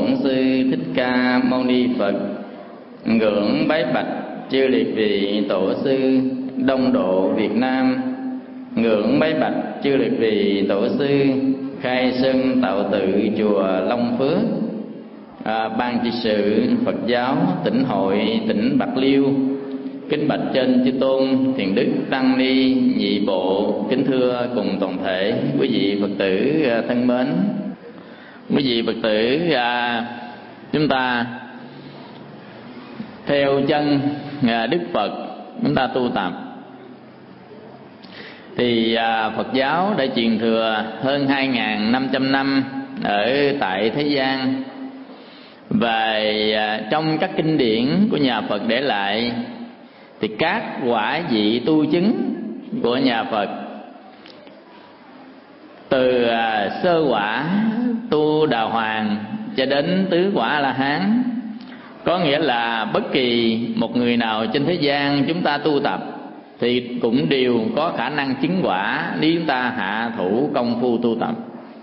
Bổn Sư Thích Ca Mâu Ni Phật. Ngưỡng bái bạch chư liệt vị tổ sư Đông Độ Việt Nam. Ngưỡng bái bạch chư liệt vị tổ sư khai sơn tạo tự chùa Long Phước, ban trị sự Phật giáo tỉnh hội tỉnh Bạc Liêu. Kính bạch trên chư tôn thiền đức tăng ni nhị bộ. Kính thưa cùng toàn thể quý vị Phật tử thân mến. Quý vị Phật tử, chúng ta theo chân Đức Phật, chúng ta tu tập thì Phật giáo đã truyền thừa hơn 2.500 năm ở tại thế gian. Và trong các kinh điển của nhà Phật để lại thì các quả vị tu chứng của nhà Phật, từ sơ quả tu đà hoàng cho đến tứ quả A La Hán, có nghĩa là bất kỳ một người nào trên thế gian chúng ta tu tập thì cũng đều có khả năng chứng quả nếu chúng ta hạ thủ công phu tu tập.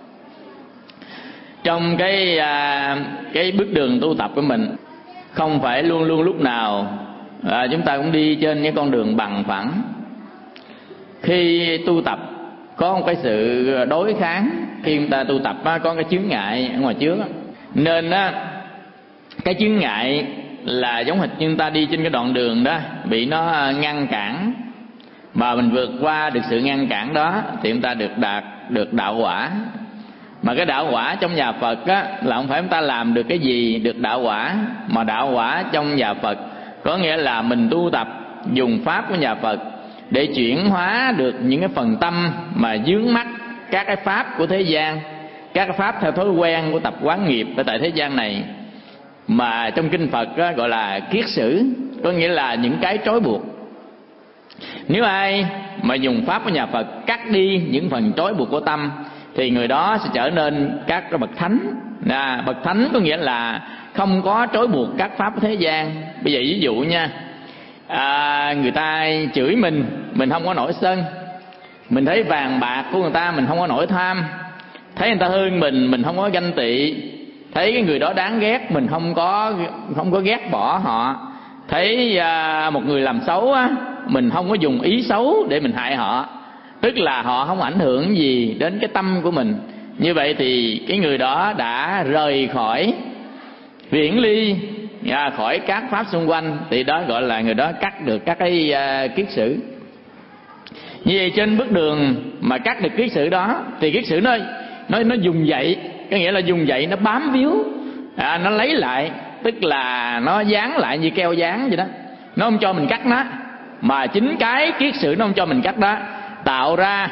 Trong cái bước đường tu tập của mình, không phải luôn luôn lúc nào chúng ta cũng đi trên những con đường bằng phẳng. Khi tu tập có một cái sự đối kháng, khi chúng ta tu tập có cái chướng ngại ở ngoài trước, nên cái chướng ngại là giống hệt như chúng ta đi trên cái đoạn đường đó bị nó ngăn cản, mà mình vượt qua được sự ngăn cản đó thì chúng ta được đạo quả. Mà cái đạo quả trong nhà Phật là không phải chúng ta làm được cái gì được đạo quả, mà đạo quả trong nhà Phật có nghĩa là mình tu tập dùng pháp của nhà Phật để chuyển hóa được những cái phần tâm mà vướng mắc các cái pháp của thế gian, các cái pháp theo thói quen của tập quán nghiệp ở tại thế gian này, mà trong kinh Phật gọi là kiết sử, có nghĩa là những cái trói buộc. Nếu ai mà dùng pháp của nhà Phật cắt đi những phần trói buộc của tâm thì người đó sẽ trở nên các cái bậc thánh. Bậc thánh có nghĩa là không có trói buộc các pháp của thế gian. Bây giờ ví dụ nha, người ta chửi mình không có nổi sân. Mình thấy vàng bạc của người ta mình không có nổi tham. Thấy người ta hơn mình không có ganh tị. Thấy cái người đó đáng ghét mình không có ghét bỏ họ. Thấy một người làm xấu mình không có dùng ý xấu để mình hại họ, tức là họ không ảnh hưởng gì đến cái tâm của mình. Như vậy thì cái người đó đã rời khỏi, viễn ly khỏi các pháp xung quanh, thì đó gọi là người đó cắt được các cái kiết sử. Như vậy trên bước đường mà cắt được kiết sử đó thì kiết sử nó dùng dậy, có nghĩa là dùng dậy nó bám víu, nó lấy lại, tức là nó dán lại như keo dán vậy đó. Nó không cho mình cắt nó, mà chính cái kiết sử nó không cho mình cắt đó tạo ra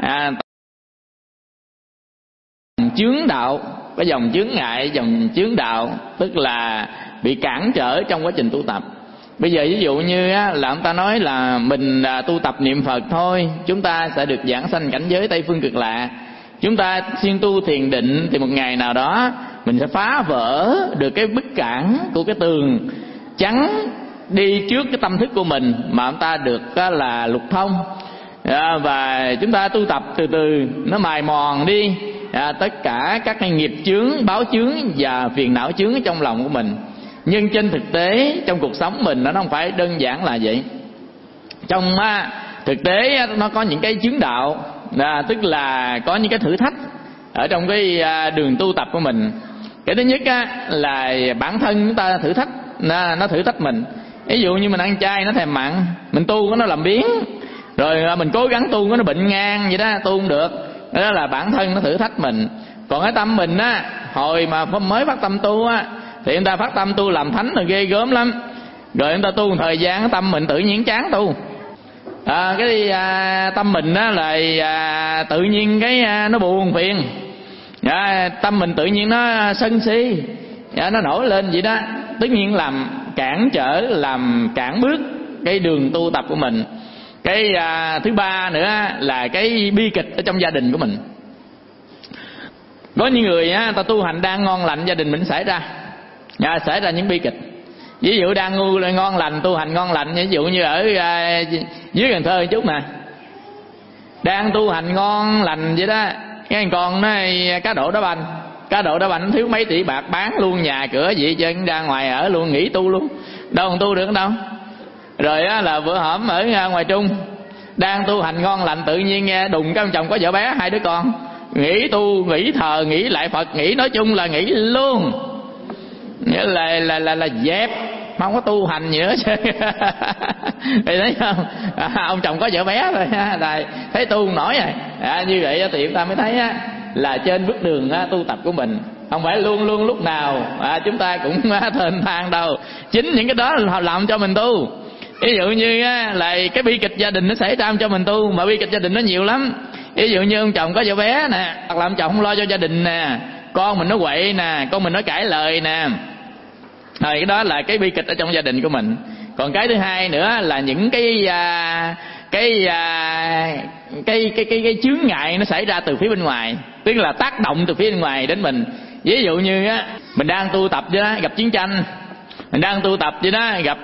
chướng đạo, cái dòng chướng ngại, dòng chướng đạo, tức là bị cản trở trong quá trình tu tập. Bây giờ ví dụ như là ông ta nói là mình tu tập niệm Phật thôi, chúng ta sẽ được giảng sanh cảnh giới Tây Phương Cực Lạc. Chúng ta xuyên tu thiền định thì một ngày nào đó mình sẽ phá vỡ được cái bức cản của cái tường chắn đi trước cái tâm thức của mình, mà ông ta được là lục thông. Và chúng ta tu tập từ từ nó mài mòn đi tất cả các cái nghiệp chướng, báo chướng và phiền não chướng trong lòng của mình. Nhưng trên thực tế trong cuộc sống mình nó không phải đơn giản là vậy. Trong thực tế nó có những cái chướng đạo, tức là có những cái thử thách ở trong cái đường tu tập của mình. Cái thứ nhất là bản thân chúng ta thử thách, nó thử thách mình. Ví dụ như mình ăn chay nó thèm mặn, mình tu nó làm biếng, rồi mình cố gắng tu nó bệnh ngang vậy đó, tu không được. Đó là bản thân nó thử thách mình. Còn cái tâm mình hồi mà mới phát tâm tu thì người ta phát tâm tu làm thánh rồi ghê gớm lắm. Rồi người ta tu một thời gian tâm mình tự nhiên chán tu. Tâm mình là tự nhiên cái nó buồn phiền. Tâm mình tự nhiên nó sân si, nó nổi lên vậy đó. Tất nhiên làm cản trở, làm cản bước cái đường tu tập của mình. Cái thứ ba nữa là cái bi kịch ở trong gia đình của mình. Có những người ta tu hành đang ngon lành, gia đình mình xảy ra những bi kịch. Ví dụ đang ngon lành, tu hành ngon lành, ví dụ như ở dưới Cần Thơ một chút nè, đang tu hành ngon lành vậy đó, cái con nó cá độ đá banh, Cá độ đá banh thiếu mấy tỷ bạc, bán luôn nhà cửa gì chân ra ngoài ở luôn, nghỉ tu luôn, đâu còn tu được đâu. Rồi á là bữa hổm ở ngoài Trung đang tu hành ngon lành, tự nhiên nghe đùng cái ông chồng có vợ bé 2 đứa con, nghỉ tu, nghỉ thờ, nghỉ lại Phật, nghỉ nói chung là nghỉ luôn, nghĩa là dẹp, không có tu hành gì nữa chứ. Thì thấy không, ông chồng có vợ bé rồi, rồi thấy tu không nổi rồi. Như vậy thì chúng ta mới thấy là trên bước đường tu tập của mình không phải luôn luôn lúc nào chúng ta cũng thênh thang đâu. Chính những cái đó làm cho mình tu. Ví dụ như là cái bi kịch gia đình nó xảy ra cho mình tu, mà bi kịch gia đình nó nhiều lắm. Ví dụ như ông chồng có vợ bé nè, hoặc là ông chồng không lo cho gia đình nè, con mình nó quậy nè, con mình nó cãi lời nè, rồi cái đó là cái bi kịch ở trong gia đình của mình. Còn cái thứ hai nữa là những cái chướng ngại nó xảy ra từ phía bên ngoài, tức là tác động từ phía bên ngoài đến mình. Ví dụ như mình đang tu tập vậy đó, gặp chiến tranh, mình đang tu tập vậy đó, gặp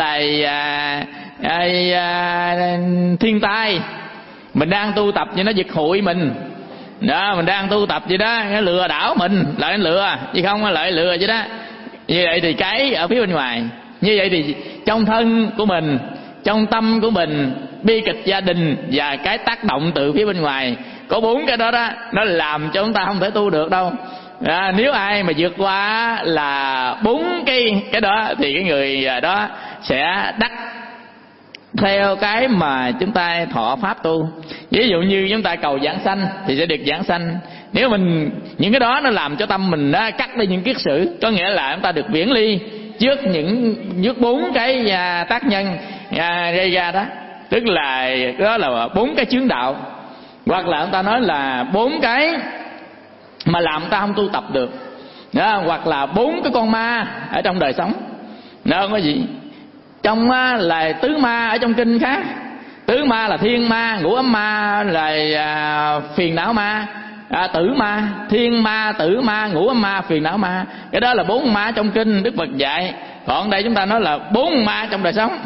thiên tai, mình đang tu tập vậy nó giật hụi mình đó, mình đang tu tập vậy đó, nó lừa đảo mình, lại lừa chứ không lại lừa vậy đó. Như vậy thì cái ở phía bên ngoài, như vậy thì trong thân của mình, trong tâm của mình, bi kịch gia đình và cái tác động từ phía bên ngoài, có 4 cái đó đó, nó làm cho chúng ta không thể tu được đâu. Nếu ai mà vượt qua là 4 cái đó thì cái người đó sẽ đắc theo cái mà chúng ta thọ pháp tu. Ví dụ như chúng ta cầu giảng sanh thì sẽ được giảng sanh. Nếu mình những cái đó nó làm cho tâm mình cắt đi những kiết sử, có nghĩa là chúng ta được viễn ly trước 4 cái tác nhân gây ra đó, tức là đó là 4 cái chướng đạo, hoặc là chúng ta nói là 4 cái mà làm ta không tu tập được đó, hoặc là 4 cái con ma ở trong đời sống đó. Không có gì trong là tứ ma ở trong kinh khác. Tứ ma là thiên ma, ngũ ấm ma là phiền não ma, tử ma, thiên ma, tử ma, ngũ ấm ma, phiền não ma. Cái đó là 4 ma trong kinh Đức Phật dạy. Còn đây chúng ta nói là 4 ma trong đời sống.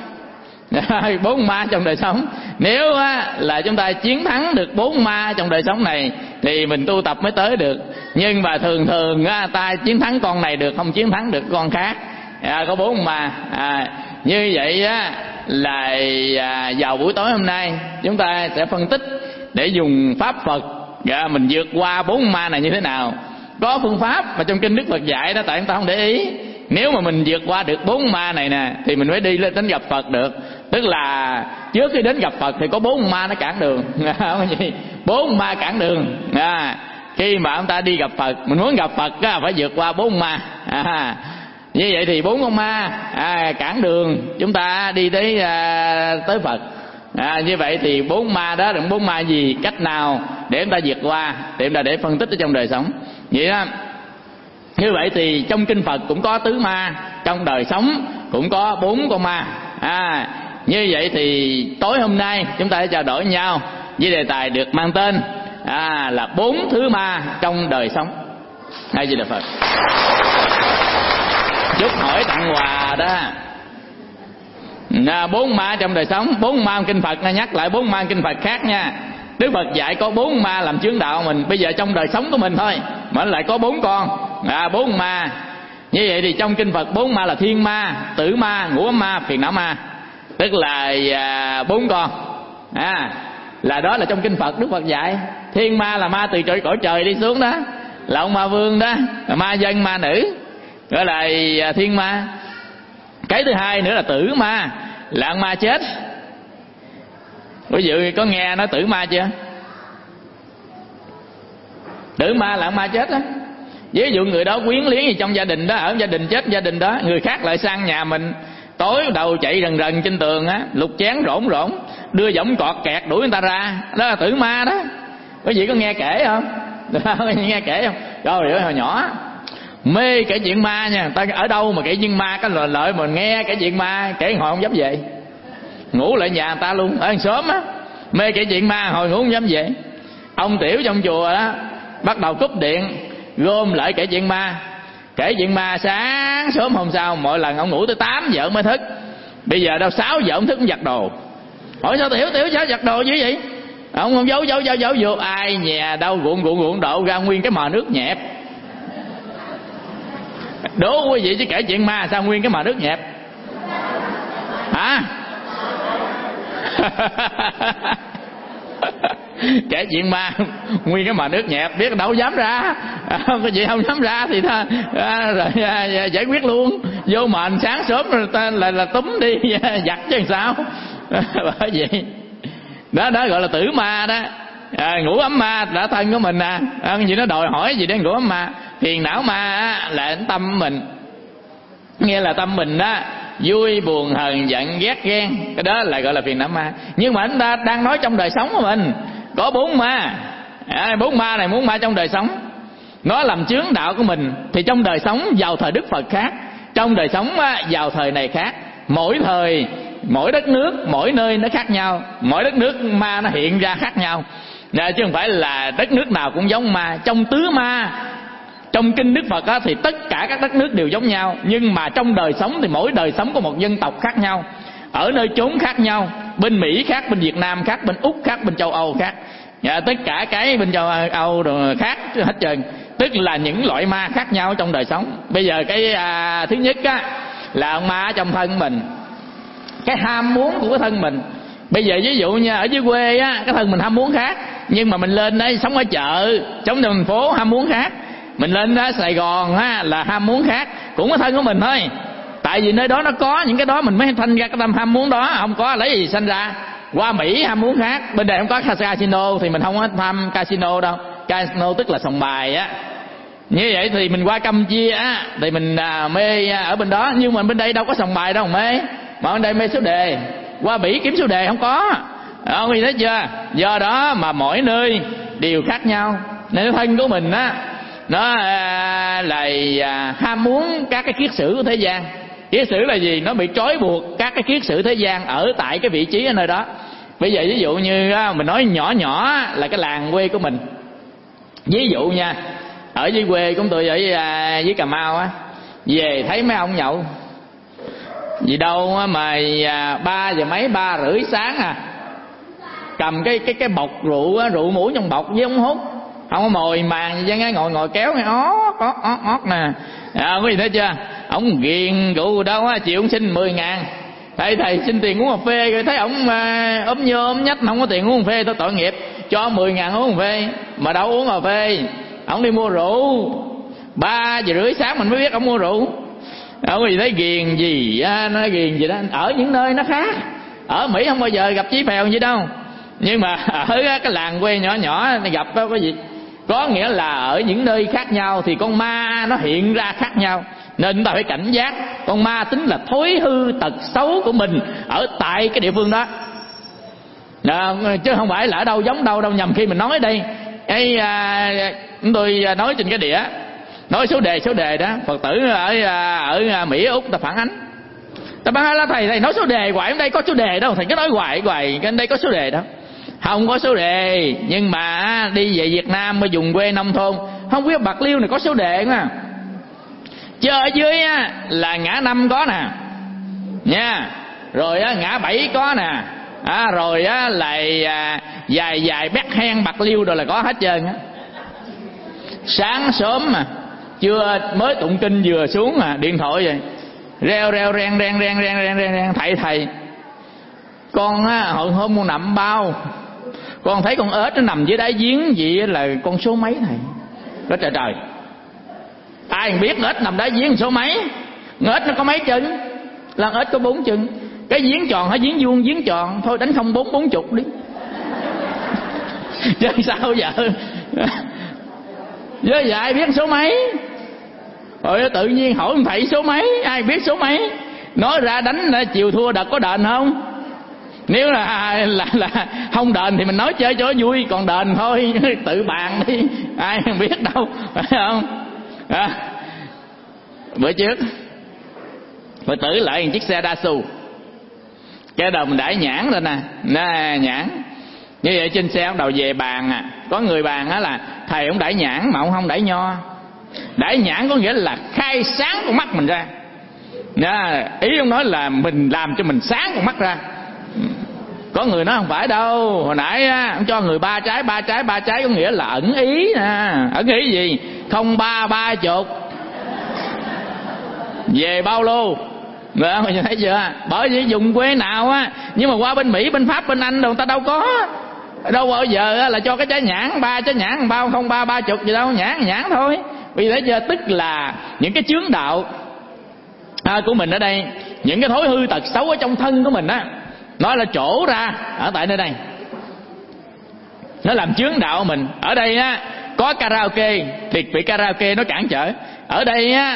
4 ma trong đời sống. Nếu là chúng ta chiến thắng được 4 ma trong đời sống này thì mình tu tập mới tới được. Nhưng mà thường ta chiến thắng con này được, không chiến thắng được con khác. Có 4 ma. Như vậy là vào buổi tối hôm nay chúng ta sẽ phân tích để dùng pháp Phật mình vượt qua 4 ma này như thế nào. Có phương pháp mà trong kinh Đức Phật dạy đó, tại chúng ta không để ý. Nếu mà mình vượt qua được 4 ma này nè thì mình mới đi lên đến gặp Phật được. Tức là trước khi đến gặp Phật thì có 4 ma nó cản đường. 4 ma cản đường. Khi mà ông ta đi gặp Phật, mình muốn gặp Phật phải vượt qua 4 ma. Như vậy thì 4 con ma cản đường chúng ta đi tới Phật. Như vậy thì 4 ma đó, 4 ma gì, cách nào để chúng ta vượt qua, để chúng ta để phân tích ở trong đời sống vậy đó. Như vậy thì trong kinh Phật cũng có tứ ma, trong đời sống cũng có 4 con ma. Như vậy thì tối hôm nay chúng ta sẽ trao đổi nhau với đề tài được mang tên là 4 thứ ma trong đời sống. Hay gì là Phật. Chúc hỏi tặng quà đó. 4 ma trong đời sống, 4 ma kinh Phật, nhắc lại 4 ma kinh Phật khác nha. Đức Phật dạy có 4 ma làm chướng đạo mình. Bây giờ trong đời sống của mình thôi mà lại có 4 con, 4 ma. Như vậy thì trong kinh Phật 4 ma là thiên ma, tử ma, ngũ ấm ma, phiền não ma. Tức là 4 con. Là đó là trong kinh Phật Đức Phật dạy. Thiên ma là ma từ cõi trời đi xuống đó, là ông ma vương đó, ma dân ma nữ, gọi là thiên ma. Cái thứ hai nữa là tử ma, là ông ma chết. Quý vị có nghe nói tử ma chưa? Tử ma là ông ma chết đó. Ví dụ người đó quyến luyến gì trong gia đình đó, ở gia đình chết gia đình đó, người khác lại sang nhà mình, tối đầu chạy rần rần trên tường lục chén rỗn rỗn, đưa võng cọt kẹt đuổi người ta ra, đó là tử ma đó. Quý vị có nghe kể không? Nghe kể không? Trời ơi, hồi nhỏ mê kể chuyện ma nha. Ta ở đâu mà kể chuyện ma cái lợi mà nghe kể chuyện ma, kể hồi không dám về, ngủ lại nhà người ta luôn. Ở sớm mê kể chuyện ma, hồi ngủ không dám về. Ông tiểu trong chùa đó bắt đầu cúp điện, gom lại kể chuyện ma. Kể chuyện ma sáng sớm hôm sau, mỗi lần ông ngủ tới 8 giờ mới thức. Bây giờ đâu 6 giờ ông thức ông giặt đồ. Hỏi sao tiểu sao giặt đồ dữ vậy? Ông không giấu vô, ai nhà đâu ruộng đổ ra nguyên cái mò nước nhẹp. Đố quý vị chứ kể chuyện ma sao nguyên cái mà nước nhẹp hả? Kể chuyện ma nguyên cái mà nước nhẹp, biết đâu dám ra. Cái gì không dám ra thì thôi rồi giải quyết luôn. Vô mền sáng sớm rồi ta là túm đi giặt chứ làm sao. Bởi vậy đó gọi là tử ma đó. Ngủ ấm ma đã thân của mình à. Gì nó đòi hỏi gì để ngủ ấm ma. Phiền não ma là tâm mình, nghĩa là tâm mình đó vui buồn hờn giận ghét ghen, cái đó là gọi là phiền não ma. Nhưng mà anh ta đang nói trong đời sống của mình có 4 ma. 4 ma này, 4 ma trong đời sống nó làm chướng đạo của mình. Thì trong đời sống vào thời Đức Phật khác, trong đời sống vào thời này khác. Mỗi thời, mỗi đất nước, mỗi nơi nó khác nhau. Mỗi đất nước ma nó hiện ra khác nhau, chứ không phải là đất nước nào cũng giống ma. Trong tứ ma trong kinh Đức Phật á, thì tất cả các đất nước đều giống nhau. Nhưng mà trong đời sống thì mỗi đời sống của một dân tộc khác nhau, ở nơi chốn khác nhau. Bên Mỹ khác, bên Việt Nam khác, bên Úc khác, bên châu Âu khác. Tất cả cái bên châu Âu rồi khác hết trơn. Tức là những loại ma khác nhau trong đời sống. Bây giờ cái thứ nhất á, là ông ma trong thân mình, cái ham muốn của cái thân mình. Bây giờ ví dụ như ở dưới quê á, cái thân mình ham muốn khác. Nhưng mà mình lên đây sống ở chợ, sống trong thành phố ham muốn khác. Mình lên đó Sài Gòn á, là ham muốn khác. Cũng có thân của mình thôi. Tại vì nơi đó nó có những cái đó mình mới thành ra cái tâm ham muốn đó. Không có lấy gì sanh ra. Qua Mỹ ham muốn khác. Bên đây không có casino thì mình không có tham casino đâu. Casino tức là sòng bài á. Như vậy thì mình qua Campuchia á, thì mình mê ở bên đó. Nhưng mà bên đây đâu có sòng bài đâu mê. Mà bên đây mê số đề. Qua Mỹ kiếm số đề không có. Không thấy chưa? Do đó mà mỗi nơi đều khác nhau. Nên thân của mình á, nó là ham muốn các cái kiết sử của thế gian. Kiết sử là gì? Nó bị trói buộc các cái kiết sử thế gian ở tại cái vị trí ở nơi đó. Bây giờ ví dụ như mình nói nhỏ nhỏ là cái làng quê của mình. Ví dụ nha, ở dưới quê của tôi ở dưới Cà Mau á, về thấy mấy ông nhậu gì đâu mà 3 giờ mấy 3 rưỡi sáng cầm cái bọc rượu mũi trong bọc với ống hút, không có mồi màng gì chứ, ngồi kéo nghe ót nè. Quý vị thấy chưa? Ông ghiền rượu đâu á, chịu ông xin 10.000. Thầy xin tiền uống cà phê, rồi thấy ông ốm nhơ ốm nhách không có tiền uống cà phê, tôi tội nghiệp cho 10.000 uống cà phê mà đâu uống cà phê. Ông đi mua rượu 3 giờ rưỡi sáng mình mới biết ông mua rượu. Quý vị thấy ghiền gì nó ghiền gì đó. Ở những nơi nó khác. Ở Mỹ không bao giờ gặp chí phèo gì đâu. Nhưng mà ở cái làng quê nhỏ nhỏ gặp có gì. Có nghĩa là ở những nơi khác nhau thì con ma nó hiện ra khác nhau. Nên chúng ta phải cảnh giác. Con ma tính là thói hư tật xấu của mình ở tại cái địa phương đó. Chứ không phải là ở đâu giống đâu nhầm khi mình nói đây. Chúng tôi nói trên cái đĩa, nói số đề đó, Phật tử ở Mỹ Úc ta phản ánh. Ta phản là thầy nói số đề hoài, ở đây có số đề đâu, thầy cứ nói hoài cái đây có số đề đâu. Không có số đề, nhưng mà đi về Việt Nam mới dùng quê nông thôn, không biết Bạc Liêu này có số đề mà. Chứ ở dưới là ngã 5 có nè nha, rồi ngã 7 có nè, rồi lại dài Bethlehem Bạc Liêu rồi là có hết trơn á. Sáng sớm mà chưa mới tụng kinh vừa xuống điện thoại vậy reo reng thầy con hồi hôm con nằm bao, con thấy con ếch nó nằm dưới đáy giếng gì là con số mấy thầy? Đó trời, ai biết ếch nằm đáy giếng số mấy? Ếch nó có mấy chân? Là ếch có 4 chân. Cái giếng tròn hay giếng vuông? Giếng tròn thôi, đánh không 40 đi. Chứ sao giờ? Với giờ ai biết số mấy? Rồi tự nhiên hỏi ông thầy số mấy, ai biết số mấy? Nói ra đánh chiều thua đợt có đền không? Nếu là không đền thì mình nói chơi cho vui, còn đền thôi tự bàn đi, ai không biết đâu, phải không? Bữa trước Phật tử lại một chiếc xe Dasu, cái đầu mình đãi nhãn lên nè, nhãn như vậy. Trên xe ông đầu về bàn có người bàn là thầy ông đãi nhãn mà ông không đãi nho. Đãi nhãn có nghĩa là khai sáng con mắt mình ra. Ý ông nói là mình làm cho mình sáng con mắt ra. Có người nói không phải đâu, hồi nãy ông cho người 3 trái có nghĩa là ẩn ý nè. Ẩn ý gì? 0 3 30. về bao lô. Đó, mình thấy chưa? Bởi vì dùng quê nào á, nhưng mà qua bên Mỹ, bên Pháp, bên Anh người ta đâu có, đâu bao giờ là cho cái trái nhãn 3 trái nhãn bao, không 30 gì đâu, nhãn thôi. Vì thế giờ tức là những cái chướng đạo của mình ở đây, những cái thói hư tật xấu ở trong thân của mình á, nó là trổ ra ở tại nơi đây, nó làm chướng đạo của mình. Ở đây á có karaoke thì bị karaoke nó cản trở. Ở đây á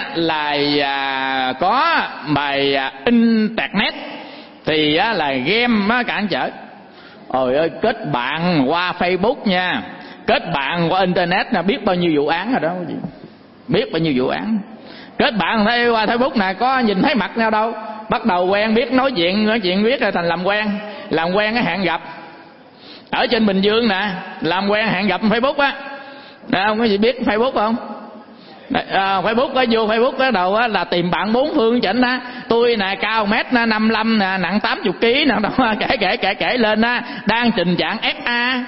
là có bài internet thì á là game nó cản trở. Ôi ơi, kết bạn qua Facebook nha, kết bạn qua internet là biết bao nhiêu vụ án rồi đó, biết bao nhiêu vụ án. Kết bạn thấy qua Facebook nè, có nhìn thấy mặt nhau đâu, bắt đầu quen biết nói chuyện biết rồi thành làm quen cái hẹn gặp. Ở trên Bình Dương nè, làm quen hẹn gặp Facebook á. Không có gì biết Facebook không? Facebook á, vô Facebook bắt đầu á là tìm bạn bốn phương chỉnh á. Tôi nè cao 1m55 nè, nặng 80kg nè, kể lên á, đang tình trạng FA.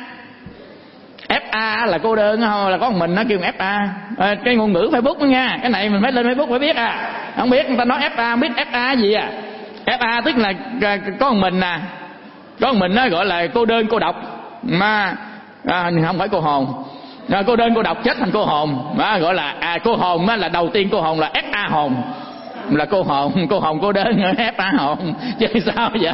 FA là cô đơn không, là có một mình nó kêu FA. Cái ngôn ngữ Facebook đó nha, cái này mình phải lên Facebook phải biết à. Không biết người ta nói FA, không biết FA gì à. FA tức là có một mình nè, có một mình nó gọi là cô đơn cô độc mà không phải cô hồn. Cô đơn cô độc chết thành cô hồn, gọi là cô hồn á, là đầu tiên cô hồn là FA hồn, là cô hồn cô đơn FA hồn chứ sao giờ.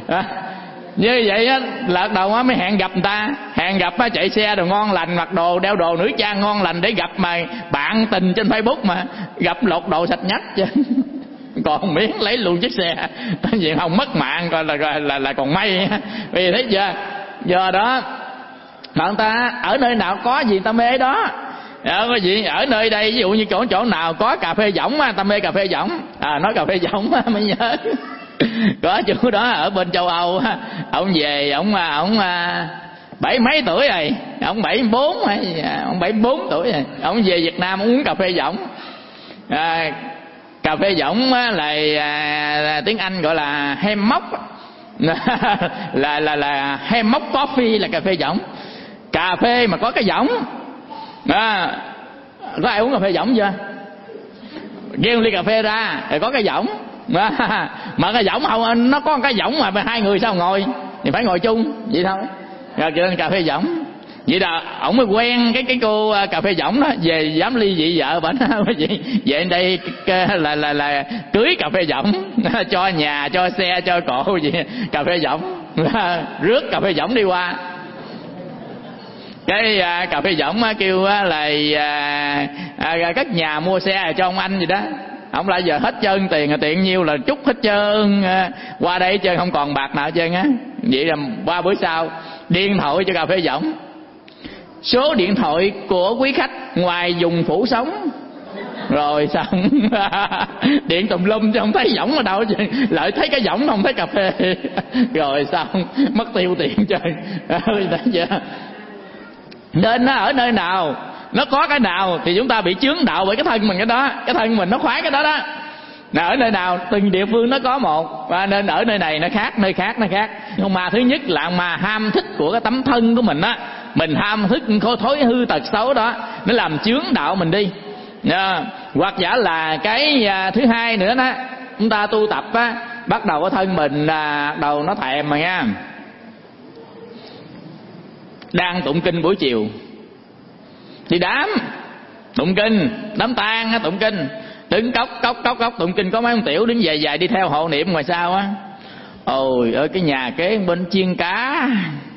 Như vậy á là đầu á mới hẹn gặp người ta, hẹn gặp á chạy xe đồ ngon lành, mặc đồ đeo đồ nữ trang ngon lành để gặp mà bạn tình trên Facebook, mà gặp lột đồ sạch nhách chứ còn miếng lấy luôn chiếc xe gì không mất mạng coi là còn may. Vì thế giờ đó mà người ta ở nơi nào có gì ta mê đó. Có gì ở nơi đây ví dụ như chỗ nào có cà phê võng ta mê cà phê võng. Nói cà phê võng mới nhớ có chỗ đó ở bên châu Âu, ông về ông 70 mấy tuổi rồi, ông 74 hay ông 74 tuổi rồi, ông về Việt Nam uống cà phê võng. Cà phê võng là tiếng Anh gọi là hammock là hammock coffee, là cà phê võng. Cà phê mà có cái võng. Có ai uống cà phê võng chưa? Ghiêng ly cà phê ra rồi có cái võng. Mà cái võng không, nó có cái võng mà hai người sao ngồi thì phải ngồi chung vậy thôi. Rồi kêu lên cà phê võng. Vậy là ổng mới quen cái cô cà phê võng đó, về dám ly dị vợ bển vậy. Về đây là cưới cà phê võng, cho nhà, cho xe, cho cổ gì cà phê võng, rước cà phê võng đi qua. Cái cà phê võng kêu là cất nhà mua xe cho ông anh gì đó. Ông lại giờ hết trơn tiền nhiêu là trút hết trơn, qua đây chơi không còn bạc nào hết trơn á. Vậy là qua bữa sau điện thoại cho cà phê võng, số điện thoại của quý khách ngoài dùng phủ sống. Rồi xong điện tùm lum chứ không thấy võng ở đâu, lại thấy cái võng không thấy cà phê. Rồi xong mất tiêu tiền trời. Thấy chưa? Nên nó ở nơi nào nó có cái nào thì chúng ta bị chướng đạo bởi cái thân mình cái đó, cái thân mình nó khoái cái đó đó. Ở nơi nào từng địa phương nó có một, và nên ở nơi này nó khác, nơi khác nó khác. Nhưng mà thứ nhất là mà ham thích của cái tấm thân của mình á, mình ham thích thói hư tật xấu đó, nó làm chướng đạo mình đi. Hoặc giả là cái thứ hai nữa đó, chúng ta tu tập á, bắt đầu cái thân mình đầu nó thèm mà nha. Đang tụng kinh buổi chiều thì đám tụng kinh, đám tang tụng kinh, đứng cốc tụng kinh, có mấy ông tiểu đứng dài đi theo hộ niệm ngoài sau á. Ôi ơi, cái nhà kế bên chiên cá,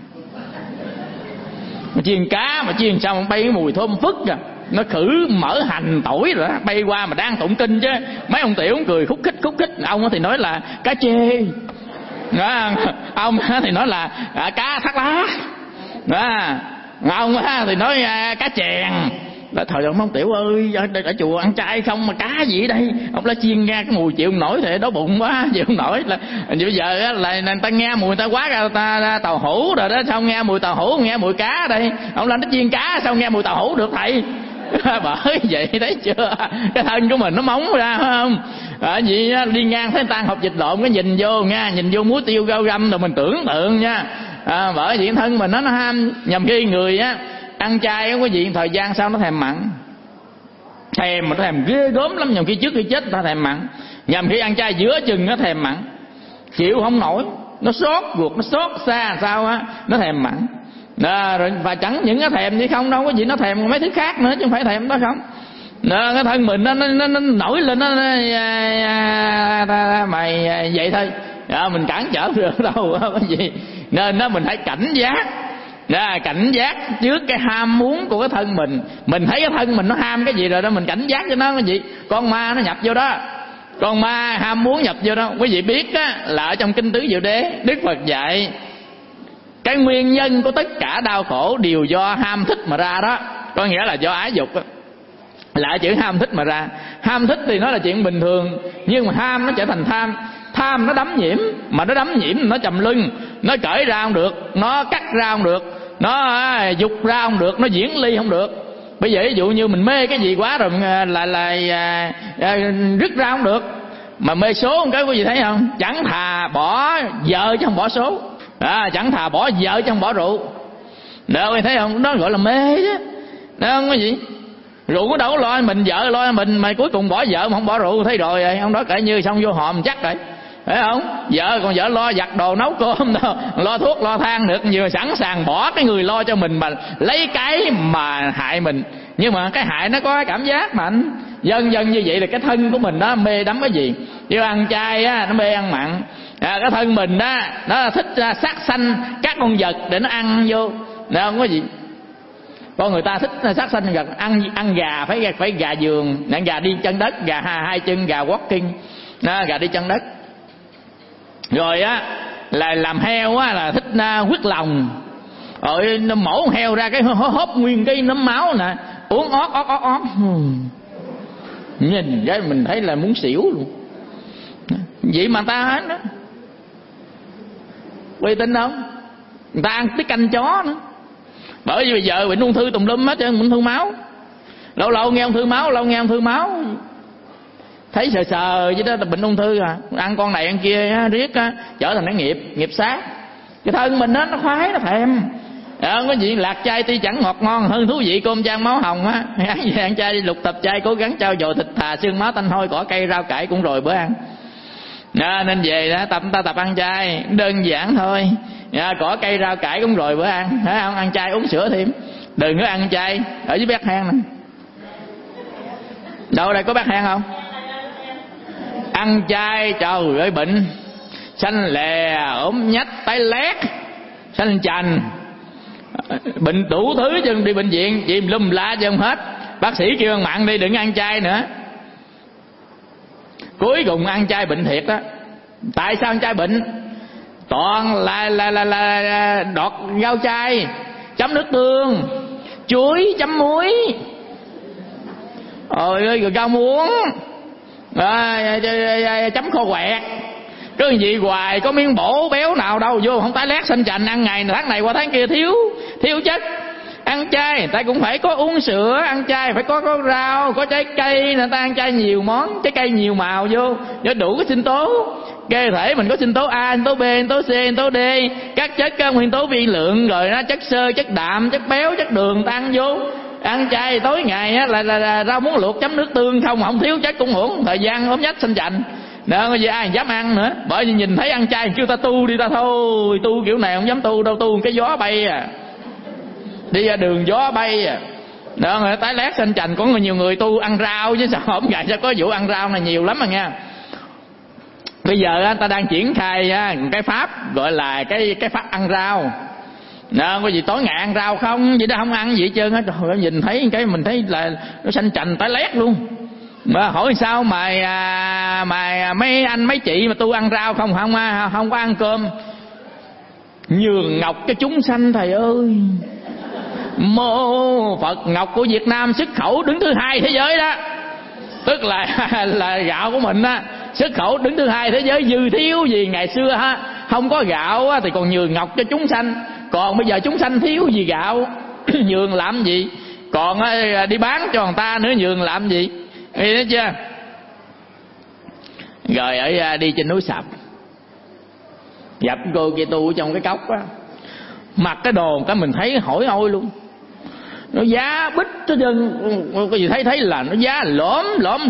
mà chiên xong bay cái mùi thơm phức kìa, nó khử mỡ hành tỏi rồi đó, bay qua mà đang tụng kinh chứ. Mấy ông tiểu cười khúc khích. Ông thì nói là cá chê đó, ông thì nói là cá thác lá đó, ông thì nói cá chèn. Là thời ông tiểu ơi, ở chùa ăn chay không mà cá gì ở đây? Ông đã chiên ra cái mùi chịu không nổi thì đói bụng quá, chịu không nổi. Là bây giờ là người ta nghe mùi, người ta quá ra ta tàu hũ rồi đó, sao nghe mùi tàu hũ, nghe mùi cá ở đây. Ông lên nó chiên cá sao nghe mùi tàu hũ được thầy? Bởi vậy thấy chưa, cái thân của mình nó móng ra phải không? Vậy đi ngang thấy người ta học dịch lộn, cái nhìn vô nha, nhìn vô muối tiêu rau răm rồi mình tưởng tượng nha. Bởi vì thân mình nó ham, nhầm khi người á ăn chay có gì thời gian sau nó thèm mặn. thèm mà nó thèm ghê gớm lắm. Nhầm khi trước khi chết ta thèm mặn, nhầm khi ăn chay giữa chừng nó thèm mặn, chịu không nổi, nó xót ruột, nó xót xa sao á, nó thèm mặn. Rồi và chẳng những nó thèm như không đâu, có gì nó thèm mấy thứ khác nữa chứ không phải thèm đó không. Cái thân mình nó nổi lên, nó mày vậy thôi, mình cản trở được đâu cái gì. Nên mình phải cảnh giác, cảnh giác trước cái ham muốn của cái thân mình. Mình thấy cái thân mình nó ham cái gì rồi đó, mình cảnh giác cho nó cái gì. Con ma nó nhập vô đó, con ma ham muốn nhập vô đó. Quý vị biết á, là ở trong kinh Tứ Diệu Đế, Đức Phật dạy cái nguyên nhân của tất cả đau khổ đều do ham thích mà ra đó. Có nghĩa là do ái dục đó, là chữ ham thích mà ra. Ham thích thì nó là chuyện bình thường, nhưng mà ham nó trở thành tham. Tham nó đắm nhiễm, mà nó đắm nhiễm nó chầm lưng, nó cởi ra không được, nó cắt ra không được, nó dục ra không được, nó diễn ly không được. Bây giờ ví dụ như mình mê cái gì quá rồi là rứt ra không được. Mà mê số một cái quý vị thấy không, chẳng thà bỏ vợ chứ không bỏ số, chẳng thà bỏ vợ chứ không bỏ rượu. Đâu quý vị thấy không, đó gọi là mê chứ, đó không có gì. Rượu có đâu có lo mình, vợ lo mình, mà cuối cùng bỏ vợ mà không bỏ rượu, thấy rồi ông đó kể như xong vô hòm chắc rồi, phải không? Còn vợ lo giặt đồ nấu cơm đâu, lo thuốc lo than được, vừa sẵn sàng bỏ cái người lo cho mình mà lấy cái mà hại mình. Nhưng mà cái hại nó có cái cảm giác mà anh dần dần như vậy là cái thân của mình nó mê đắm cái gì. Như ăn chay á, nó mê ăn mặn. Cái thân mình á, nó thích sát sanh các con vật để nó ăn vô, nó không có gì. Con người ta thích sát sanh vật, ăn gà phải gà vườn, gà đi chân đất, gà hai chân, gà walking, gà đi chân đất. Rồi á là làm heo á là thích huyết lòng. Rồi nó mổ heo ra cái hốp nguyên cái nấm máu nè, uống ót. Nhìn cái mình thấy là muốn xỉu luôn. Vậy mà ta hết đó. Quý tin không? Người ta ăn cái canh chó nữa. Bởi vì bây giờ bệnh ung thư tùm lum hết trơn, bệnh thư máu. Lâu lâu nghe ung thư máu, lâu nghe ung thư máu. Thấy sờ sờ vậy đó là bệnh ung thư à. Ăn con này ăn kia riết á, trở thành cái nghiệp sát. Cái thân mình đó, nó khoái, nó thèm. Có gì lạc chay tuy chẳng ngọt ngon hơn thú vị cơm chan máu hồng á. Ăn chay đi, lục tập chay cố gắng trao dồi thịt thà xương máu tanh hôi cỏ cây rau cải cũng rồi bữa ăn. Nên về đó ta tập ăn chay đơn giản thôi. Cỏ cây rau cải cũng rồi bữa ăn, phải không? Ăn chay uống sữa thêm, đừng có ăn chay. Ở dưới bát hang nè, đâu đây có bát hang không? Ăn chay trời ơi bệnh xanh lè, ốm nhách, tái lét, xanh chành, bệnh đủ thứ chứ. Đi bệnh viện chìm lum la chứ không hết. Bác sĩ kêu ăn mặn đi, đừng ăn chay nữa. Cuối cùng ăn chay bệnh thiệt đó. Tại sao ăn chay bệnh? Toàn là đọt rau chay chấm nước tương, chuối chấm muối, rồi rau muống, chấm kho quẹt. Cứ gì hoài, có miếng bổ béo nào đâu vô, không tái lét xanh chành. Ăn ngày tháng này qua tháng kia thiếu chất. Ăn chay người ta cũng phải có uống sữa, ăn chay phải có rau, có trái cây. Người ta ăn chay nhiều món, trái cây nhiều màu vô cho đủ cái sinh tố. Cơ thể mình có sinh tố A, sinh tố B, sinh tố C, sinh tố D, các chất nguyên tố vi lượng, rồi nó chất xơ, chất đạm, chất béo, chất đường tăng vô. Ăn chay tối ngày á là rau muống luộc chấm nước tương không thiếu chất cũng hưởng thời gian ốm nhách xanh chành. Đó có gì ai dám ăn nữa. Bởi vì nhìn thấy ăn chay kêu ta tu đi, ta thôi tu kiểu này không dám tu đâu, tu cái gió bay à, đi ra đường gió bay à. Đó người tái lét xanh chành. Có nhiều người tu ăn rau chứ sao không ngày sao có vụ ăn rau này nhiều lắm mà nha. Bây giờ ta đang triển khai cái pháp gọi là cái pháp ăn rau. Có gì tối ngày ăn rau không, vậy đó không ăn gì hết trơn á. Trời ơi, nhìn thấy cái mình thấy là nó xanh chành tái lét luôn. Mà hỏi sao mà mấy anh mấy chị mà tu ăn rau không có ăn cơm. Nhường ngọc cho chúng sanh thầy ơi. Mô Phật ngọc của Việt Nam xuất khẩu đứng thứ 2 thế giới đó. Tức là gạo của mình á, xuất khẩu đứng thứ 2 thế giới. Dư thiếu gì ngày xưa không có gạo thì còn nhường ngọc cho chúng sanh. Còn bây giờ chúng sanh thiếu gì gạo nhường làm gì. Còn đi bán cho người ta nữa nhường làm gì. Nghe thấy chưa? Rồi đi trên núi Sập gặp cô kia tu trong cái cốc á, mặc cái đồ cái mình thấy hỏi ôi luôn. nó giá bích cho chân, có gì thấy là nó giá lõm.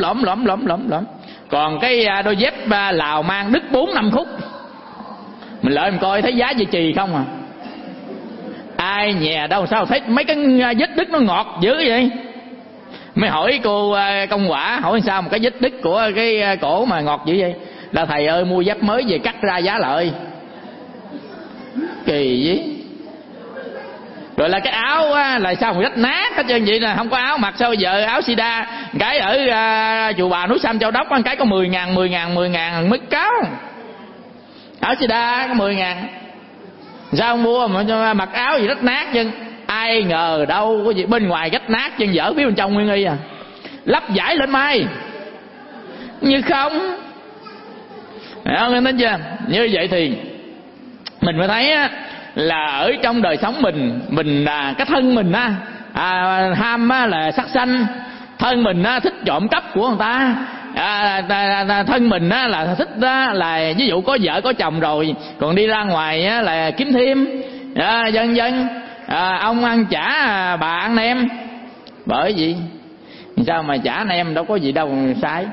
Còn cái đôi dép Lào mang đứt 4-5 khúc, mình lại mình coi thấy giá dây chì không à. Ai nhè đâu sao thấy mấy cái vết đứt nó ngọt dữ vậy. Mới hỏi cô công quả, hỏi sao một cái vết đứt của cái cổ mà ngọt dữ vậy? Là thầy ơi mua dép mới về cắt ra giá lợi. Kỳ vậy. Rồi là cái áo á, là sao mà rách nát hết trơn vậy nè, không có áo mặc. Sao giờ áo sida cái ở chùa Bà núi Sam Châu Đốc cái có 10.000 mất cáo. Áo sida có 10.000. Sao không mua mà mặc áo gì rách nát chân? Ai ngờ đâu có gì bên ngoài rách nát chân dở, phía bên trong nguyên y à. Lắp vải lên mai như không. Nghe thấy chưa? Như vậy thì mình mới thấy á, là ở trong đời sống mình là cái thân mình á, ham á, là sắc xanh, thân mình á, thích trộm cắp của người ta, thân mình á, là thích á, là ví dụ có vợ có chồng rồi còn đi ra ngoài á, là kiếm thêm, vân vân. Ông ăn chả bà ăn nem. Bởi vì sao mà chả nem đâu có gì đâu sai.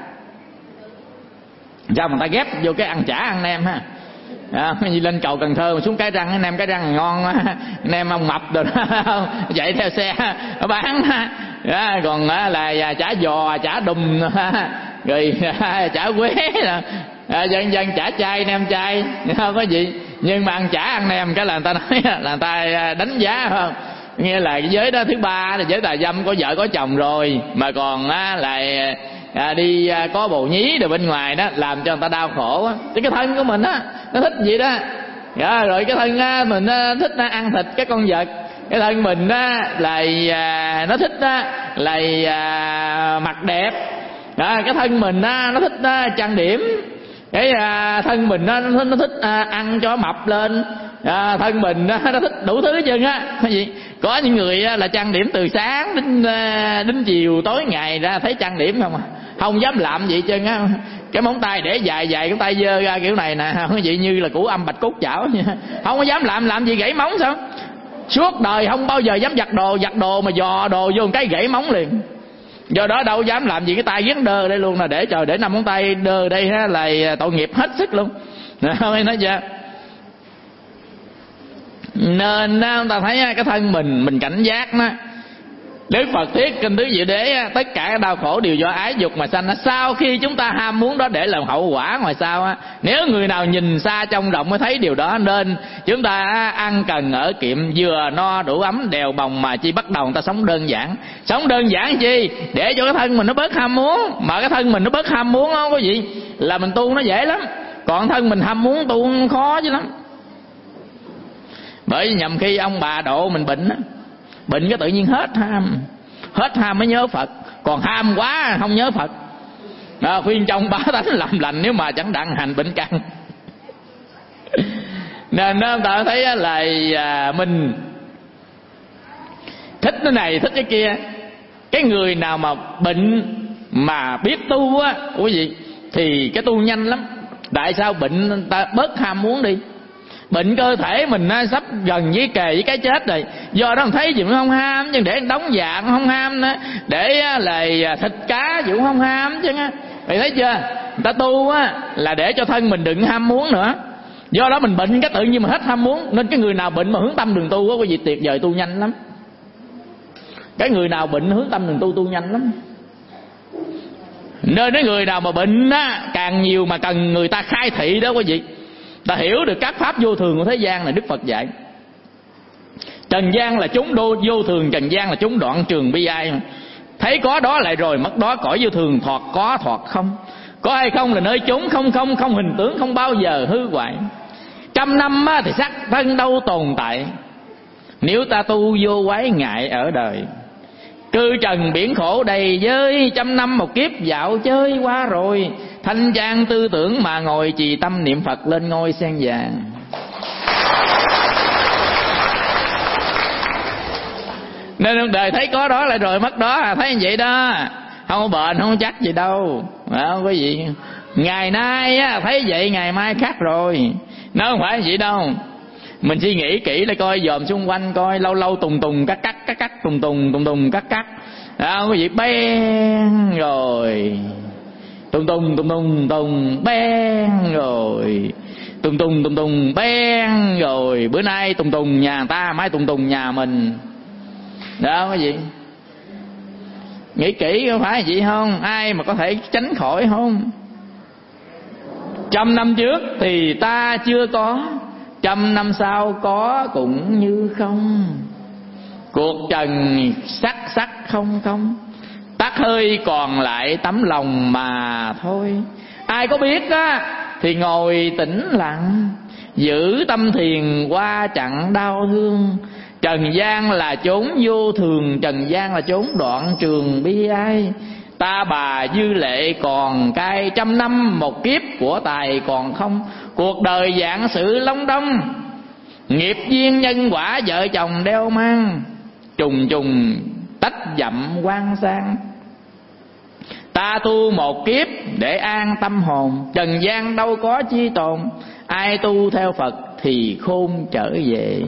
Sao mà ta ghép vô cái ăn chả ăn nem ha. Như lên cầu Cần Thơ mà xuống Cái Răng, nem Cái Răng ngon quá, nem ông Mập rồi đó chạy theo xe bán. Còn là chả giò, chả đùm, rồi chả quế, dân dân chả chay, nem chay, không có gì. Nhưng mà ăn chả ăn nem cái là người ta nói là người ta đánh giá, không? Nghĩa là cái giới đó thứ ba là giới tà dâm, có vợ có chồng rồi mà còn lại đi có bồ nhí rồi bên ngoài đó, làm cho người ta đau khổ á. Chứ cái thân của mình á nó thích gì đó. Rồi cái thân mình thích ăn thịt cái con vật. Cái thân mình á là nó thích là mặc đẹp. Cái thân mình nó thích trang điểm. Cái thân mình nó thích ăn cho mập lên. Thân mình nó thích đủ thứ hết trơn á. Cái gì? Có những người là trang điểm từ sáng đến chiều tối ngày ra thấy trang điểm không à, không dám làm gì trơn á. Cái móng tay để dài cái tay dơ ra kiểu này nè, không có vậy như là củ âm bạch cốt chảo, không có dám làm gì gãy móng sao? Suốt đời không bao giờ dám giặt đồ mà dò đồ vô một cái gãy móng liền. Do đó đâu dám làm gì, cái tay ghét đơ đây luôn, là để trời để 5 ngón tay đơ đây ha, là tội nghiệp hết sức luôn. Không nói chưa? Nên chúng ta thấy cái thân mình cảnh giác đó. Đức Phật thuyết kinh Tứ Diệu Đế, tất cả các đau khổ đều do ái dục mà sanh. Sau khi chúng ta ham muốn đó để làm hậu quả ngoài sau, nếu người nào nhìn xa trông rộng mới thấy điều đó. Nên chúng ta ăn cần ở kiệm, vừa no đủ ấm đèo bồng mà chi bắt đầu người ta sống đơn giản. Sống đơn giản chi? Để cho cái thân mình nó bớt ham muốn. Mà cái thân mình nó bớt ham muốn không có gì là mình tu nó dễ lắm. Còn thân mình ham muốn tu khó chứ lắm. Bởi vì nhầm khi ông bà độ mình bệnh cái tự nhiên hết ham mới nhớ Phật. Còn ham quá không nhớ Phật. Khuyên trong bá tánh làm lành, nếu mà chẳng đặng hành bệnh căn. Nên đó ta thấy là mình thích cái này thích cái kia. Cái người nào mà bệnh mà biết tu á, quý vị, thì cái tu nhanh lắm. Tại sao bệnh ta bớt ham muốn đi. Bệnh cơ thể mình sắp gần với kề với cái chết rồi. Do đó mình thấy gì cũng không ham, chứ để đóng dạ cũng không ham nữa. Để là thịt cá gì cũng không ham chứ. Mày thấy chưa? Người ta tu là để cho thân mình đừng ham muốn nữa. Do đó mình bệnh cái tự nhiên mà hết ham muốn. Nên cái người nào bệnh mà hướng tâm đường tu có gì tuyệt vời, tu nhanh lắm. Cái người nào bệnh hướng tâm đường tu nhanh lắm. Nên cái người nào mà bệnh càng nhiều mà cần người ta khai thị đó quý vị, ta hiểu được các pháp vô thường của thế gian này. Đức Phật dạy trần gian là chúng vô thường, trần gian là chúng đoạn trường bi ai. Thấy có đó lại rồi mất đó, cõi vô thường thoạt có thoạt không. Có hay không là nơi chốn không hình tướng, không bao giờ hư hoại. 100 năm thì sắc thân đâu tồn tại, nếu ta tu vô quái ngại ở đời. Cư trần biển khổ đầy giới, 100 năm một kiếp dạo chơi qua rồi. Thanh trang tư tưởng mà ngồi trì tâm niệm Phật lên ngôi sen vàng. Nên đời thấy có đó lại rồi mất đó, thấy như vậy đó. Không có bền, không chắc gì đâu. Không có gì. Ngày nay thấy vậy, ngày mai khác rồi. Nó không phải vậy đâu. Mình suy nghĩ kỹ lại coi, dòm xung quanh coi, lâu lâu tùng tùng cắt cắt tùng tùng cắt cắt. Quý vị beng rồi tùng tùng beng rồi tùng beng rồi. Bữa nay tùng nhà người ta, mai tùng nhà mình. Đó quý vị, nghĩ kỹ có phải vậy không? Ai mà có thể tránh khỏi không? 100 năm trước thì ta chưa có, 100 năm sau có cũng như không. Cuộc trần sắc không không, tắt hơi còn lại tấm lòng mà thôi. Ai có biết á thì ngồi tĩnh lặng, giữ tâm thiền qua chặng đau thương. Trần gian là chốn vô thường, trần gian là chốn đoạn trường bi ai. Ta bà dư lệ còn cai, 100 năm một kiếp của tài còn không. Cuộc đời vạn sự long đong, nghiệp duyên nhân quả vợ chồng đeo mang. Trùng trùng tách dặm quan sang, ta tu một kiếp để an tâm hồn. Trần gian đâu có chi tồn, ai tu theo Phật thì khôn trở về.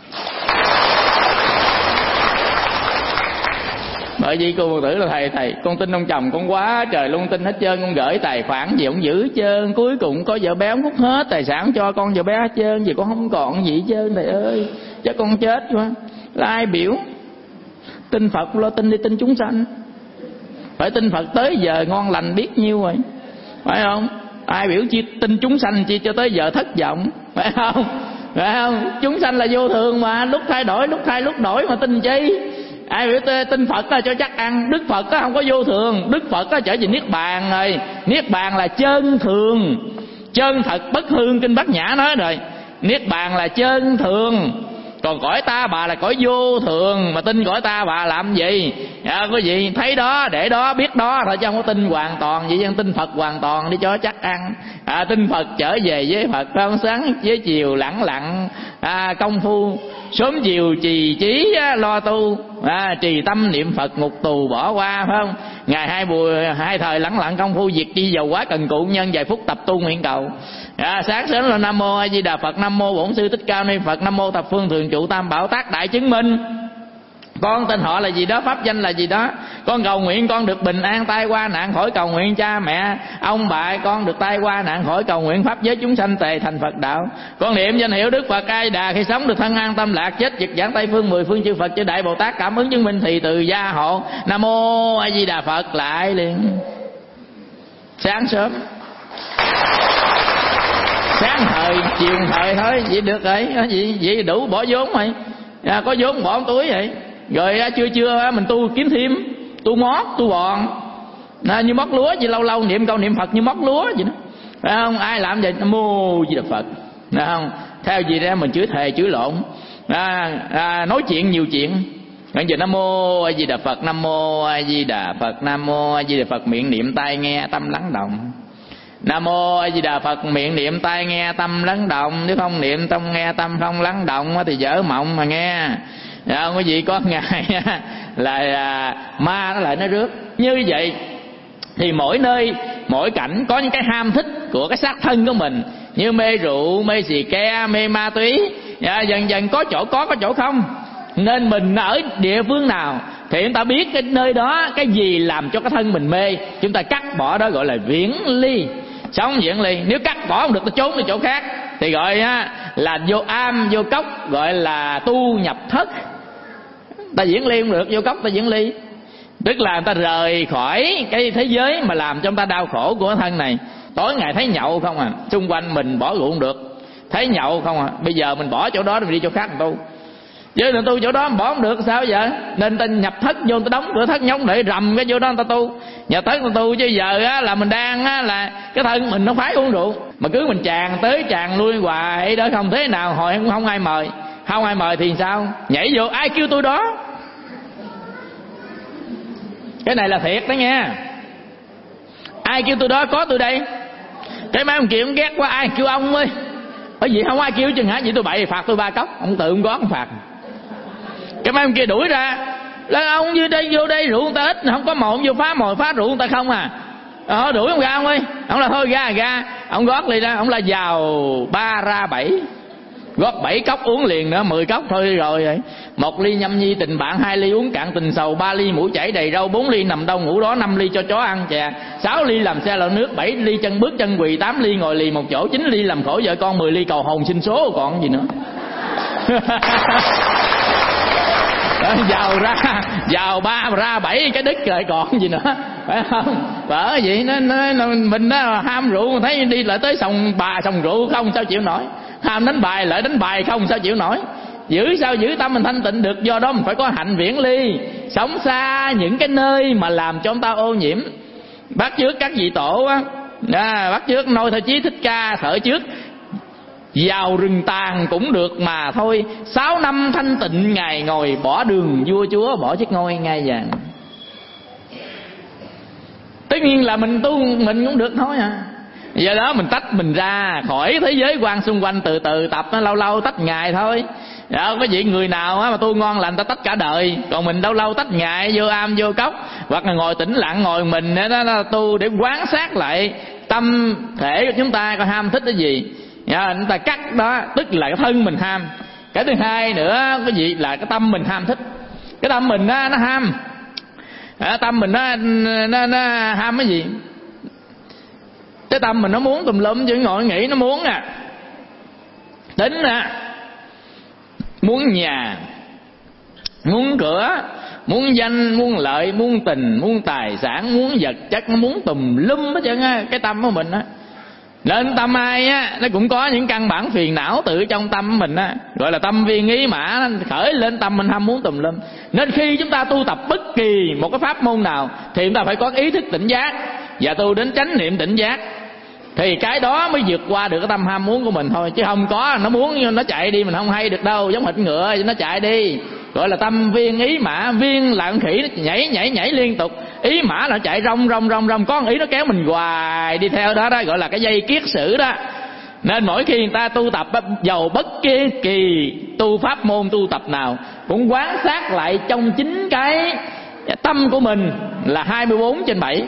Bởi vì cô Phật tử là thầy con tin ông chồng con quá trời luôn, tin hết trơn, con gửi tài khoản gì ông giữ hết trơn, cuối cùng có vợ bé hút hết tài sản cho con vợ bé hết trơn, vì con không còn gì hết trơn thầy ơi, chắc con chết quá. Là ai biểu tin Phật lo tin đi, tin chúng sanh, phải tin Phật tới giờ ngon lành biết nhiêu rồi, phải không? Ai biểu chi tin chúng sanh chi cho tới giờ thất vọng, phải không? Phải không? Chúng sanh là vô thường mà, lúc thay đổi lúc thay lúc đổi mà tin chi? Ai biểu tin Phật là cho chắc ăn. Đức Phật không có vô thường, Đức Phật trở về niết bàn rồi. Niết bàn là chân thường, chân thật bất hương, kinh Bát Nhã nói rồi. Niết bàn là chân thường, còn cõi ta bà là cõi vô thường. Mà tin cõi ta bà làm gì? Quý vị thấy đó, để đó, biết đó thôi, chứ không có tin hoàn toàn. Vậy chứ tin Phật hoàn toàn đi cho chắc ăn. Tin Phật trở về với Phật, sáng với chiều lẳng lặng, công phu sớm chiều trì trí lo tu, trì tâm niệm Phật ngục tù bỏ qua, phải không? Ngày hai thời lẳng lặng công phu, việc chi dầu quá cần cụ, nhân vài phút tập tu nguyện cầu. Sáng sớm là Nam Mô A Di Đà Phật, Nam Mô Bổn Sư Thích Ca Mâu Ni Phật, Nam Mô Thập Phương Thường Trụ Tam Bảo Tác Đại Chứng Minh. Con tên họ là gì đó, pháp danh là gì đó. Con cầu nguyện con được bình an tai qua nạn khỏi, cầu nguyện cha mẹ ông bà con được tai qua nạn khỏi, cầu nguyện pháp giới chúng sanh tề thành Phật đạo. Con niệm danh hiệu Đức Phật A Di Đà, khi sống được thân an tâm lạc, chết dịch giảng Tây Phương 10 phương chư Phật chư Đại Bồ Tát cảm ứng chứng minh thì từ gia hộ. Nam Mô A Di Đà Phật lại liền. Sáng sớm, sáng thời chiều thời thôi, vậy được rồi, vậy đủ bỏ vốn rồi. Có vốn bỏ túi vậy. Rồi chưa mình tu kiếm thêm, tu mót, tu bòn, như mót lúa vậy, lâu lâu niệm câu niệm Phật như mót lúa vậy đó, phải không? Ai làm vậy? Nam Mô Di Đà Phật, phải không? Theo gì ra mình chửi thề chửi lộn, nói chuyện nhiều chuyện. Bây giờ Nam Mô A Di Đà Phật, Nam Mô A Di Đà Phật, Nam Mô A Di Đà Phật, miệng niệm tai nghe tâm lắng động. Nam Mô A Di Đà Phật, miệng niệm tai nghe tâm lắng động. Nếu không niệm tâm nghe tâm không lắng động thì dở mộng mà nghe. Quý vị có ngày là ma nó lại nó rước. Như vậy thì mỗi nơi mỗi cảnh có những cái ham thích của cái xác thân của mình, như mê rượu, mê xì ke, mê ma túy, dần dần có chỗ có chỗ không. Nên mình ở địa phương nào thì chúng ta biết cái nơi đó cái gì làm cho cái thân mình mê, chúng ta cắt bỏ đó, gọi là viễn ly, sống viễn ly. Nếu cắt bỏ không được ta trốn đi chỗ khác thì gọi là vô am vô cốc, gọi là tu nhập thất. Ta viễn ly không được, vô cốc ta viễn ly, tức là người ta rời khỏi cái thế giới mà làm cho người ta đau khổ của thân này. Tối ngày thấy nhậu không à, xung quanh mình bỏ rượu không được, thấy nhậu không à. Bây giờ mình bỏ chỗ đó mình đi chỗ khác mình tu, chứ mình tu chỗ đó mình bỏ không được sao vậy? Nên ta nhập thất vô, ta đóng cửa thất nhông để rầm cái vô đó người ta tu, nhập thất người ta tu. Chứ giờ là mình đang là cái thân mình nó phái uống rượu, mà cứ mình tràn tới tràn lui hoài đó, không thế nào hồi cũng không ai mời. Không ai mời thì sao? Nhảy vô, ai kêu tôi đó. Cái này là thiệt đó nha. Ai kêu tôi đó, có tôi đây. Cái mấy ông kia ông ghét quá, ai kêu ông ơi. Bởi vì không ai kêu chừng hả? Vậy tôi bậy phạt tôi 3 cốc. Ông tự ông gót ông phạt. Cái mấy ông kia đuổi ra, là ông vô đây rượu người ta ít, không có mồi vô phá mồi phá rượu người ta không à. Đuổi ông ra ông ơi. Ông là thôi ra. Ông gót đi ra, ông là vào 3 ra 7. gót 7 cốc uống liền nữa, 10 cốc thôi rồi vậy. 1 ly nhâm nhi tình bạn, 2 ly uống cạn tình sầu, 3 ly mũi chảy đầy râu, 4 ly nằm đâu ngủ đó, 5 ly cho chó ăn chè, 6 ly làm xe lạo nước, 7 ly chân bước chân quỳ, 8 ly ngồi lì một chỗ, 9 ly làm khổ vợ con, 10 ly cầu hồn xin số, còn gì nữa. Giàu ra 7 cái đứt rồi còn gì nữa, phải không? Bởi vậy mình đó ham rượu, thấy đi lại tới sòng bà sòng rượu không sao chịu nổi, ham đánh bài lại đánh bài không sao chịu nổi. Sao giữ tâm mình thanh tịnh được? Do đó mình phải có hạnh viễn ly, sống xa những cái nơi mà làm cho chúng ta ô nhiễm. Bắt chước các vị tổ á, bắt chước Nôi Thơ Chí Thích Ca thở trước vào rừng tàn cũng được mà thôi. 6 năm thanh tịnh Ngài ngồi, bỏ đường vua chúa, bỏ chiếc ngôi ngai vàng. Tất nhiên là mình tu mình cũng được thôi à. Do đó mình tách mình ra khỏi thế giới quan xung quanh, từ từ tập, lâu lâu tách ngày thôi. Đó, có vị người nào mà tu ngon lành ta tách cả đời, còn mình lâu lâu tách ngày, vô am vô cốc, hoặc là ngồi tĩnh lặng ngồi mình đó tu để quán sát lại tâm thể của chúng ta, coi ham thích cái gì. Chúng ta cắt đó, tức là cái thân mình ham. Cái thứ hai nữa cái gì là cái tâm mình ham thích. Cái tâm mình nó ham, tâm mình nó ham cái gì? Cái tâm mình nó muốn tùm lum, chứ ngồi nghĩ nó muốn tính muốn nhà, muốn cửa, muốn danh, muốn lợi, muốn tình, muốn tài sản, muốn vật chất, nó muốn tùm lum hết trơn á, cái tâm của mình á. Nên tâm ai á, nó cũng có những căn bản phiền não tự trong tâm mình á, gọi là tâm viên ý mã, khởi lên tâm mình ham muốn tùm lum. Nên khi chúng ta tu tập bất kỳ một cái pháp môn nào thì chúng ta phải có ý thức tỉnh giác và tu đến chánh niệm tỉnh giác, thì cái đó mới vượt qua được cái tâm ham muốn của mình thôi. Chứ không có nó muốn nó chạy đi mình không hay được đâu, giống thịt ngựa nó chạy đi, gọi là tâm viên ý mã. Viên là con khỉ nó nhảy liên tục, ý mã là chạy rong, có con ý nó kéo mình hoài đi theo đó, gọi là cái dây kiết sử đó. Nên mỗi khi người ta tu tập, dầu bất kỳ tu pháp môn tu tập nào, cũng quán sát lại trong chính cái tâm của mình là 24/7.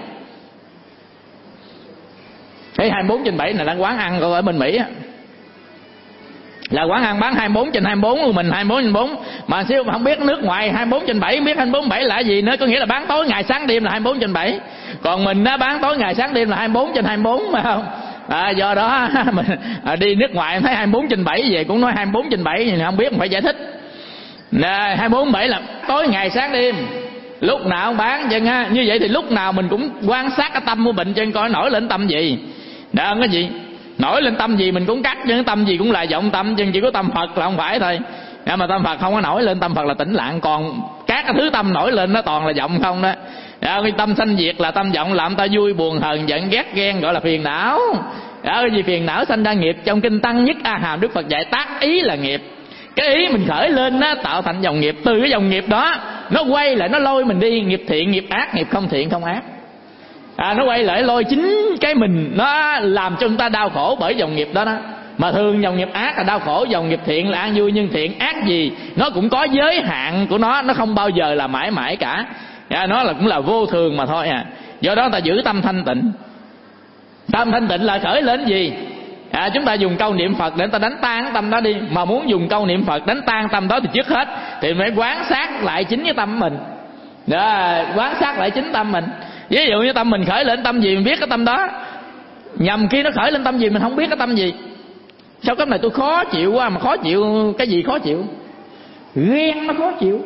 Cái 24/7 này là quán ăn của ở bên Mỹ á, là quán ăn bán 24/24 của mình, 24/24. Mà siêu không biết nước ngoài 24/7, không biết 24/7 là gì nữa, có nghĩa là bán tối ngày sáng đêm là 24/7. Còn mình đó bán tối ngày sáng đêm là 24/24 mà không. Do đó mình đi nước ngoài thấy 24/7 về cũng nói 24/7, thì không biết mình phải giải thích. 24/7 là tối ngày sáng đêm, lúc nào cũng bán chân ha. Như vậy thì lúc nào mình cũng quan sát cái tâm của mình chân, coi nổi lên tâm gì. Đó, cái gì nổi lên tâm gì mình cũng cắt, chứ tâm gì cũng là vọng tâm, chứ chỉ có tâm Phật là không phải thôi. Mà tâm Phật không có nổi lên, tâm Phật là tĩnh lặng, còn các cái thứ tâm nổi lên nó toàn là vọng không đó. Cái tâm sanh diệt là tâm vọng, làm ta vui buồn hờn giận ghét ghen, gọi là phiền não. Cái gì phiền não sanh ra nghiệp. Trong kinh Tăng Nhất A Hàm Đức Phật dạy tác ý là nghiệp. Cái ý mình khởi lên nó tạo thành dòng nghiệp, từ cái dòng nghiệp đó nó quay lại nó lôi mình đi, nghiệp thiện nghiệp ác, nghiệp không thiện không ác. Nó quay lại lôi chính cái mình, nó làm cho chúng ta đau khổ bởi dòng nghiệp đó đó. Mà thường dòng nghiệp ác là đau khổ, dòng nghiệp thiện là an vui. Nhưng thiện ác gì nó cũng có giới hạn của nó không bao giờ là mãi mãi cả. Nó là cũng là vô thường mà thôi Do đó ta giữ tâm thanh tịnh. Tâm thanh tịnh là khởi lên gì? Chúng ta dùng câu niệm Phật để ta đánh tan cái tâm đó đi. Mà muốn dùng câu niệm Phật đánh tan tâm đó thì trước hết thì phải quán sát lại chính cái tâm của mình. Quán sát lại chính tâm mình. Ví dụ như tâm mình khởi lên tâm gì mình biết cái tâm đó, nhầm khi nó khởi lên tâm gì mình không biết cái tâm gì. Sao cái này tôi khó chịu quá, mà khó chịu cái gì khó chịu? Ghen nó khó chịu,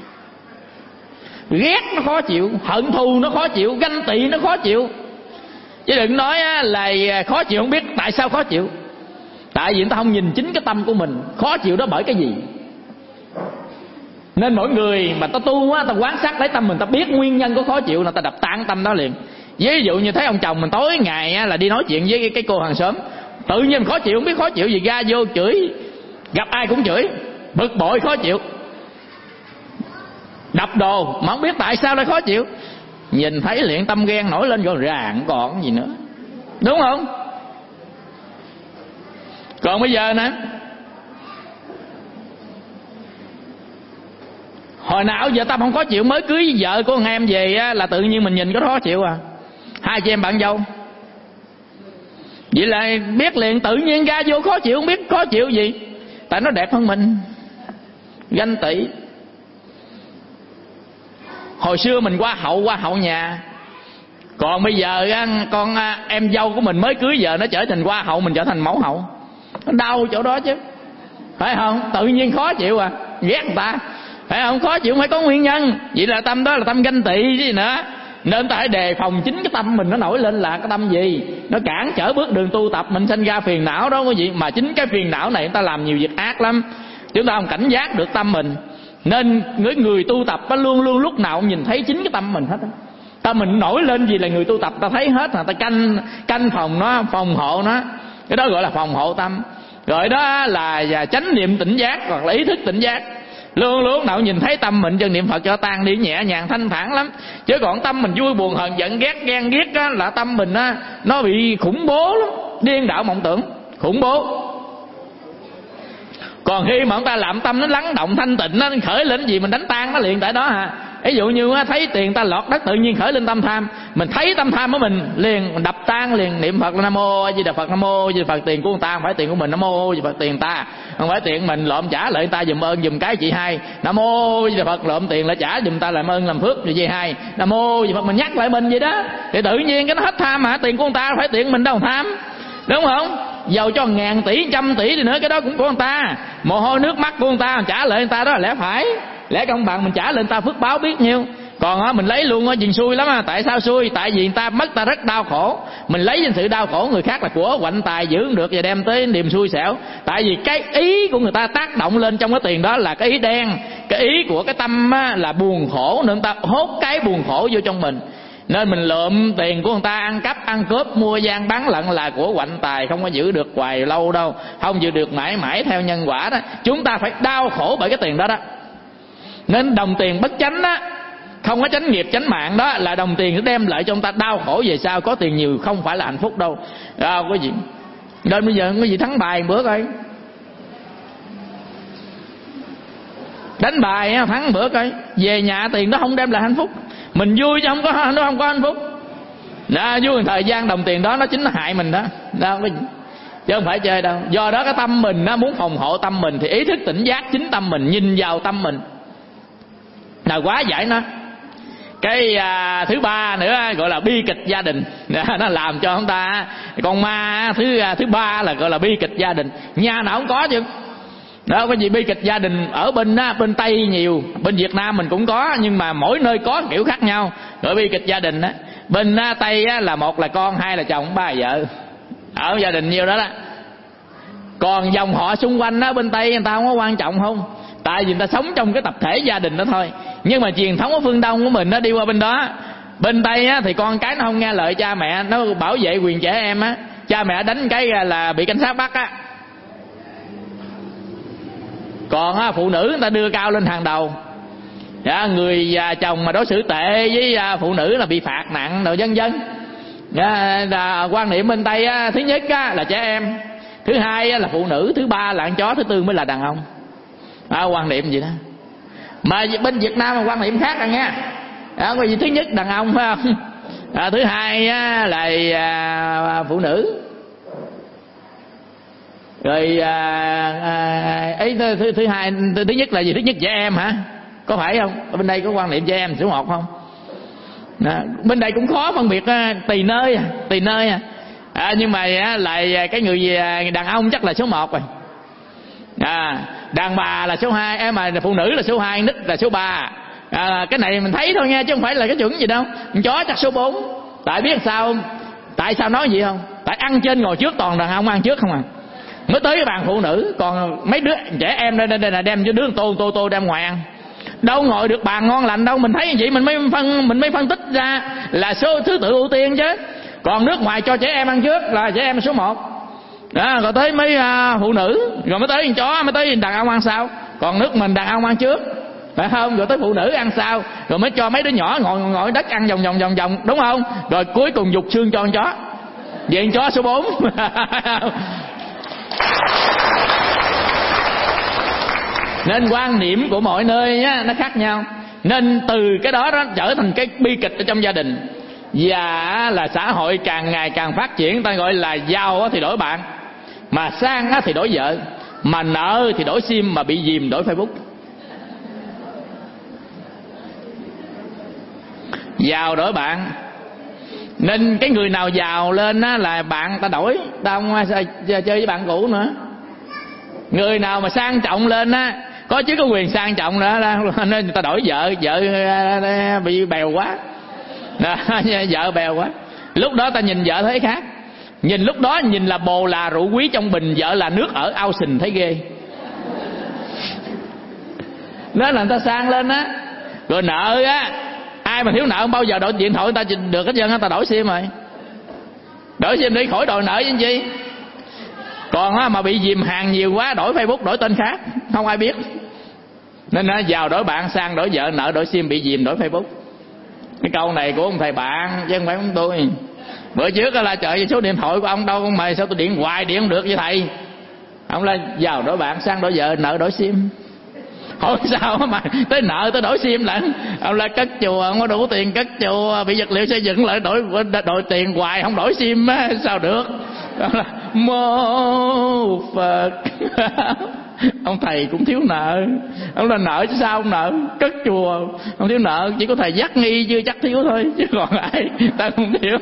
ghét nó khó chịu, hận thù nó khó chịu, ganh tị nó khó chịu. Chứ đừng nói là khó chịu không biết tại sao khó chịu. Tại vì người ta không nhìn chính cái tâm của mình, khó chịu đó bởi cái gì. Nên mỗi người mà ta tu ta quán sát lấy tâm mình, ta biết nguyên nhân của khó chịu là ta đập tan tâm đó liền. Ví dụ như thấy ông chồng mình tối ngày là đi nói chuyện với cái cô hàng xóm, tự nhiên khó chịu, không biết khó chịu gì, ra vô chửi, gặp ai cũng chửi, bực bội khó chịu, đập đồ mà không biết tại sao lại khó chịu. Nhìn thấy liền tâm ghen nổi lên rồi ràng còn gì nữa, đúng không? Còn bây giờ nè, hồi nào giờ tâm không khó chịu, mới cưới vợ của thằng em về là tự nhiên mình nhìn có khó chịu hai chị em bạn dâu. Vậy là biết liền, tự nhiên ra vô khó chịu, không biết khó chịu gì. tại nó đẹp hơn mình. Ganh tị. Hồi xưa mình qua hậu nhà, còn bây giờ con em dâu của mình mới cưới giờ nó trở thành hoa hậu, mình trở thành mẫu hậu. Nó đau chỗ đó chứ, phải không? Tự nhiên khó chịu à, ghét người ta, phải không? Khó chịu phải có nguyên nhân. Vậy là tâm đó là tâm ganh tị chứ gì nữa. Nên ta phải đề phòng chính cái tâm mình nó nổi lên là cái tâm gì, nó cản trở bước đường tu tập mình sinh ra phiền não đó quý vị. Mà chính cái phiền não này người ta làm nhiều việc ác lắm, chúng ta không cảnh giác được tâm mình. Nên người tu tập nó luôn luôn lúc nào cũng nhìn thấy chính cái tâm mình hết á. Tâm mình nổi lên gì là người tu tập ta thấy hết, là ta canh phòng nó, phòng hộ nó. Cái đó gọi là phòng hộ tâm. Rồi đó là chánh niệm tỉnh giác hoặc là ý thức tỉnh giác. Luôn luôn nào nhìn thấy tâm mình chân niệm Phật cho tan đi, nhẹ nhàng thanh thản lắm. Chứ còn tâm mình vui buồn hờn giận ghét ghen ghét á, là tâm mình á, nó bị khủng bố lắm, điên đảo mộng tưởng, khủng bố. Còn khi mà chúng ta làm tâm nó lắng động thanh tịnh, nó khởi lên gì mình đánh tan nó liền tại đó à. Ví dụ như thấy tiền ta lọt đất tự nhiên khởi lên tâm tham, mình thấy tâm tham của mình liền mình đập tan liền, niệm Phật là Nam Mô A Di Đà Phật, Nam Mô A Di Đà Phật. Tiền của người ta không phải tiền của mình, Nam Mô A Di Đà Phật. Tiền ta không phải tiền mình, lộn trả lại người ta dùm ơn dùm cái chị hai, Nam Mô A Di Đà Phật. Lộn tiền lại trả dùm ta làm ơn làm phước rồi chị hai, Nam Mô A Di Đà Phật. Mình nhắc lại mình vậy đó thì tự nhiên cái nó hết tham. Mà tiền của người ta không phải tiền mình đâu tham, đúng không? Giàu cho 1000 tỷ 100 tỷ đi nữa, cái đó cũng của người ta, mồ hôi nước mắt của người ta, trả lại người ta đó là lẽ phải, lẽ công bằng. Mình trả lại người ta phước báo biết nhiêu. Còn mình lấy luôn chuyện xui lắm à. Tại sao xui? Tại vì người ta mất ta rất đau khổ. Mình lấy danh sự đau khổ người khác là của quạnh tài giữ không được và đem tới niềm xui xẻo. Tại vì cái ý của người ta tác động lên trong cái tiền đó là cái ý đen. Cái ý của cái tâm là buồn khổ, nên người ta hốt cái buồn khổ vô trong mình. Nên mình lượm tiền của người ta, ăn cắp ăn cướp mua gian bán lận là của quạnh tài, không có giữ được hoài lâu đâu, không giữ được mãi mãi theo nhân quả đó. Chúng ta phải đau khổ bởi cái tiền đó đó. Nên đồng tiền bất chánh đó, không có chánh nghiệp chánh mạng đó, là đồng tiền nó đem lại cho chúng ta đau khổ về sau. Có tiền nhiều không phải là hạnh phúc đâu. Có gì nên bây giờ có gì thắng bài bữa coi, đánh bài thắng bữa coi, về nhà tiền đó không đem lại hạnh phúc. Mình vui chứ không có hạnh phúc đó. Vui thời gian đồng tiền đó nó chính là hại mình đó, chứ không phải chơi đâu. Do đó cái tâm mình nó muốn phòng hộ tâm mình thì ý thức tỉnh giác chính tâm mình, nhìn vào tâm mình là quá giải nó. Cái thứ ba nữa gọi là bi kịch gia đình. Nó làm cho chúng ta con ma thứ ba là gọi là bi kịch gia đình. Nhà nào cũng có chứ đó. Cái gì bi kịch gia đình ở bên Tây nhiều, bên Việt Nam mình cũng có, nhưng mà mỗi nơi có kiểu khác nhau. Rồi bi kịch gia đình á, bên Tây là một là con, hai là chồng, ba là vợ, ở gia đình nhiêu đó đó. Còn dòng họ xung quanh bên Tây người ta không có quan trọng không, tại vì người ta sống trong cái tập thể gia đình đó thôi. Nhưng mà truyền thống ở phương Đông của mình nó đi qua bên đó, bên Tây thì con cái nó không nghe lời cha mẹ, nó bảo vệ quyền trẻ em á, cha mẹ đánh cái là bị cảnh sát bắt á. Còn phụ nữ người ta đưa cao lên hàng đầu. Người chồng mà đối xử tệ với phụ nữ là bị phạt nặng rồi vân vân. Quan niệm bên Tây thứ nhất là trẻ em, thứ hai là phụ nữ, thứ ba là con chó, thứ tư mới là đàn ông. Quan niệm gì đó. Mà bên Việt Nam là quan niệm khác rồi nha. Có gì thứ nhất đàn ông phải không? Thứ hai là phụ nữ. Rồi thứ hai, thứ nhất là gì? Thứ nhất trẻ em hả? Có phải không? Ở bên đây có quan niệm trẻ em số 1 không? Bên đây cũng khó phân biệt, tùy nơi. Nhưng mà lại cái người đàn ông chắc là số 1 rồi. Đàn bà là số 2, mà phụ nữ là số 2, nít là số 3. Cái này mình thấy thôi nha, chứ không phải là cái chuẩn gì đâu. Con chó chắc số 4. Tại biết sao? Tại sao nói gì không? Tại ăn trên ngồi trước, toàn đàn ông ăn trước không à. Mới tới cái bàn phụ nữ, còn mấy đứa trẻ em đây là đem cho đứa tô đem ngoài ăn. Đâu ngồi được bàn ngon lành đâu. Mình thấy như vậy mình mới phân tích ra là số thứ tự ưu tiên chứ. Còn nước ngoài cho trẻ em ăn trước là trẻ em số 1 đó, rồi tới mấy phụ nữ, rồi mới tới con chó, mới tới đàn ông ăn sau. Còn nước mình đàn ông ăn trước, phải không? Rồi tới phụ nữ ăn sau, rồi mới cho mấy đứa nhỏ ngồi đất ăn vòng, đúng không? Rồi cuối cùng dục xương cho con chó. Vậy con chó số 4. Nên quan niệm của mọi nơi nó khác nhau. Nên từ cái đó trở thành cái bi kịch ở trong gia đình. Và là xã hội càng ngày càng phát triển, ta gọi là giàu thì đổi bạn, mà sang thì đổi vợ. Mà nợ thì đổi sim, mà bị dìm đổi Facebook. Giàu đổi bạn. Nên cái người nào giàu lên á là bạn ta đổi, ta không chơi với bạn cũ nữa. Người nào mà sang trọng lên á, có chứ có quyền sang trọng nữa, nên người ta đổi vợ bị bèo quá. Vợ bèo quá, lúc đó ta nhìn vợ thấy khác. Nhìn lúc đó nhìn là bồ là rượu quý trong bình, vợ là nước ở ao sình thấy ghê. Nên là người ta sang lên á. Rồi nợ á, ai mà thiếu nợ không bao giờ đổi điện thoại người ta được hết trơn á, ta đổi sim rồi. Đổi sim đi khỏi đòi nợ chứ chi. Còn á, mà bị dìm hàng nhiều quá đổi Facebook, đổi tên khác, không ai biết. Nên á, giàu đổi bạn, sang đổi vợ, nợ đổi sim, bị dìm đổi Facebook. Cái câu này của ông thầy bạn chứ không phải của tôi. Bữa trước là trời, số điện thoại của ông đâu mà sao tôi điện hoài điện không được với thầy. Ông là giàu đổi bạn, sang đổi vợ, nợ đổi sim. Hỏi sao mà tới nợ tới đổi sim lận. Ông là cất chùa không có đủ tiền cất chùa, bị vật liệu xây dựng lại đổi tiền hoài không đổi sim á, sao được. Ông là mô Phật. Ông thầy cũng thiếu nợ. Ông là nợ chứ sao ông nợ. Cất chùa không thiếu nợ, chỉ có thầy dắt nghi chưa chắc thiếu thôi, chứ còn ai ta không thiếu.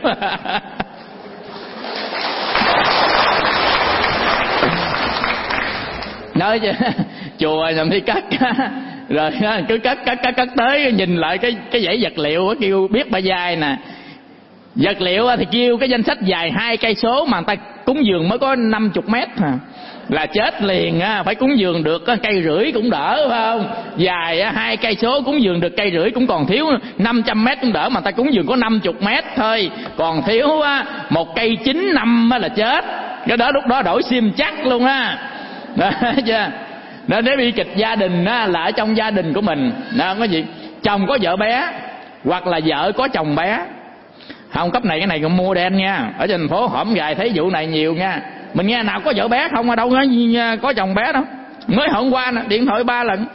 Nói chứ chùa làm thi cất rồi cứ cất tới nhìn lại cái dãy vật liệu kêu biết ba dài nè. Vật liệu thì kêu cái danh sách dài 2 cây số mà người ta cúng dường mới có 50 mét là chết liền á. Phải cúng dường được 1,5 cây cũng đỡ, phải không? Dài 2 cây số cúng dường được 1,5 cây cũng còn thiếu 500 mét cũng đỡ, mà ta cúng dường có 50 mét thôi, còn thiếu 1 cây 9 năm là chết. Cái đó lúc đó đổi sim chắc luôn á. Đó chưa? Nên nếu bi kịch gia đình á, là ở trong gia đình của mình đó, có gì chồng có vợ bé hoặc là vợ có chồng bé. Không, cấp này cái này còn mua đen nha. Ở trên thành phố hổm gài thấy vụ này nhiều nha. Mình nghe nào có vợ bé không, ở đâu có chồng bé đâu. Mới hôm qua nè, điện thoại 3 lần.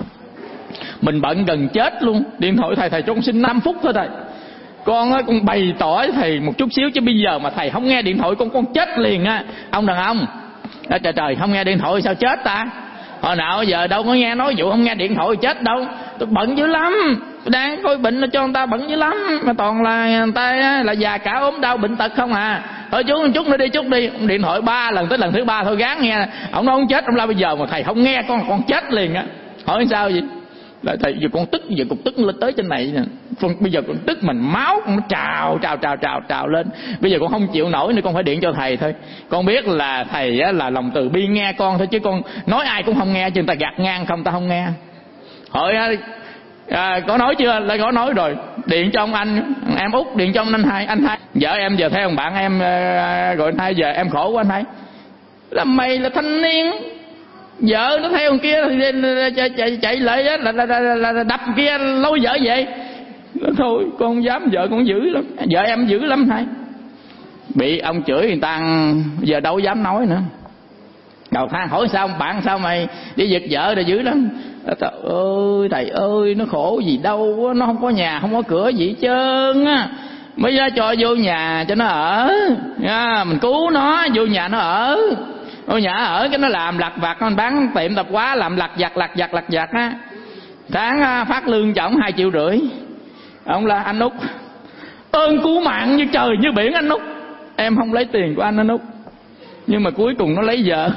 Mình bận gần chết luôn. Điện thoại thầy cho con xin 5 phút thôi thầy. Con bày tỏ với thầy một chút xíu, chứ bây giờ mà thầy không nghe điện thoại con chết liền á. Ông đàn ông trời không nghe điện thoại sao chết ta. Hồi nào giờ đâu có nghe nói vụ không nghe điện thoại chết đâu. Tôi bận dữ lắm, đang coi bệnh cho người ta bận dữ lắm, mà toàn là người ta là già cả ốm đau bệnh tật không à. Thôi chú chút nữa đi, chút đi. Điện thoại 3 lần tới lần thứ 3 thôi gán nghe. Ông nói ông chết, ông la bây giờ mà thầy không nghe con chết liền á. Hỏi sao vậy? Là thầy giờ con tức, giờ cục tức lên tới trên này nè. Bây giờ con tức mình máu con trào lên. Bây giờ con không chịu nổi nữa, con phải điện cho thầy thôi. Con biết là thầy á, là lòng từ bi nghe con thôi, chứ con nói ai cũng không nghe, chứ người ta gạt ngang không, ta không nghe. Hỏi có nói chưa? Lại có nói rồi. Điện cho ông anh em Út, điện cho ông anh hai. Vợ em giờ theo ông bạn em gọi anh hai, giờ em khổ quá anh hai. Là mày là thanh niên, vợ nó theo kia chạy lại là đập kia lôi vợ vậy. Nó thôi con không dám, vợ con dữ lắm, vợ em dữ lắm thầy. Bị ông chửi người ta giờ đâu dám nói nữa. Đầu than hỏi sao bạn sao mày đi giật vợ rồi dữ lắm. Trời ơi thầy ơi, nó khổ gì đâu, nó không có nhà không có cửa gì hết trơn á. Mới ra cho vô nhà cho nó ở nha, mình cứu nó vô nhà nó ở. Ở nhà ở cái nó làm lặt vặt, nó bán tiệm tạp hóa làm lặt vặt á. Tháng phát lương cho ổng 2,5 triệu. Ông là anh Út ơn cứu mạng như trời như biển anh Út. Em không lấy tiền của anh Út, nhưng mà cuối cùng nó lấy vợ.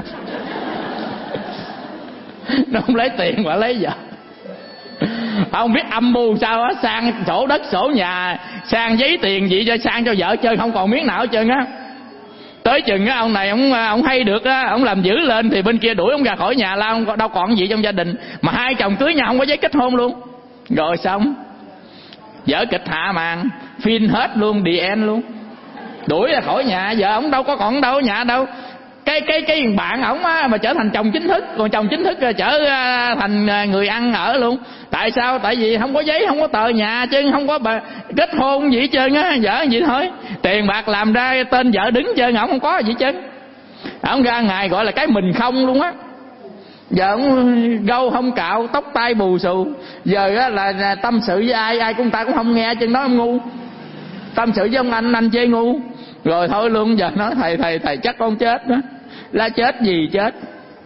Nó không lấy tiền mà lấy vợ. Không biết âm mưu sao á, sang sổ đất sổ nhà, sang giấy tiền gì cho sang cho vợ chơi không còn miếng nào hết trơn á. Tới chừng á ông này ông hay được á, ông làm dữ lên thì bên kia đuổi ông ra khỏi nhà, la ông đâu còn gì trong gia đình, mà hai chồng cưới nhau không có giấy kết hôn luôn. Rồi xong vở kịch hạ màn, phim hết luôn, the end luôn, đuổi ra khỏi nhà. Giờ ông đâu có còn đâu nhà đâu. Cái bạn ổng á mà trở thành chồng chính thức, còn chồng chính thức trở thành người ăn ở luôn. Tại sao? Tại vì không có giấy, không có tờ nhà chứ, không có kết hôn gì hết trơn á. Vợ gì thôi, tiền bạc làm ra tên vợ đứng trơn, ổng không có gì hết trơn. Ổng ra ngày gọi là cái mình không luôn á. Giờ ổng gâu không cạo, tóc tai bù xù. Giờ á là tâm sự với ai cũng ta cũng không nghe, chân nói ông ngu. Tâm sự với ông anh chê ngu. Rồi thôi luôn, giờ nói thầy chắc con chết đó. Là chết gì chết.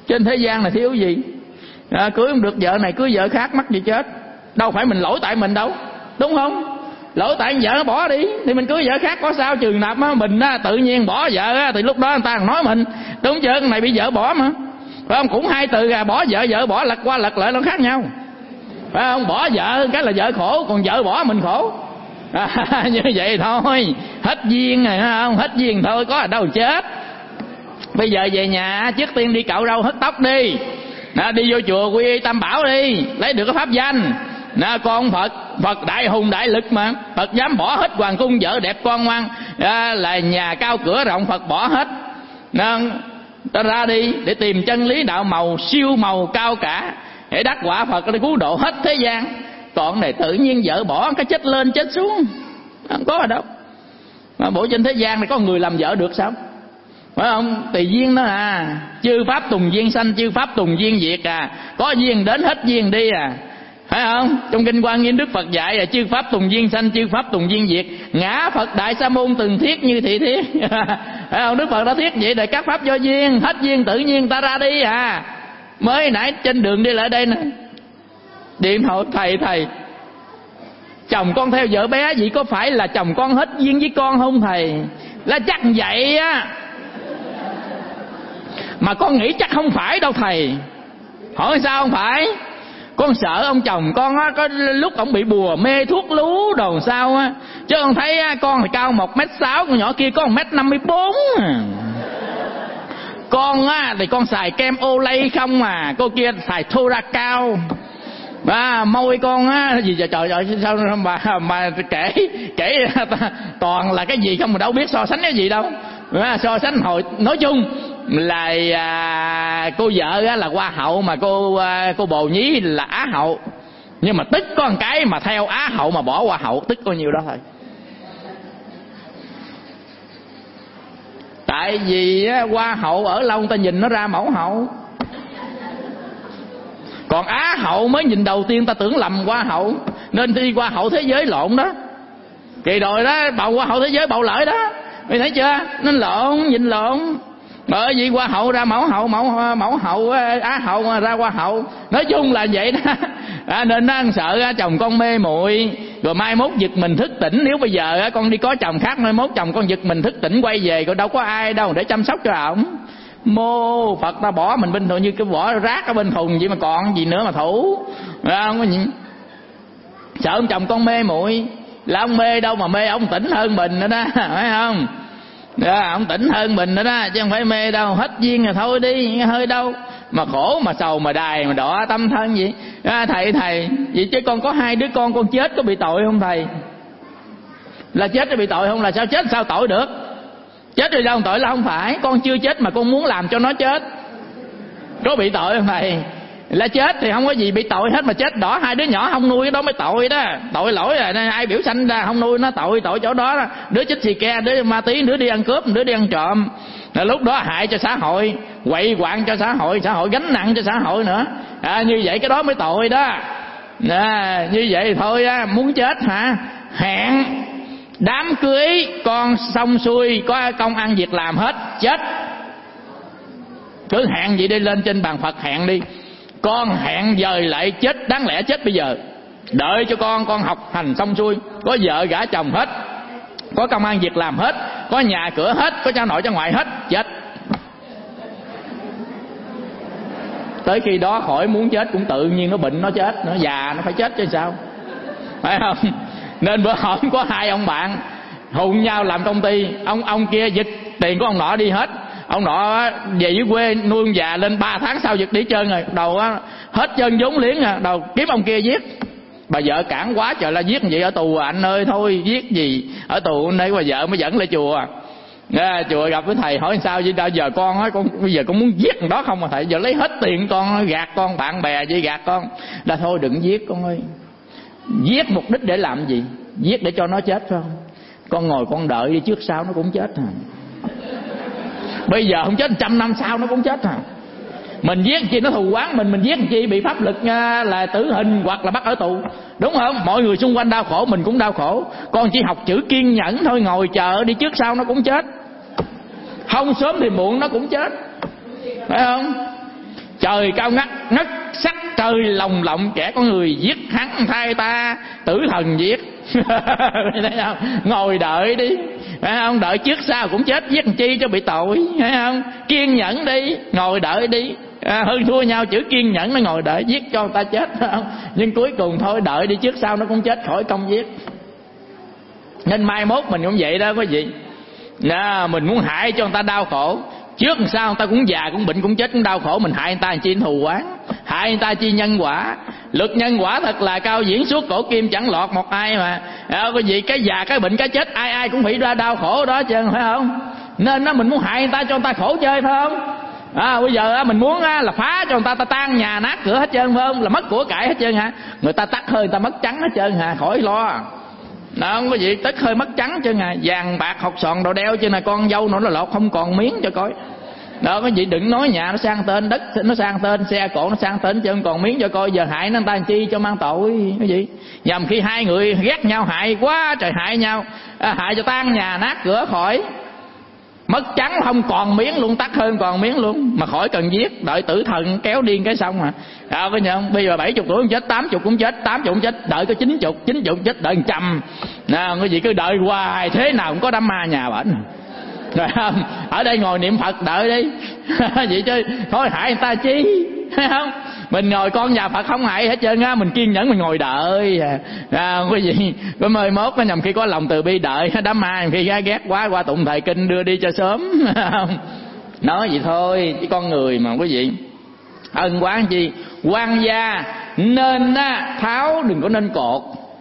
Trên thế gian này thiếu gì? Cưới không được vợ này cưới vợ khác mắc gì chết. Đâu phải mình lỗi tại mình đâu, đúng không? Lỗi tại vợ nó bỏ đi thì mình cưới vợ khác có sao? Chừng nào mình tự nhiên bỏ vợ thì lúc đó người ta còn nói mình, đúng chưa? Cái này bị vợ bỏ mà, phải không? Cũng hai từ bỏ vợ, vợ bỏ lật qua lật lại nó khác nhau, phải không? Bỏ vợ cái là vợ khổ, còn vợ bỏ mình khổ. Như vậy thôi, hết duyên rồi, không? Hết duyên thôi, có ở đâu chết. Bây giờ về nhà trước tiên đi cạo râu hớt tóc đi, đi vô chùa Quy Y Tam Bảo đi, lấy được cái pháp danh. Con Phật đại hùng đại lực mà, Phật dám bỏ hết hoàng cung vợ đẹp con ngoan, là nhà cao cửa rộng Phật bỏ hết. Ta ra đi để tìm chân lý đạo màu siêu màu cao cả, để đắc quả Phật để cứu độ hết thế gian. Còn này tự nhiên vợ bỏ cái chết lên chết xuống, không có ở đâu. Mà bộ trên thế gian này có người làm vợ được sao? Phải không? Tùy duyên đó chư pháp tùng duyên sanh, chư pháp tùng duyên diệt có duyên đến hết duyên đi phải không? Trong kinh Quan Nghiêm Đức Phật dạy là chư pháp tùng duyên sanh, chư pháp tùng duyên diệt, ngã Phật đại sa môn từng thiết như thị thiết. Phải không? Đức Phật đã thiết vậy để các pháp do duyên, hết duyên tự nhiên ta ra đi Mới nãy trên đường đi lại đây nè, điện hỏi thầy chồng con theo vợ bé vậy có phải là chồng con hết duyên với con không thầy? Là chắc vậy mà con nghĩ chắc không phải đâu thầy. Hỏi sao không phải? Con sợ ông chồng con có lúc ông bị bùa mê thuốc lú đồ sao chứ con thấy con thì cao 1m6, con nhỏ kia có 1m54 Con thì con xài kem Olay không cô kia xài Thora cao. Môi con gì trời ơi sao mà kể toàn là cái gì không mà đâu biết so sánh cái gì đâu. So sánh hồi nói chung là cô vợ là hoa hậu, mà cô bồ nhí là á hậu. Nhưng mà tức có một cái mà theo á hậu mà bỏ hoa hậu, tức có nhiêu đó thôi. Tại vì hoa hậu ở lâu người ta nhìn nó ra mẫu hậu, còn á hậu mới nhìn đầu tiên ta tưởng lầm hoa hậu, nên đi hoa hậu thế giới lộn đó. Kỳ rồi đó bầu hoa hậu thế giới bầu lợi đó, mày thấy chưa? Nên lộn, nhìn lộn. Bởi vì hoa hậu ra mẫu hậu, mẫu hậu á hậu ra hoa hậu. Nói chung là vậy đó. Nên nó sợ chồng con mê muội, rồi mai mốt giật mình thức tỉnh. Nếu bây giờ con đi có chồng khác, mai mốt chồng con giật mình thức tỉnh quay về, rồi đâu có ai đâu để chăm sóc cho ổng. Mô Phật ta bỏ mình bên thùng như cái vỏ rác ở bên thùng vậy mà còn gì nữa mà thủ. Không có gì. Sợ ông chồng con mê muội, là ông mê đâu mà mê, ông tỉnh hơn mình nữa đó, phải không? Ông tỉnh hơn mình nữa đó, chứ không phải mê đâu. Hết duyên rồi thôi đi, hơi đâu mà khổ mà sầu mà đài mà đọa tâm thân vậy. Thầy vậy chứ con có 2 đứa con chết có bị tội không thầy? Là chết có bị tội không? Là sao chết sao tội được? Chết rồi đâu tội là không phải. Con chưa chết mà con muốn làm cho nó chết, có bị tội không thầy? Là chết thì không có gì bị tội hết, mà chết đỏ 2 đứa nhỏ không nuôi cái đó mới tội đó. Tội lỗi rồi, ai biểu sanh ra không nuôi nó tội chỗ đó, đó. Đứa chích xì ke, đứa ma tí, đứa đi ăn cướp, đứa đi ăn trộm, là lúc đó hại cho xã hội, quậy quạng cho xã hội gánh nặng cho xã hội nữa. Như vậy cái đó mới tội đó. Như vậy thì thôi muốn chết hẹn đám cưới con xong xuôi có công ăn việc làm hết chết. Cứ hẹn vậy đi, lên trên bàn Phật hẹn đi, con hẹn dời lại chết, đáng lẽ chết bây giờ, đợi cho con học hành xong xuôi, có vợ gả chồng hết, có công ăn việc làm hết, có nhà cửa hết, có cha nội cha ngoại hết, chết. Tới khi đó khỏi muốn chết cũng tự nhiên nó bệnh nó chết, nó già nó phải chết chứ sao, phải không? Nên bữa hôm có 2 ông bạn hùng nhau làm công ty, ông kia giật tiền của ông nọ đi hết. Ông nọ về dưới quê nuôi ông già, lên 3 tháng sau giật đi trơn rồi, đầu hết trơn vốn liếng đầu kiếm ông kia giết. Bà vợ cản quá trời, là giết vậy ở tù anh ơi, thôi giết gì ở tù đây. Bà vợ mới dẫn lên chùa. Chùa gặp với thầy hỏi sao vậy? Giờ con bây giờ con muốn giết thằng đó không mà thầy, giờ lấy hết tiền con gạt con, bạn bè vậy gạt con. Là thôi đừng giết con ơi. Giết mục đích để làm gì? Giết để cho nó chết phải không? Con ngồi con đợi đi, trước sau nó cũng chết Bây giờ không chết 100 năm sau nó cũng chết Mình giết chi nó thù oán mình giết chi bị pháp lực là tử hình hoặc là bắt ở tù, đúng không? Mọi người xung quanh đau khổ, mình cũng đau khổ. Con chỉ học chữ kiên nhẫn thôi, ngồi chờ đi, trước sau nó cũng chết, không sớm thì muộn nó cũng chết, phải không? trời cao ngất ngất, sắc trời lồng lộng, kẻ có người giết hắn thay ta, tử thần giết. Thấy không? Ngồi đợi đi, phải không? Đợi trước sau cũng chết, giết làm chi cho bị tội, phải không? Kiên nhẫn đi, ngồi đợi đi. Hơn thua nhau chữ kiên nhẫn, nó ngồi đợi giết cho người ta chết, phải không? Nhưng cuối cùng thôi đợi đi, trước sau nó cũng chết, khỏi công giết. Nên mai mốt mình cũng vậy đó quý vị. Mình muốn hại cho người ta đau khổ, trước làm sao người ta cũng già cũng bệnh cũng chết cũng đau khổ, mình hại người ta chi thù quán, hại người ta chi nhân quả. Luật nhân quả thật là cao diễn suốt cổ kim, chẳng lọt một ai mà. Quý vị, cái già cái bệnh cái chết ai ai cũng bị ra đau khổ đó chứ, phải không? Nên mình muốn hại người ta cho người ta khổ chơi, phải không? Bây giờ mình muốn là phá cho người ta tan nhà nát cửa hết trơn, phải không? Là mất của cải hết trơn hả? Người ta tắt hơi người ta mất trắng hết trơn hả? Khỏi lo. Đó, không có gì tức hơi mất trắng chứ nè, vàng bạc học sòn đồ đeo chứ nè, con dâu nó lột không còn miếng cho coi. Đó, cái gì đừng nói nhà nó sang tên, đất nó sang tên, xe cộ nó sang tên chứ không còn miếng cho coi. Giờ hại nó người ta làm chi cho mang tội cái gì? Nhằm khi hai người ghét nhau hại quá trời hại nhau, hại cho tan nhà nát cửa khỏi. Mất trắng không còn miếng luôn, tắt hơn còn miếng luôn, mà khỏi cần giết, đợi tử thần kéo điên cái xong mà. Có nhận không? Bây giờ 70 tuổi cũng chết, 80 cũng chết, 80 cũng chết, đợi có 90 chết, đợi 100. Cái gì cứ đợi hoài thế nào cũng có đám ma nhà bệnh. Rồi không? Ở đây ngồi niệm Phật đợi đi. Vậy chứ thôi hại người ta chi, thấy không? Mình ngồi con nhà Phật không hại hết trơn á, mình kiên nhẫn mình ngồi đợi. Cái gì có 11 nó nhầm khi có lòng từ bi đợi đám ma, khi ghét quá qua tụng thời kinh đưa đi cho sớm. Không? Nói vậy thôi chứ con người mà quý vị. Ân oán chi? Quan gia nên tháo, đừng có nên cột.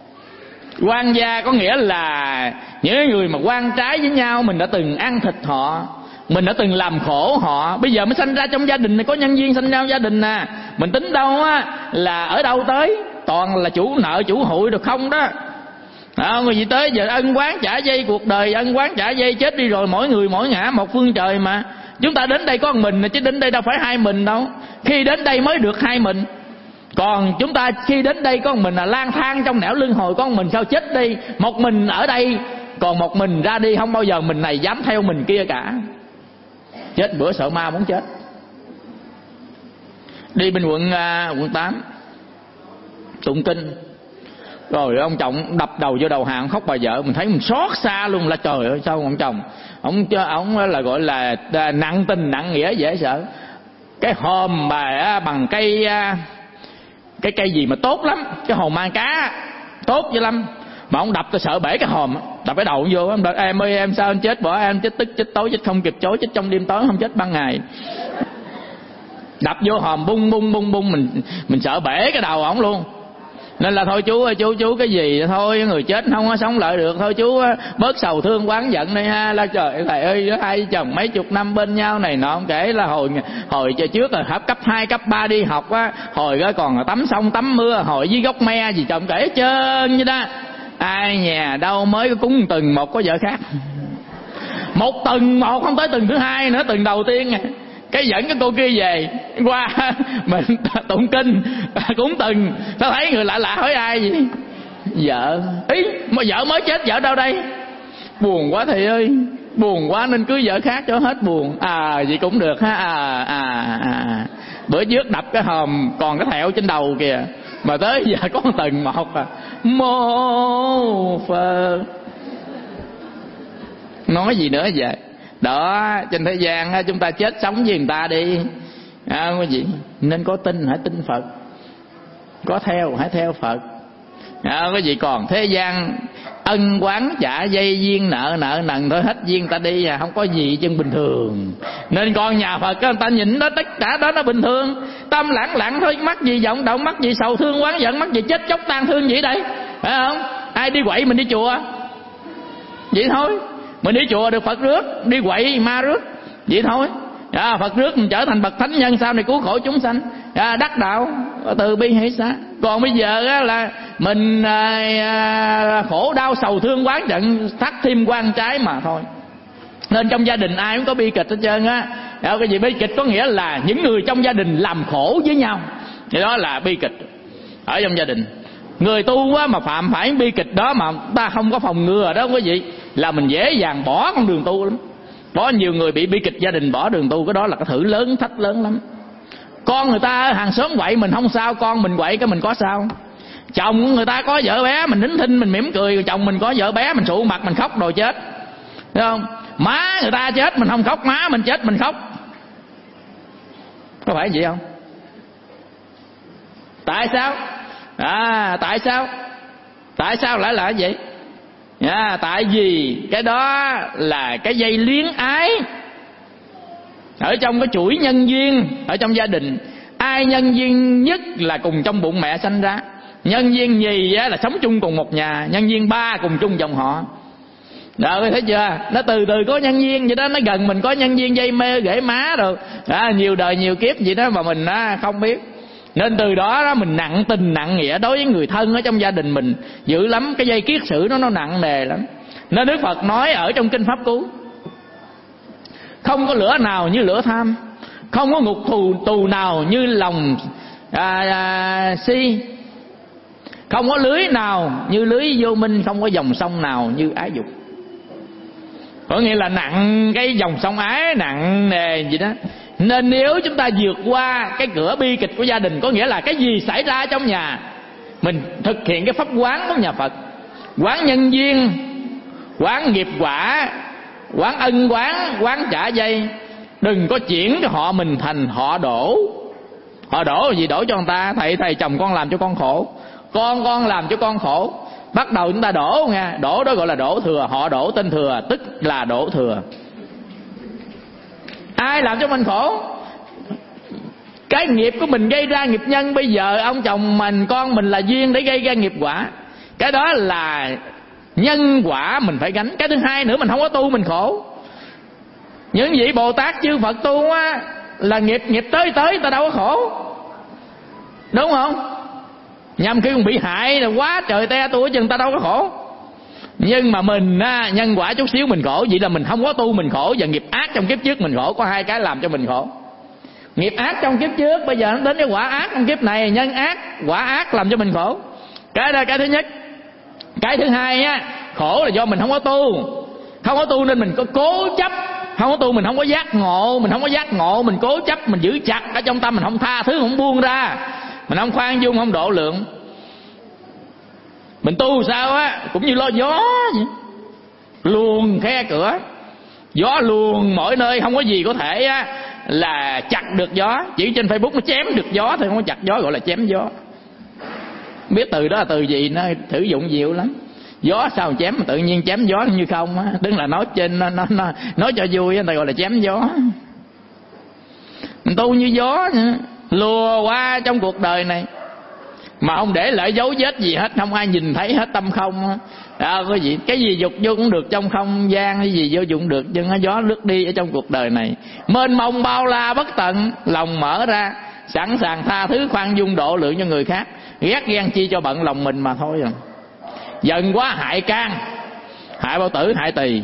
Quan gia có nghĩa là những người mà quan trái với nhau, mình đã từng ăn thịt họ, mình đã từng làm khổ họ, bây giờ mới sanh ra trong gia đình này, có nhân duyên sanh ra trong gia đình nè. Mình tính đâu là ở đâu tới, toàn là chủ nợ chủ hụi được không đó. Người gì tới giờ ân oán trả dây, cuộc đời ân oán trả dây, chết đi rồi mỗi người mỗi ngã một phương trời mà. Chúng ta đến đây có một mình chứ đến đây đâu phải hai mình đâu. Khi đến đây mới được hai mình. Còn chúng ta khi đến đây có một mình là lang thang trong nẻo luân hồi, có một mình sao chết đi. Một mình ở đây, còn một mình ra đi, không bao giờ mình này dám theo mình kia cả. Chết bữa sợ ma muốn chết. Đi bên quận 8 tụng kinh, rồi ông chồng đập đầu vô đầu hàng khóc bà vợ. Mình thấy mình xót xa luôn, là trời ơi sao ông chồng ông là gọi là nặng tình nặng nghĩa dễ sợ. Cái hòm bà bằng cây gì mà tốt lắm, cái hòm mang cá tốt dữ lắm, mà ông đập tôi sợ bể cái hòm, đập cái đầu vô. Em ơi em sao anh chết, bỏ em chết tức chết tối chết không kịp chối, chết trong đêm tối không chết ban ngày. Đập vô hòm bung bung bung bung, mình sợ bể cái đầu ổng luôn. Nên là thôi chú cái gì thôi, người chết không có sống lại được, thôi chú bớt sầu thương oán giận đi ha. Là trời thầy ơi, hai chồng mấy chục năm bên nhau này nọ, kể là hồi trước là cấp 2 cấp 3 đi học á, hồi đó còn tắm sông tắm mưa, hồi dưới gốc me gì chồng kể trơn như đó. Ai nhà đâu mới có cúng tuần một có vợ khác, một tuần một không tới tuần thứ hai nữa, tuần đầu tiên cái dẫn cái cô kia về qua mình tụng kinh cúng tuần, tao thấy người lạ lạ hỏi ai vậy, vợ. Ý mà vợ mới chết, vợ đâu đây? Buồn quá thầy ơi, buồn quá nên cưới vợ khác cho hết buồn. Vậy cũng được ha. Bữa trước đập cái hòm còn cái thẹo trên đầu kìa, mà tới giờ có một tuần một mô phật. Nói gì nữa vậy? Đó, trên thế gian chúng ta chết sống với người ta đi. Cái gì? Nên có tin hãy tin Phật, có theo hãy theo Phật. Cái gì còn thế gian ân oán trả dây duyên nợ nần thôi, hết duyên ta đi không có gì chân bình thường. Nên con nhà Phật người ta nhìn đó tất cả đó nó bình thường, tâm lặng thôi, mắc gì vọng động, mắc gì sầu thương oán giận, mắc gì chết chóc tan thương gì đây, phải không? Ai đi quậy mình đi chùa vậy thôi, mình đi chùa được Phật rước, đi quậy ma rước vậy thôi. Phật rước mình trở thành bậc thánh nhân, sau này cứu khổ chúng sanh, đắc đạo từ bi hỷ xá. Còn bây giờ là mình khổ đau sầu thương oán giận, thắt thêm quan trái mà thôi. Nên trong gia đình ai cũng có bi kịch hết trơn á. Cái gì bi kịch có nghĩa là những người trong gia đình làm khổ với nhau, thì đó là bi kịch ở trong gia đình. Người tu mà phạm phải bi kịch đó mà ta không có phòng ngừa đó quý vị, là mình dễ dàng bỏ con đường tu lắm. Có nhiều người bị bi kịch gia đình bỏ đường tu, cái đó là cái thử lớn, thách lớn lắm. Con người ta hàng xóm quậy mình không sao, con mình quậy cái mình có sao? Chồng người ta có vợ bé mình nín thinh mình mỉm cười, chồng mình có vợ bé mình sụ mặt mình khóc đồ chết, thấy không? Má người ta chết mình không khóc, má mình chết mình khóc, có phải vậy không? Tại sao? Tại sao lại là vậy? Tại vì cái đó là cái dây luyến ái ở trong cái chuỗi nhân duyên ở trong gia đình. Ai nhân duyên nhất là cùng trong bụng mẹ sanh ra, nhân duyên nhì là sống chung cùng một nhà, nhân duyên ba cùng chung dòng họ. Rồi thấy chưa? Nó từ từ có nhân duyên vậy đó, nó gần mình có nhân duyên dây mê rễ má rồi nhiều đời nhiều kiếp vậy đó mà mình không biết. Nên từ đó mình nặng tình nặng nghĩa đối với người thân ở trong gia đình mình dữ lắm, cái dây kiết sử nó nặng nề lắm. Nên Đức Phật nói ở trong kinh Pháp Cú, không có lửa nào như lửa tham, không có ngục tù nào như lòng si, không có lưới nào như lưới vô minh, không có dòng sông nào như ái dục. Có nghĩa là nặng cái dòng sông ái nặng nề gì đó. Nên nếu chúng ta vượt qua cái cửa bi kịch của gia đình, có nghĩa là cái gì xảy ra trong nhà, mình thực hiện cái pháp quán của nhà Phật, quán nhân duyên, quán nghiệp quả, quán ân quán, quán trả dây. Đừng có chuyển cho họ mình thành họ đổ. Họ đổ là gì? Đổ cho người ta, thầy chồng con làm cho con khổ, con làm cho con khổ. Bắt đầu chúng ta đổ nha, đổ đó gọi là đổ thừa. Họ đổ tên thừa tức là đổ thừa. Ai làm cho mình khổ? Cái nghiệp của mình gây ra nghiệp nhân. Bây giờ ông chồng mình, con mình là duyên để gây ra nghiệp quả. Cái đó là nhân quả mình phải gánh. Cái thứ hai nữa, mình không có tu mình khổ. Những vị Bồ Tát chư Phật tu á là nghiệp tới ta đâu có khổ, đúng không? Nhằm khi bị hại là quá trời te tu chừng ta đâu có khổ. Nhưng mà mình nhân quả chút xíu mình khổ, vậy là mình không có tu mình khổ. Và nghiệp ác trong kiếp trước mình khổ. Có hai cái làm cho mình khổ. Nghiệp ác trong kiếp trước, bây giờ nó đến cái quả ác trong kiếp này. Nhân ác, quả ác làm cho mình khổ. Cái đó cái thứ nhất. Cái thứ hai khổ là do mình không có tu. Không có tu nên mình có cố chấp. Không có tu mình không có giác ngộ. Mình không có giác ngộ, mình cố chấp, mình giữ chặt ở trong tâm, mình không tha thứ, không buông ra, mình không khoan dung, không độ lượng. Mình tu sao cũng như lo gió vậy. Luồn khe cửa, gió luồn mỗi nơi, không có gì có thể là chặt được gió. Chỉ trên Facebook nó chém được gió thôi, không có chặt gió, gọi là chém gió. Biết từ đó là từ gì, nó sử dụng nhiều lắm. Gió sao chém mà tự nhiên chém gió như không á. Đứng là nói trên nó nói cho vui, người ta gọi là chém gió. Mình tu như gió lùa qua trong cuộc đời này mà không để lại dấu vết gì hết, không ai nhìn thấy hết, tâm không. Cái gì dục vô cũng được trong không gian, cái gì vô dụng được, nhưng gió lướt đi ở trong cuộc đời này. Mênh mông bao la bất tận, lòng mở ra, sẵn sàng tha thứ, khoan dung, độ lượng cho người khác. Ghét ghen chi cho bận lòng mình mà thôi. Giận quá hại can, hại bao tử, hại tỳ,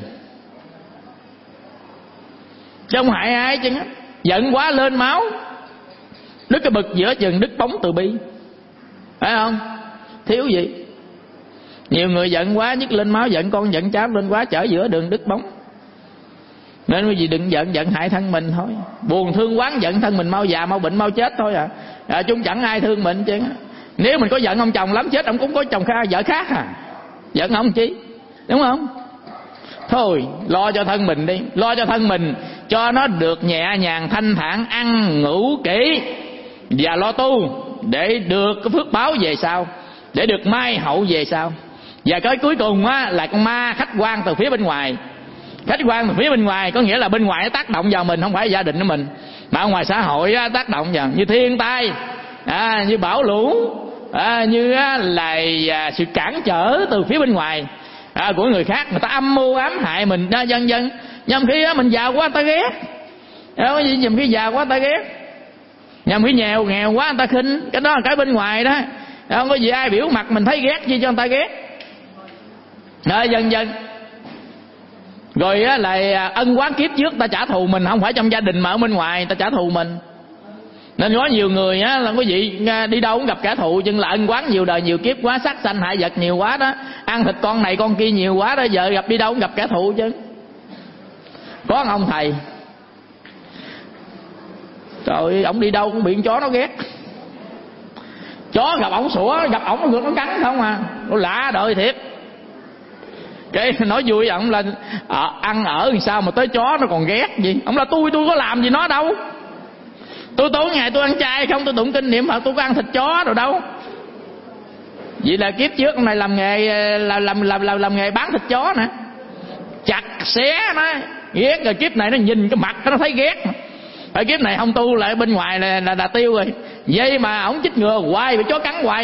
chứ không hại ai chứ. Giận quá lên máu, đứt cái bực giữa chừng, đứt bóng từ bi, phải không? Thiếu gì. Nhiều người giận quá nhức lên máu, giận con giận cháu lên quá chở giữa đường đứt bóng. Nên quý vị đừng giận hại thân mình thôi. Buồn thương quán giận thân mình mau già, mau bệnh, mau chết thôi chúng chẳng ai thương mình chứ. Nếu mình có giận ông chồng lắm chết, ông cũng có chồng khác, vợ khác giận ông chi, đúng không? Thôi lo cho thân mình đi, lo cho thân mình cho nó được nhẹ nhàng thanh thản, ăn ngủ kỹ và lo tu để được cái phước báo về sau, để được mai hậu về sau. Và cái cuối cùng là con ma khách quan từ phía bên ngoài. Khách quan từ phía bên ngoài có nghĩa là bên ngoài nó tác động vào mình, không phải gia đình của mình, mà ngoài xã hội tác động vào, như thiên tai, như bão lũ, như là sự cản trở từ phía bên ngoài của người khác, người ta âm mưu ám hại mình vân vân. Nhằm khi mình giàu quá người ta ghét, nhằm khi giàu quá người ta ghét, nhằm khi nghèo quá người ta khinh. Cái đó là cái bên ngoài đó, không có gì ai biểu mặt mình thấy ghét chi cho người ta ghét vân vân. Rồi là ân oán kiếp trước ta trả thù mình, không phải trong gia đình mà ở bên ngoài ta trả thù mình. Nên có nhiều người là quý vị đi đâu cũng gặp kẻ thù, nhưng là ân oán nhiều đời nhiều kiếp quá, sát sanh hại vật nhiều quá đó, ăn thịt con này con kia nhiều quá đó, giờ gặp đi đâu cũng gặp kẻ thù chứ. Có ông thầy Rồi ổng đi đâu cũng bị con chó nó ghét. Chó gặp ổng sủa, gặp ổng nó ngược nó cắn không à. Nó lạ đời thiệt. Cái nói vui ổng là ăn ở làm sao mà tới chó nó còn ghét gì. Ổng là tôi có làm gì nó đâu. Tôi tối ngày tôi ăn chay không, tôi tụng kinh niệm Phật, tôi có ăn thịt chó rồi đâu. Vậy là kiếp trước hôm nay làm nghề làm nghề bán thịt chó nè, chặt xé nó ghét. Rồi kiếp này nó nhìn cái mặt nó thấy ghét. Ở kiếp này không tu lại bên ngoài là tiêu rồi. Vậy mà ổng chích ngừa hoài bị chó cắn hoài.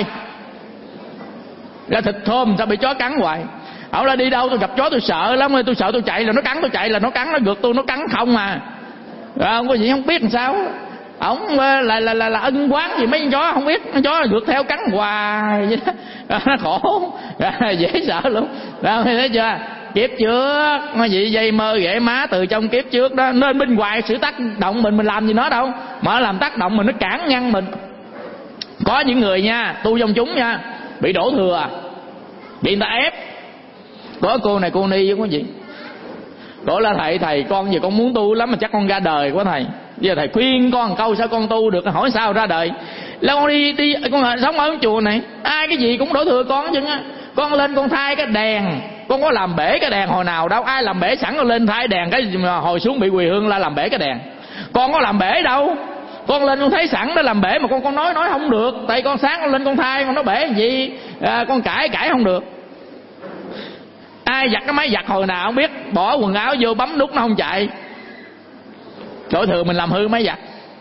Ra thịt thơm sao bị chó cắn hoài. Ổng là đi đâu tôi gặp chó tôi sợ lắm, tôi sợ tôi chạy là nó cắn, tôi chạy là nó cắn, nó gượt tôi nó cắn không à. Rồi không có gì không biết làm sao. Ổng là ân quán gì mấy con chó không biết, con chó gượt theo cắn hoài vậy đó. Nó khổ, dễ sợ luôn. Đó, thấy chưa? Kiếp trước nó vậy dây mơ ghẻ má từ trong kiếp trước đó. Nên bên ngoài sự tác động mình làm gì nó đâu, mà nó làm tác động mình, nó cản ngăn mình. Có những người nha, tu trong chúng nha, bị đổ thừa, bị người ta ép. Có cô này cô ni chứ có gì. Cổ là thầy con giờ con muốn tu lắm mà chắc con ra đời quá thầy. Giờ thầy khuyên con câu sao con tu được, hỏi sao ra đời. Là con đi con sống ở chùa này, ai cái gì cũng đổ thừa con chứ á. Con lên con thay cái đèn, con có làm bể cái đèn hồi nào đâu. Ai làm bể sẵn con lên thay đèn, cái mà hồi xuống bị Quỳ Hương la làm bể cái đèn. Con có làm bể đâu. Con lên con thấy sẵn nó làm bể mà con nói không được. Tại con sáng con lên con thay, con nói bể gì con cãi không được. Ai giặt cái máy giặt hồi nào không biết, bỏ quần áo vô bấm nút nó không chạy. Chỗ thừa mình làm hư máy giặt.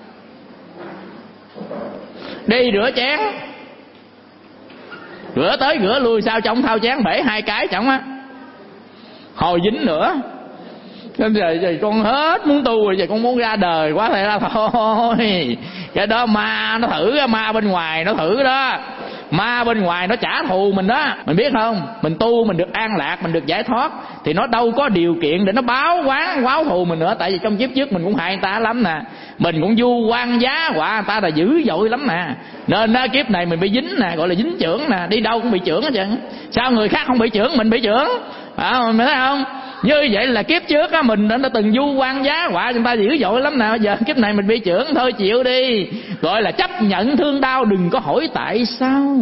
Đi rửa chén, rửa tới rửa lui sao trong thao chén bể 2 cái chẳng á, hồi dính nữa. Nên giờ con hết muốn tu rồi, giờ con muốn ra đời quá thì ra thôi. Cái đó ma nó thử, ma bên ngoài nó thử đó. Ma bên ngoài nó trả thù mình đó, mình biết không? Mình tu mình được an lạc, mình được giải thoát, thì nó đâu có điều kiện để nó báo thù mình nữa. Tại vì trong kiếp trước mình cũng hại người ta lắm nè, mình cũng vu oan giá họa người ta là dữ dội lắm nè. Nên đó, kiếp này mình bị dính nè, gọi là dính chưởng nè, đi đâu cũng bị chưởng hết trơn. Sao người khác không bị chưởng, mình bị chưởng mình thấy không? Như vậy là kiếp trước á, mình đã từng vu oan giá họa người ta dữ dội lắm nè. Bây giờ kiếp này mình bị chưởng thôi, chịu đi. Gọi là chấp nhận thương đau, đừng có hỏi tại sao.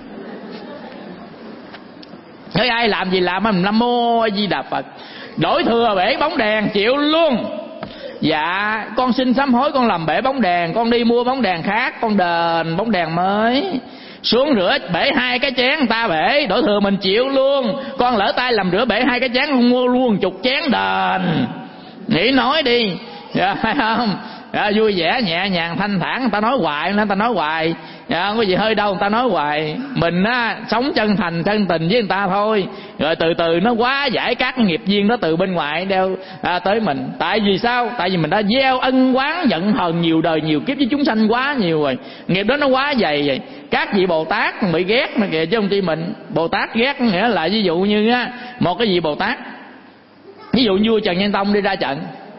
Thấy ai làm gì làm, mình Nam Mô A Di Đà Phật. Đổi thừa bể bóng đèn chịu luôn. Dạ con xin sám hối, con làm bể bóng đèn, con đi mua bóng đèn khác, con đền bóng đèn mới. Xuống rửa bể 2 cái chén người ta bể, đổi thừa mình chịu luôn. Con lỡ tay làm rửa bể 2 cái chén, con mua luôn 10 chén đền. Nghĩ nói đi, dạ, phải không? Dạ, vui vẻ nhẹ nhàng thanh thản. Người ta nói hoài, người ta nói hoài, dạ, không có gì hơi đâu, người ta nói hoài. Mình á sống chân thành chân tình với người ta thôi, rồi từ từ nó hóa giải các nghiệp duyên đó từ bên ngoài đeo tới mình. Tại vì sao? Tại vì mình đã gieo ân oán giận hờn nhiều đời nhiều kiếp với chúng sanh quá nhiều rồi, nghiệp đó nó quá dày vậy. Các vị Bồ Tát còn bị ghét nữa kìa chứ không chỉ mình. Bồ Tát ghét nghĩa là ví dụ như á, một cái vị Bồ Tát, ví dụ như vua Trần Nhân Tông đi ra trận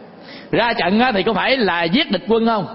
á, thì có phải là giết địch quân không?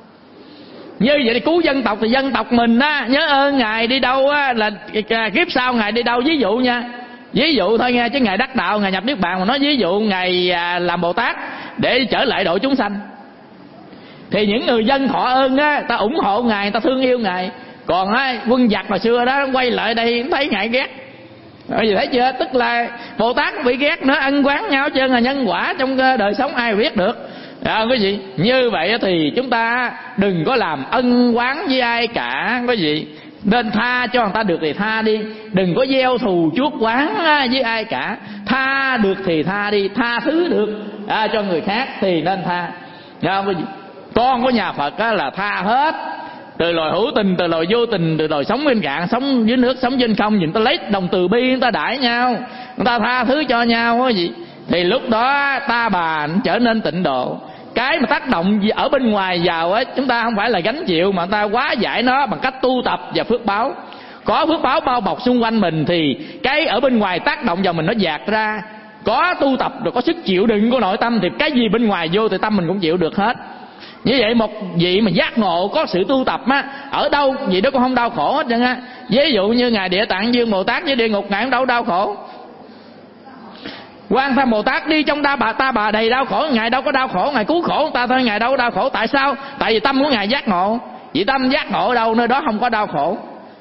Như vậy thì cứu dân tộc, thì dân tộc mình á nhớ ơn ngài đi đâu á là kiếp sau ngài đi đâu. Ví dụ nha, ví dụ thôi nghe, chứ ngài đắc đạo, ngài nhập niết bàn mà nói ví dụ ngài làm Bồ Tát để trở lại độ chúng sanh, thì những người dân thọ ơn á, ta ủng hộ ngài, ta thương yêu ngài. Còn á quân giặc hồi xưa đó quay lại đây thấy ngài ghét. Rồi gì thấy chưa? Tức là Bồ Tát cũng bị ghét nữa, ân oán nhau hết trơn, là nhân quả trong đời sống ai biết được. Quý vị, như vậy thì chúng ta đừng có làm ân oán với ai cả, quý vị. Nên tha cho người ta được thì tha đi, đừng có gieo thù chuốc oán với ai cả. Tha được thì tha đi, tha thứ được cho người khác thì nên tha. Quý vị, con của nhà Phật là tha hết, từ loài hữu tình, từ loài vô tình, từ loài sống bên cạn, sống dưới nước, sống trên không. Người ta lấy lòng từ bi, người ta đãi nhau, người ta tha thứ cho nhau quý vị. Thì lúc đó ta bà trở nên tịnh độ. Cái mà tác động ở bên ngoài vào á, chúng ta không phải là gánh chịu, mà người ta hóa giải nó bằng cách tu tập và phước báo. Có phước báo bao bọc xung quanh mình thì cái ở bên ngoài tác động vào mình nó dạt ra. Có tu tập rồi có sức chịu đựng của nội tâm thì cái gì bên ngoài vô thì tâm mình cũng chịu được hết. Như vậy một vị mà giác ngộ có sự tu tập á, ở đâu vị đó cũng không đau khổ hết trơn á. Ví dụ như ngài Địa Tạng Dương Bồ Tát với địa ngục ngài cũng đâu đau khổ. Quan Tham Bồ Tát đi trong ta bà đầy đau khổ, Ngài đâu có đau khổ, Ngài cứu khổ người ta thôi, Ngài đâu có đau khổ. Tại sao? Tại vì tâm của Ngài giác ngộ. Vì tâm giác ngộ ở đâu, nơi đó không có đau khổ.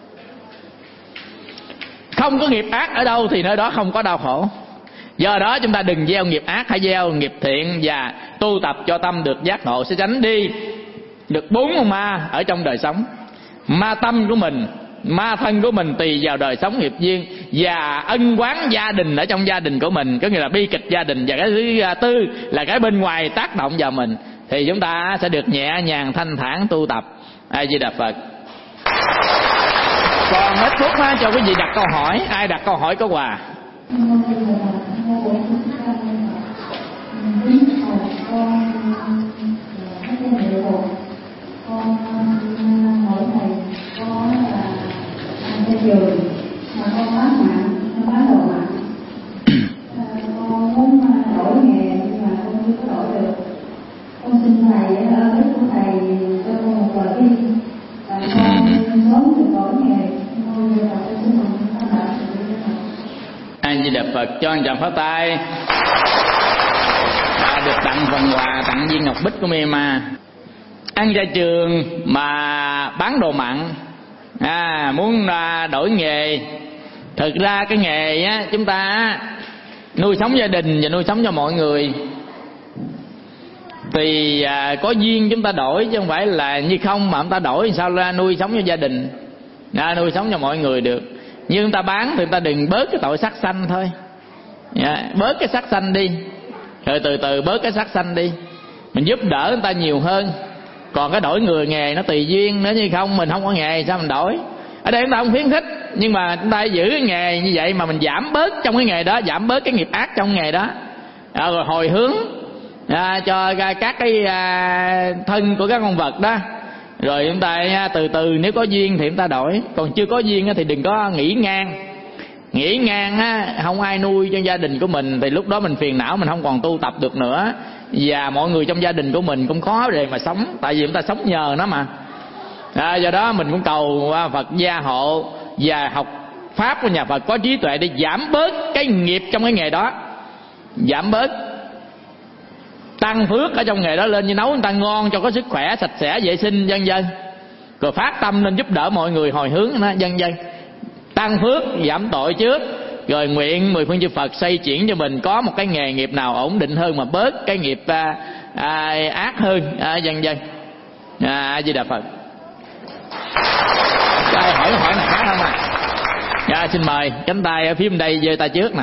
Không có nghiệp ác ở đâu thì nơi đó không có đau khổ. Do đó chúng ta đừng gieo nghiệp ác, hãy gieo nghiệp thiện và tu tập cho tâm được giác ngộ, sẽ tránh đi được 4 con ma ở trong đời sống. Ma tâm của mình, ma thân của mình tùy vào đời sống nghiệp duyên, và ân oán gia đình ở trong gia đình của mình, có nghĩa là bi kịch gia đình. Và cái thứ tư là cái bên ngoài tác động vào mình, thì chúng ta sẽ được nhẹ nhàng thanh thản tu tập. A Di Đà Phật. Còn ít phút cho quý vị đặt câu hỏi. Ai đặt câu hỏi có quà. Giường mà con bán mạng, con bán đồ mạng. Con muốn đổi nghề nhưng mà con chưa có đổi được. Con xin thầy với con thầy cho con một lời khuyên và con sớm được đổi nghề. Con bây giờ con xin mong các bạn. A Di Đà Phật. Cho anh chàng pháo tay. Được tặng phần quà, tặng viên ngọc bích của Myanmar. Ăn ra trường mà bán đồ mặn, muốn đổi nghề. Thực ra cái nghề á, chúng ta nuôi sống gia đình và nuôi sống cho mọi người thì có duyên chúng ta đổi, chứ không phải là như không mà chúng ta đổi sao ra nuôi sống cho gia đình, nuôi sống cho mọi người được. Nhưng chúng ta bán thì chúng ta đừng bớt cái tội sát sanh thôi, bớt cái sát sanh đi, rồi từ từ bớt cái sát sanh đi, mình giúp đỡ người ta nhiều hơn. Còn cái đổi người nghề nó tùy duyên, nếu như không mình không có nghề sao mình đổi. Ở đây chúng ta không khuyến khích, nhưng mà chúng ta giữ cái nghề như vậy mà mình giảm bớt trong cái nghề đó, giảm bớt cái nghiệp ác trong nghề đó, rồi hồi hướng cho các cái thân của các con vật đó. Rồi chúng ta từ từ nếu có duyên thì chúng ta đổi, còn chưa có duyên thì đừng có nghỉ ngang. Nghỉ ngang không ai nuôi cho gia đình của mình thì lúc đó mình phiền não, mình không còn tu tập được nữa, và mọi người trong gia đình của mình cũng khó để mà sống, tại vì chúng ta sống nhờ nó mà. Do đó mình cũng cầu Phật gia hộ và học pháp của nhà Phật có trí tuệ để giảm bớt cái nghiệp trong cái nghề đó, giảm bớt, tăng phước ở trong nghề đó lên, như nấu người ta ngon cho có sức khỏe, sạch sẽ, vệ sinh vân vân. Rồi phát tâm lên giúp đỡ mọi người, hồi hướng nó vân vân. Tăng phước, giảm tội trước, rồi nguyện 10 phương chư Phật xây chuyển cho mình có một cái nghề nghiệp nào ổn định hơn, mà bớt cái nghiệp ác hơn, vân vân. A Di Đà Phật. Ai hỏi này khác không à? Xin mời, cánh tay ở phía bên đây, giơ tay trước nè.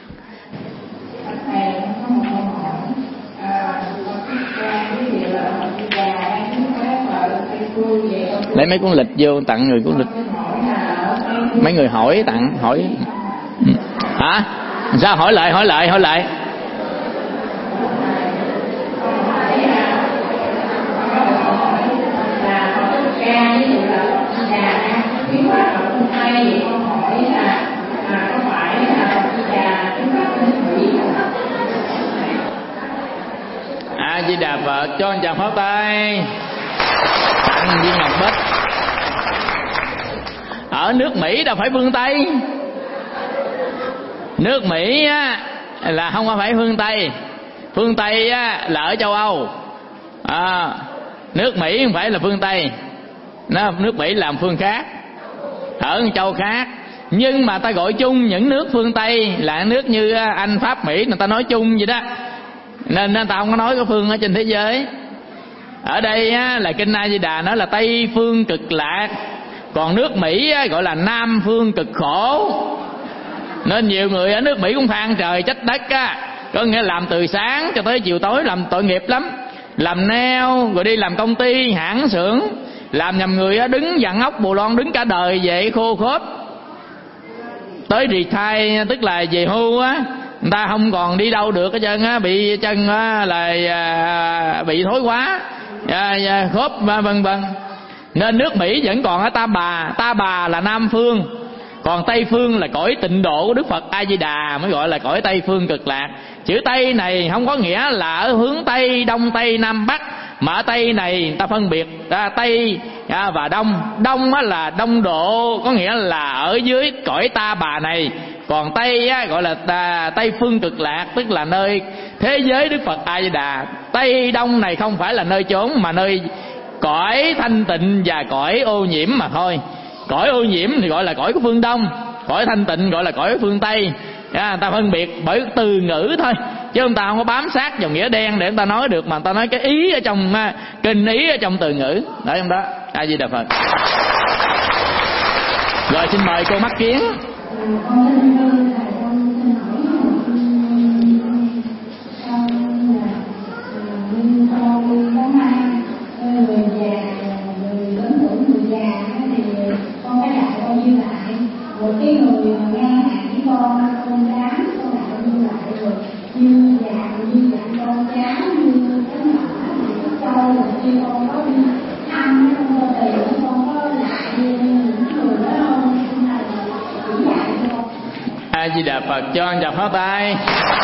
Lấy mấy cuốn lịch vô tặng người cuốn lịch. Mấy người hỏi tặng, hỏi hả? Sao hỏi lại? A Di Đà Phật. Cho anh chàng pháo tay. Tặng viên ngọc bích. Ở nước Mỹ đâu phải phương Tây. Nước Mỹ á, là không phải phương Tây. Phương Tây á, là ở châu Âu. Nước Mỹ không phải là phương Tây. Nước Mỹ làm phương khác, ở châu khác. Nhưng mà ta gọi chung những nước phương Tây là nước như Anh, Pháp, Mỹ, người ta nói chung vậy đó, nên ta không có nói cái phương ở trên thế giới. Ở đây á, là kinh A Di Đà nói là Tây phương cực lạc, còn nước Mỹ á, gọi là Nam phương cực khổ. Nên nhiều người ở nước Mỹ cũng than trời trách đất á, có nghĩa làm từ sáng cho tới chiều tối, làm tội nghiệp lắm, làm neo rồi đi làm công ty hãng xưởng, làm nhầm người á, đứng dặn ốc bù lon đứng cả đời vậy khô khốp. Tới retire tức là về hưu á, người ta không còn đi đâu được hết trơn á, bị chân á là bị thối quá, khớp vân vân. Nên nước Mỹ vẫn còn ở Ta Bà là Nam phương, còn Tây phương là cõi tịnh độ của Đức Phật A Di Đà mới gọi là cõi Tây phương cực lạc. Chữ Tây này không có nghĩa là ở hướng Tây, Đông Tây, Nam Bắc, mà ở Tây này người ta phân biệt Tây và Đông. Đông là đông độ, có nghĩa là ở dưới cõi Ta Bà này Còn Tây á, gọi là Tây phương cực lạc, tức là nơi thế giới Đức Phật A Di Đà. Tây Đông này không phải là nơi chốn, mà nơi cõi thanh tịnh và cõi ô nhiễm mà thôi. Cõi ô nhiễm thì gọi là cõi của phương Đông, cõi thanh tịnh gọi là cõi của phương Tây. Người ta phân biệt bởi từ ngữ thôi, chứ người ta không có bám sát vào nghĩa đen để người ta nói được, mà người ta nói cái ý ở trong kinh, ý ở trong từ ngữ đó trong đó. A Di Đà Phật. Rồi xin mời cô Mắt Kiến. Một cái người mà ngang hàng với con đám, con lại như lại rồi như dạng con cháu, như cái nhỏ thì cái trâu rồi khi con có đi ăn, con có tiền, con có lại như những người đó không, thầy chỉ dạy cho con. A Di Đà Phật. Cho anh chào pháo tay.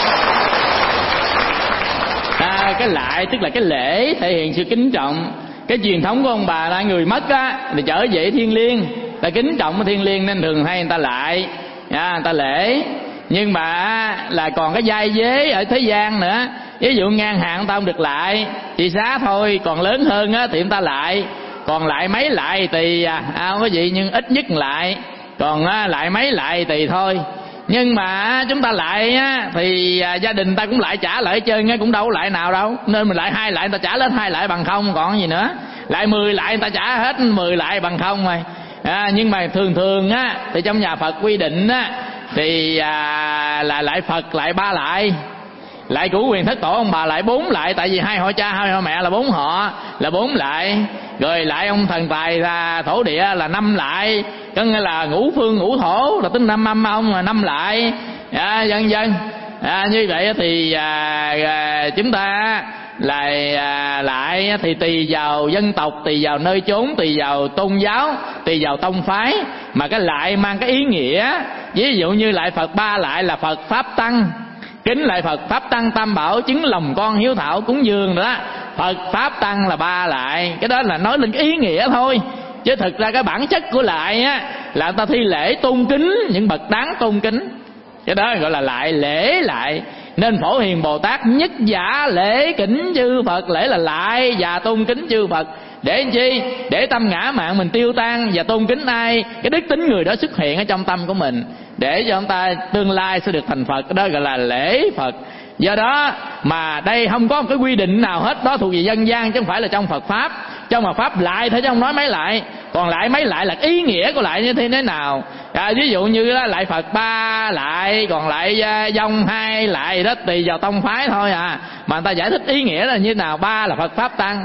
Cái lại tức là cái lễ thể hiện sự kính trọng. Cái truyền thống của ông bà là người mất á thì trở về thiêng liêng, ta kính trọng cái thiêng liêng nên thường hay người ta lại, người ta lễ. Nhưng mà là còn cái giai vế ở thế gian nữa. Ví dụ ngang hàng người ta không được lại, trị xá thôi. Còn lớn hơn á thì người ta lại. Còn lại mấy lại tùy không có gì, nhưng ít nhất lại. Còn lại mấy lại tùy thôi. Nhưng mà chúng ta lại á thì gia đình ta cũng lại trả lại hết trơn, cũng đâu có lại nào đâu. Nên mình lại 2 lại người ta trả lên 2 lại bằng không, còn gì nữa. Lại 10 lại người ta trả hết 10 lại bằng không rồi. Nhưng mà thường á thì trong nhà Phật quy định á thì là lại Phật lại 3 lại. Lại Cửu Quyền Thất Tổ ông bà lại 4 lại, tại vì 2 họ cha 2 họ mẹ là 4 họ, là 4 lại. Rồi lại ông thần tài thổ địa là 5 lại, có nghĩa là ngũ phương ngũ thổ là tính 5 âm ông là 5 lại, vân vân. Như vậy thì chúng ta lại thì tùy vào dân tộc, tùy vào nơi chốn, tùy vào tôn giáo, tùy vào tông phái mà cái lại mang cái ý nghĩa. Ví dụ như lại Phật 3 lại là Phật Pháp Tăng, kính lại Phật Pháp Tăng Tam Bảo, chứng lòng con hiếu thảo cúng dường đó. Phật Pháp Tăng là 3 lại, cái đó là nói lên ý nghĩa thôi, chứ thực ra cái bản chất của lại á là người ta thi lễ tôn kính những bậc đáng tôn kính. Cái đó gọi là lại, lễ lại. Nên Phổ Hiền Bồ Tát nhất giả lễ kính chư Phật, lễ là lại và tôn kính chư Phật. Để làm chi? Để tâm ngã mạn mình tiêu tan và tôn kính ai, cái đức tính người đó xuất hiện ở trong tâm của mình, để cho chúng ta tương lai sẽ được thành Phật. Cái đó gọi là lễ Phật. Do đó mà đây không có một cái quy định nào hết, đó thuộc về dân gian chứ không phải là trong Phật Pháp. Trong Phật Pháp lại thôi chứ không nói mấy lại. Còn lại mấy lại là ý nghĩa của lại như thế nào. Ví dụ như đó, lại Phật 3 lại, còn lại dòng 2 lại, đó tùy vào tông phái thôi mà người ta giải thích ý nghĩa là như thế nào. 3 là Phật Pháp Tăng,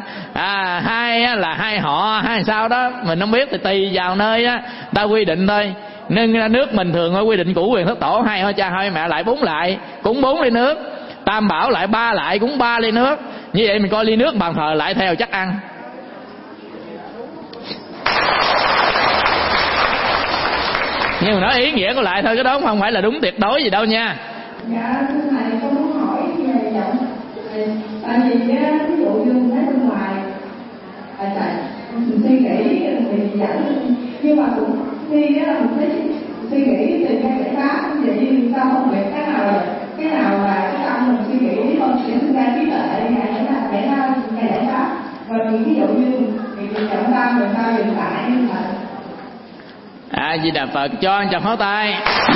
2 là 2 họ, 2 sao đó mình không biết, thì tùy vào nơi á ta quy định thôi. Nên nước mình thường có quy định Cửu Quyền Thất Tổ 2 họ cha 2 mẹ lại 4 lại, cũng 4 ly nước. Tam Bảo lại 3 lại, cũng 3 ly nước. Như vậy mình coi ly nước bàn thờ lại theo chắc ăn. Nhưng mà nói ý nghĩa của lại thôi, cái đó không phải là đúng tuyệt đối gì đâu nha. Dạ thưa thầy, con muốn hỏi như vậy tại vì ví dụ như thấy bên ngoài mình suy nghĩ thì dẫn, nhưng mà cũng khi mình thấy suy nghĩ từ cái giải pháp vậy, sao không biết cái nào là cái tâm mình suy nghĩ không sẽ sinh ra trí tuệ này, để là để ra cái giải pháp. Và ví dụ như thì trọng tâm rồi sao dừng lại như vậy. A Di Đà Phật. Cho anh chào pháo tay.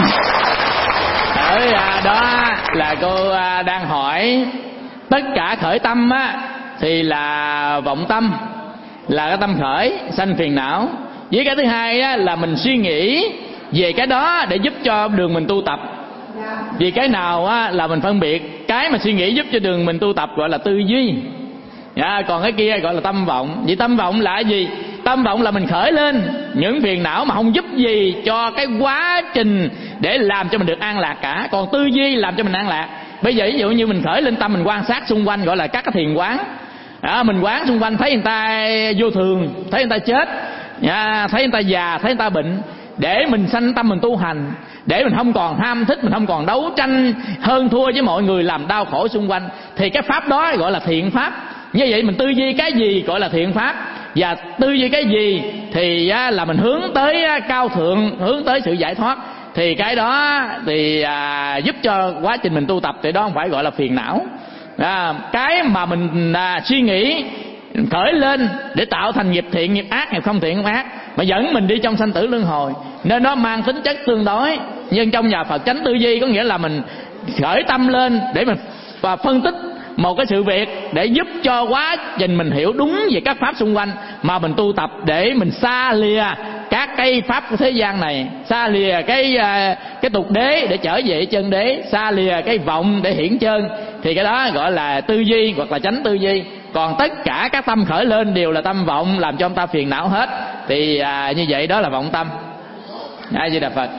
Ở đó là cô đang hỏi tất cả khởi tâm á thì là vọng tâm, là cái tâm khởi sanh phiền não. Với cái thứ hai á là mình suy nghĩ về cái đó để giúp cho đường mình tu tập. Vì cái nào á là mình phân biệt, cái mà suy nghĩ giúp cho đường mình tu tập gọi là tư duy. Còn cái kia gọi là tâm vọng. Vậy tâm vọng là gì? Tâm vọng là mình khởi lên những phiền não mà không giúp gì cho cái quá trình để làm cho mình được an lạc cả. Còn tư duy làm cho mình an lạc. Bây giờ ví dụ như mình khởi lên tâm, mình quan sát xung quanh, gọi là các cái thiền quán. Mình quán xung quanh, thấy người ta vô thường, thấy người ta chết, thấy người ta già, thấy người ta bệnh, để mình sanh tâm mình tu hành, để mình không còn ham thích, mình không còn đấu tranh hơn thua với mọi người làm đau khổ xung quanh, thì cái pháp đó gọi là thiện pháp. Như vậy mình tư duy cái gì gọi là thiện pháp, và tư duy cái gì thì là mình hướng tới cao thượng, hướng tới sự giải thoát. thì cái đó thì giúp cho quá trình mình tu tập, thì đó không phải gọi là phiền não. Cái mà mình suy nghĩ khởi lên để tạo thành nghiệp thiện, nghiệp ác, nghiệp không thiện, nghiệp ác mà dẫn mình đi trong sanh tử luân hồi, nên nó mang tính chất tương đối. Nhưng trong nhà Phật chánh tư duy có nghĩa là mình khởi tâm lên để mình phân tích một cái sự việc để giúp cho quá trình mình hiểu đúng về các pháp xung quanh, mà mình tu tập để mình xa lìa các cái pháp của thế gian này, xa lìa cái tục đế để trở về chân đế, xa lìa cái vọng để hiển chân, thì cái đó gọi là tư duy hoặc là chánh tư duy. Còn tất cả các tâm khởi lên đều là tâm vọng, làm cho ông ta phiền não hết, thì như vậy đó là vọng tâm. A Di Đà Phật.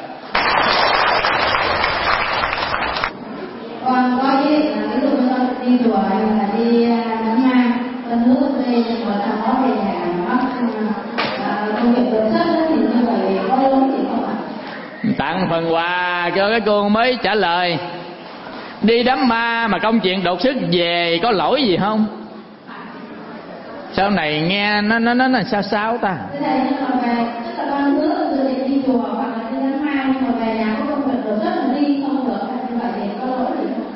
Còn có ví dụ như đi chùa hay là đi đám ma, con nước đây rồi sau đó về nhà nó công việc đột xuất thì như vậy có lớn gì không ạ? Tặng phần quà cho cái cô mới trả lời. Đi đám ma mà công chuyện đột xuất về có lỗi gì không? Sau này nghe nó sao sao ta? Thế này nhưng mà về tức là con nước đi chùa hoặc là đi đám ma nhưng mà về nhà có công việc đột xuất là đi không được, như vậy thì có lỗi gì không?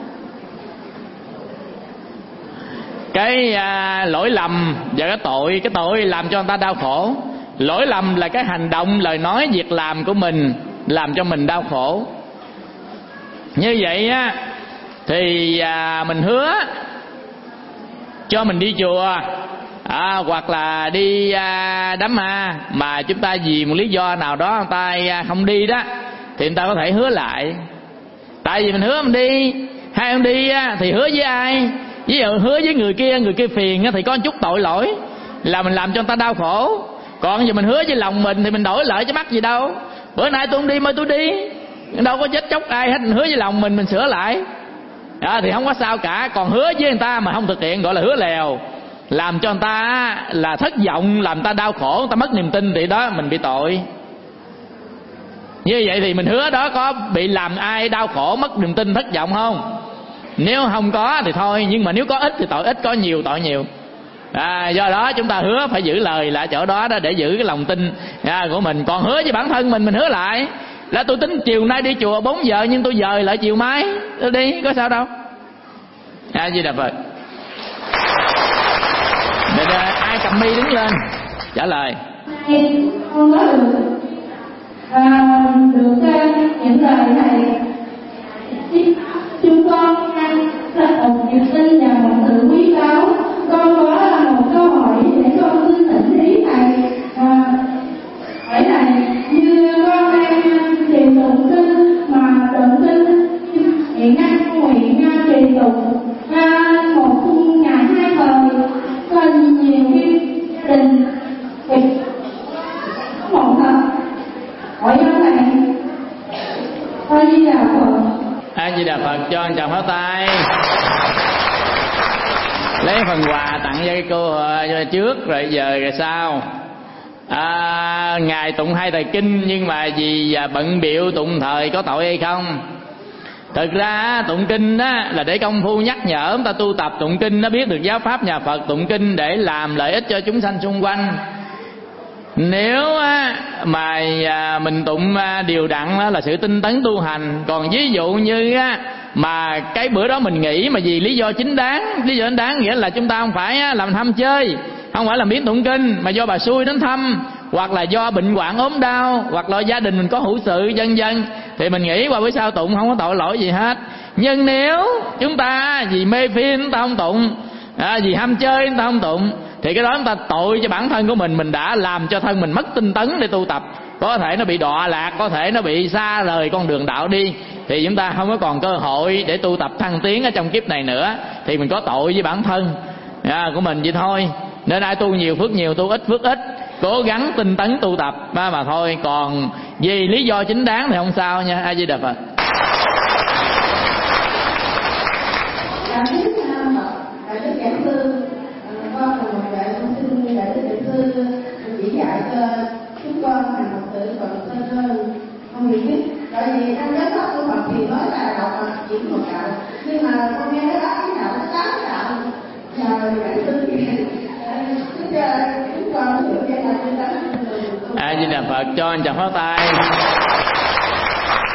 Cái lỗi lầm và cái tội làm cho người ta đau khổ. Lỗi lầm là cái hành động, lời nói, việc làm của mình làm cho mình đau khổ. Như vậy á thì mình hứa cho mình đi chùa hoặc là đi đám ma mà chúng ta vì một lý do nào đó người ta không đi đó, thì người ta có thể hứa lại. Tại vì mình hứa mình đi, hay không đi thì hứa với ai? Ví dụ hứa với người kia phiền thì có một chút tội lỗi là mình làm cho người ta đau khổ. Còn giờ mình hứa với lòng mình thì mình đổi lợi chứ mắc gì đâu. Bữa nay tôi không đi, mới tôi đi, đâu có chết chóc ai hết. Mình hứa với lòng mình sửa lại thì không có sao cả. Còn hứa với người ta mà không thực hiện gọi là hứa lèo, làm cho người ta là thất vọng, làm người ta đau khổ, người ta mất niềm tin, thì đó mình bị tội. Như vậy thì mình hứa đó có bị làm ai đau khổ, mất niềm tin, thất vọng không? Nếu không có thì thôi, nhưng mà nếu có ít thì tội ít, có nhiều tội nhiều. Do đó chúng ta hứa phải giữ lời lại chỗ đó để giữ cái lòng tin của mình. Còn hứa với bản thân mình hứa lại là tôi tính chiều nay đi chùa 4 giờ nhưng tôi dời lại chiều mai, tôi đi, có sao đâu. A Di Đà Phật. Để ai cầm mi đứng lên trả lời. Con có được những lời này, chúng con rất ủng niềm tin và một sự quý báu. Con có một câu hỏi để con xin thỉnh ý thầy. Hỏi này, như con đang trì tụng kinh mà tụng kinh hiện nay nguyện trì tụng một ngày 2 thời, còn nhiều cái trình việc một thật. Hỏi do này, A Di Đà Phật. A Di Đà Phật. Cho anh chào pháo tay. Lấy phần quà tặng cho cái cô trước, rồi giờ rồi sao? Ngài tụng 2 thời kinh nhưng mà vì bận bịu tụng thời có tội hay không? Thực ra tụng kinh á, là để công phu nhắc nhở chúng ta tu tập tụng kinh, nó biết được giáo pháp nhà Phật, tụng kinh để làm lợi ích cho chúng sanh xung quanh. Nếu mà mình tụng điều đặn là sự tinh tấn tu hành. Còn ví dụ như mà cái bữa đó mình nghỉ mà vì lý do chính đáng, lý do chính đáng nghĩa là chúng ta không phải làm thăm chơi, không phải làm biến tụng kinh, mà do bà xui đến thăm, hoặc là do bệnh hoạn ốm đau, hoặc là gia đình mình có hữu sự vân vân, thì mình nghĩ qua bữa sau tụng không có tội lỗi gì hết. Nhưng nếu chúng ta vì mê phim chúng ta không tụng, vì ham chơi chúng ta không tụng, thì cái đó chúng ta tội cho bản thân của mình đã làm cho thân mình mất tinh tấn để tu tập. Có thể nó bị đọa lạc, có thể nó bị xa rời con đường đạo đi, thì chúng ta không có còn cơ hội để tu tập thăng tiến ở trong kiếp này nữa, thì mình có tội với bản thân của mình vậy thôi. Nên ai tu nhiều phước nhiều, tu ít phước ít, cố gắng tinh tấn tu tập mà thôi. Còn vì lý do chính đáng thì không sao nha. A Di Đà Phật. Đại đức giảng sư, con là một đại xin đại đức giảng sư chỉ dạy cho chúng con thành một tự còn sơ hơn không hiểu biết. Tại vì trong giáo pháp của Phật thì nói là đạo Phật chỉ một đạo, nhưng mà con nghe cái đó cái đạo nó 8 đạo. Nhờ đại sư chúng con hiểu vậy là tinh tấn. A Di Đà Phật. Cho anh chào pháo tay.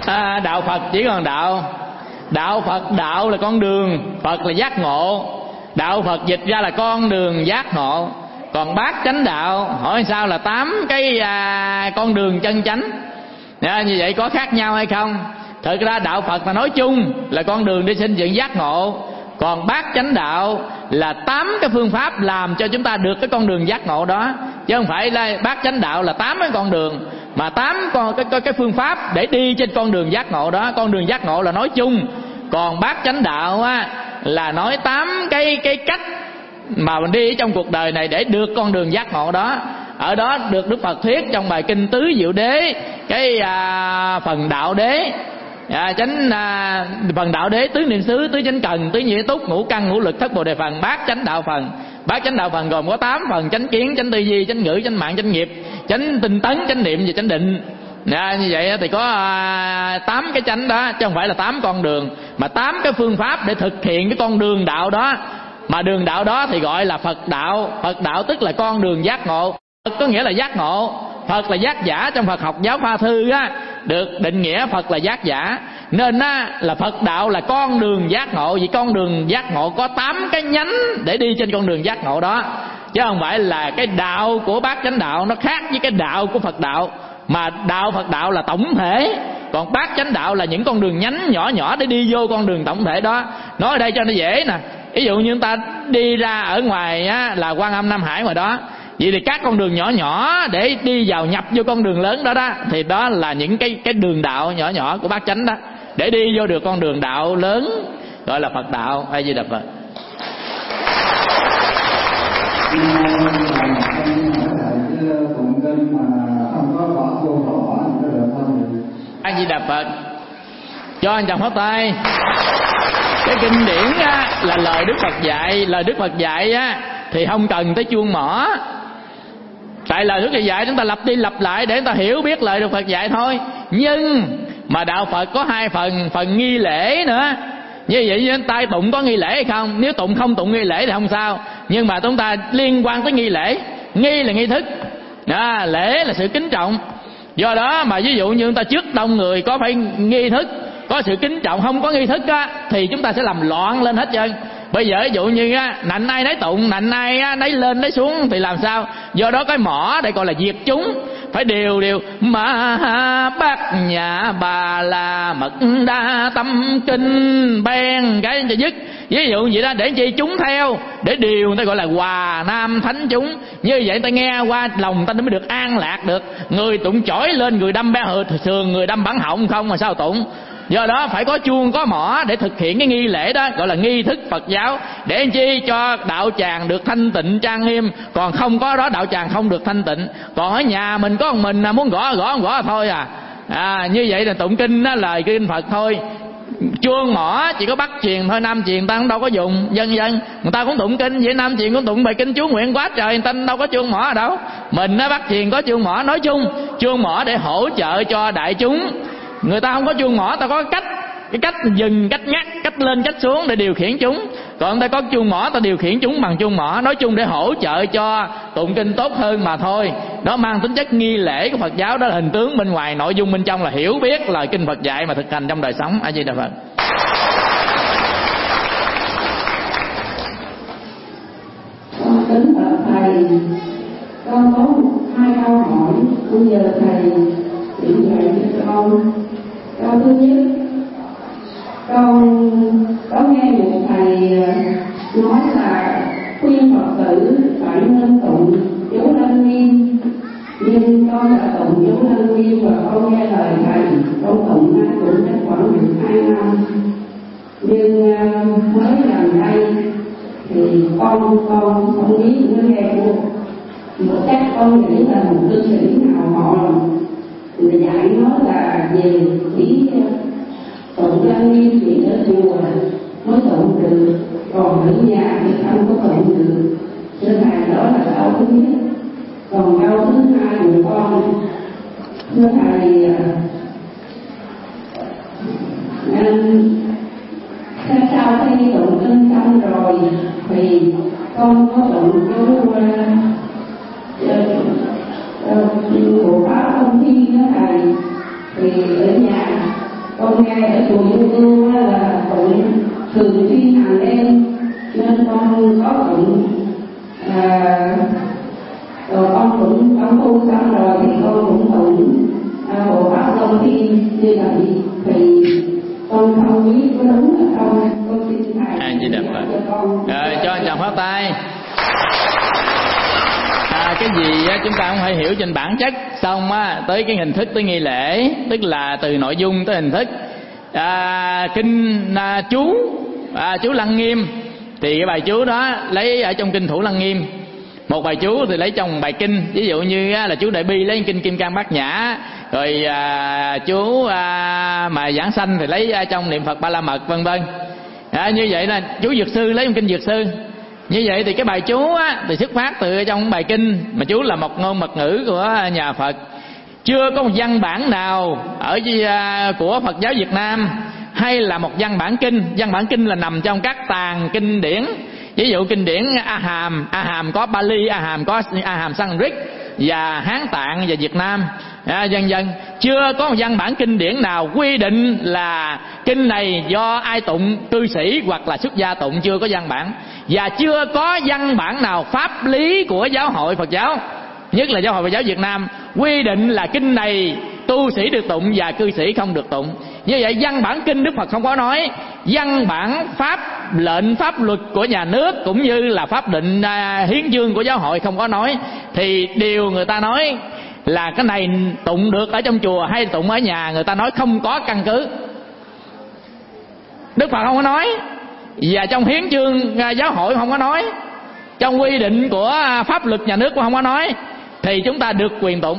Đạo Phật chỉ còn đạo. Đạo Phật, đạo là con đường, Phật là giác ngộ. Đạo Phật dịch ra là con đường giác ngộ. Còn bát chánh đạo hỏi sao là 8 cái con đường chân chánh. Như vậy có khác nhau hay không? Thực ra đạo Phật là nói chung là con đường đi sinh dựng giác ngộ. Còn bát chánh đạo là 8 cái phương pháp làm cho chúng ta được cái con đường giác ngộ đó. Chứ không phải là bát chánh đạo là 8 cái con đường, mà 8 cái phương pháp để đi trên con đường giác ngộ đó. Con đường giác ngộ là nói chung. Còn bát chánh đạo á, là nói 8 cái cách mà mình đi trong cuộc đời này để được con đường giác ngộ đó. Ở đó được Đức Phật thuyết trong bài kinh Tứ Diệu Đế, cái phần đạo đế, phần đạo đế, tứ niệm xứ, tứ chánh cần, tứ nhĩ túc, ngũ căn, ngũ lực, thất bồ đề phần, bát chánh đạo phần. Bát chánh đạo phần gồm có 8 phần: chánh kiến, chánh tư duy, chánh ngữ, chánh mạng, chánh nghiệp, chánh tinh tấn, chánh niệm và chánh định. Như vậy thì có 8 cái chánh đó, chứ không phải là 8 con đường, mà 8 cái phương pháp để thực hiện cái con đường đạo đó. Mà đường đạo đó thì gọi là Phật đạo. Phật đạo tức là con đường giác ngộ. Phật có nghĩa là giác ngộ. Phật là giác giả. Trong Phật học giáo Pha Thư á, được định nghĩa Phật là giác giả. Nên á, là Phật đạo là con đường giác ngộ. Vì con đường giác ngộ có 8 cái nhánh để đi trên con đường giác ngộ đó, chứ không phải là cái đạo của bát chánh đạo nó khác với cái đạo của Phật đạo. Mà đạo Phật đạo là tổng thể, còn bát chánh đạo là những con đường nhánh nhỏ nhỏ để đi vô con đường tổng thể đó. Nói ở đây cho nó dễ nè. Ví dụ như chúng ta đi ra ở ngoài á, là Quan Âm Nam Hải ngoài đó, vậy thì các con đường nhỏ nhỏ để đi vào nhập vô con đường lớn đó đó, thì đó là những cái đường đạo nhỏ nhỏ của bát chánh đó, để đi vô được con đường đạo lớn gọi là Phật đạo. A Di Đà Phật. A Di Đà Phật. Cho anh chồng pháo tay. Cái kinh điển á, là lời Đức Phật dạy. Lời Đức Phật dạy á, thì không cần tới chuông mỏ. Tại lời Đức Phật dạy chúng ta lặp đi lặp lại để chúng ta hiểu biết lời Đức Phật dạy thôi. Nhưng mà đạo Phật có 2 phần. Phần nghi lễ nữa. Như vậy như tay tụng có nghi lễ hay không? Nếu tụng không tụng nghi lễ thì không sao. Nhưng mà chúng ta liên quan tới nghi lễ. Nghi là nghi thức, lễ là sự kính trọng. Do đó mà ví dụ như chúng ta trước đông người có phải nghi thức, có sự kính trọng. Không có nghi thức á, thì chúng ta sẽ làm loạn lên hết trơn. Bây giờ ví dụ như á, nạnh ai nấy tụng, nạnh ai á, nấy lên nấy xuống thì làm sao? Do đó cái mỏ đây gọi là diệt chúng. Phải đều mà bát nhà bà là mật đa tâm kinh ben cái cho dứt. Ví dụ vậy đó, để chi chúng theo, để điều người ta gọi là hòa nam thánh chúng. Như vậy ta nghe qua lòng ta mới được an lạc được. Người tụng chổi lên, người đâm bé sườn, người đâm bản họng không mà sao tụng. Do đó phải có chuông có mỏ để thực hiện cái nghi lễ đó, gọi là nghi thức Phật giáo, để chi cho đạo tràng được thanh tịnh trang nghiêm. Còn không có đó đạo tràng không được thanh tịnh. Còn ở nhà mình có một mình muốn gõ thôi như vậy là tụng kinh đó, lời kinh Phật thôi. Chuông mỏ chỉ có bắt truyền thôi, nam truyền ta cũng đâu có dùng. Dân người ta cũng tụng kinh vậy, nam truyền cũng tụng bài kinh chú nguyện quá trời, người ta đâu có chuông mỏ ở đâu. Mình nó bắt truyền có chuông mỏ. Nói chung chuông mỏ để hỗ trợ cho đại chúng. Người ta không có chuông mỏ, ta có cách, cái cách dừng, cách ngắt, cách lên, cách xuống để điều khiển chúng. Còn ta có chuông mỏ, ta điều khiển chúng bằng chuông mỏ. Nói chung để hỗ trợ cho tụng kinh tốt hơn mà thôi. Đó mang tính chất nghi lễ của Phật giáo. Đó là hình tướng bên ngoài, nội dung bên trong là hiểu biết lời kinh Phật dạy mà thực hành trong đời sống. A Di Đà Phật. Kính bạch thầy, con có 2 câu hỏi. Bây giờ thầy chỉ dạy cho con. Câu thứ nhất, con có nghe một thầy nói là khuyên Phật tử phải nên tụng dấu lăng nghiêm. Nhưng con đã tụng dấu lăng nghiêm và con nghe lời thầy, con tụng chắc khoảng được 2 năm. Nhưng mới gần đây thì con không biết nó nghe một cách con nghĩ là một cư sĩ nào họ người dạy nó là về chỉ tụng lăng nghiêm chỉ ở chùa mới tụng được, còn ở nhà thì không có tụng được. Thưa thầy, đó là câu thứ nhất. Còn câu thứ hai của con, thưa thầy, sau khi tụng kinh xong rồi thì con có tụng của Pháp Không Thiên đó thầy, thì ở nhà con nghe ở chùa Tu là tụng thường xuyên hàng đêm nên con có tụng rồi con cũng tu xong rồi thì con cũng tụng hộ pháp long thiên như vậy thì con không biết có đúng là không. Con xin thầy Di Đà Phật. Rồi cho anh chàng phát tay. Cái gì á, chúng ta không phải hiểu trên bản chất, xong á tới cái hình thức, tới nghi lễ, tức là từ nội dung tới hình thức. Kinh chú Lăng Nghiêm thì cái bài chú đó lấy ở trong kinh Thủ Lăng Nghiêm, một bài chú thì lấy trong bài kinh, ví dụ như là chú Đại Bi lấy kinh Kim Cang Bát Nhã, rồi chú mà Giảng Sanh thì lấy trong niệm Phật Ba La Mật, vân vân. Như vậy là chú Dược Sư lấy trong kinh Dược Sư. Như vậy thì cái bài chú á, thì xuất phát từ trong bài kinh, mà chú là một ngôn mật ngữ của nhà Phật. Chưa có một văn bản nào ở của Phật giáo Việt Nam hay là một văn bản kinh. Văn bản kinh là nằm trong các tàng kinh điển. Ví dụ kinh điển A Hàm có Bali, A Hàm có A Hàm Sanskrit và Hán Tạng và Việt Nam, vân vân. Chưa có một văn bản kinh điển nào quy định là kinh này do ai tụng, cư sĩ hoặc là xuất gia tụng, chưa có văn bản. Và chưa có văn bản nào pháp lý của giáo hội Phật giáo, nhất là giáo hội Phật giáo Việt Nam, quy định là kinh này tu sĩ được tụng và cư sĩ không được tụng. Như vậy văn bản kinh Đức Phật không có nói, văn bản pháp lệnh pháp luật của nhà nước cũng như là pháp định hiến chương của giáo hội không có nói, thì điều người ta nói là cái này tụng được ở trong chùa hay tụng ở nhà, người ta nói không có căn cứ. Đức Phật không có nói, và trong hiến chương giáo hội không có nói, trong quy định của pháp luật nhà nước cũng không có nói, thì chúng ta được quyền tụng,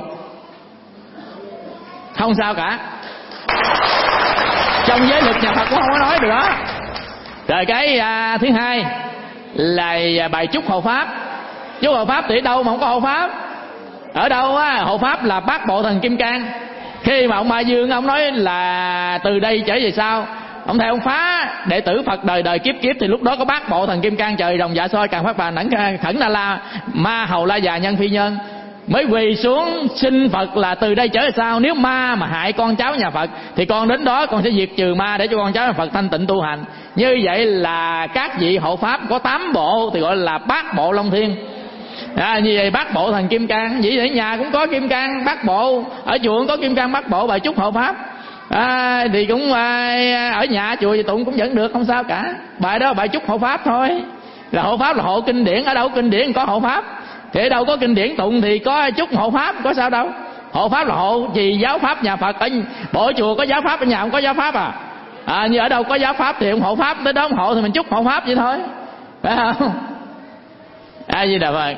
không sao cả. Trong giới luật nhà Phật cũng không có nói được đó. Rồi cái thứ hai là bài chúc hộ pháp. Chúc hộ pháp thì ở đâu mà không có hộ pháp? Ở đâu á, hộ pháp là Bát Bộ Thần Kim Cang. Khi mà ông Ma Dương ông nói là từ đây trở về sau, ông thầy ông phá đệ tử Phật đời đời kiếp kiếp, thì lúc đó có Bát Bộ Thần Kim Cang, trời rồng dạ soi, càng phát bà nẵng khẩn na la, ma hầu la già nhân phi nhân mới quỳ xuống xin Phật là từ đây trở về sau, nếu ma mà hại con cháu nhà Phật thì con đến đó con sẽ diệt trừ ma để cho con cháu nhà Phật thanh tịnh tu hành. Như vậy là các vị hộ pháp có 8 bộ thì gọi là Bát Bộ Long Thiên. Như vậy Bát Bộ Thần Kim Cang, vậy ở nhà cũng có Kim Cang Bát Bộ, ở chùa cũng có Kim Cang Bát Bộ, bài chúc hộ pháp. Thì cũng ở nhà chùa thì tụng cũng vẫn được, không sao cả. Bài đó bài chúc hộ pháp thôi. Là hộ pháp là hộ kinh điển, ở đâu kinh điển có hộ pháp, thì ở đâu có kinh điển tụng thì có chúc hộ pháp, có sao đâu. Hộ pháp là hộ trì giáo pháp nhà Phật. Ở bộ chùa có giáo pháp, ở nhà không có giáo pháp như ở đâu có giáo pháp thì ông hộ pháp tới đó ông hộ thì mình chúc hộ pháp vậy thôi, phải không? Di Đà Phật.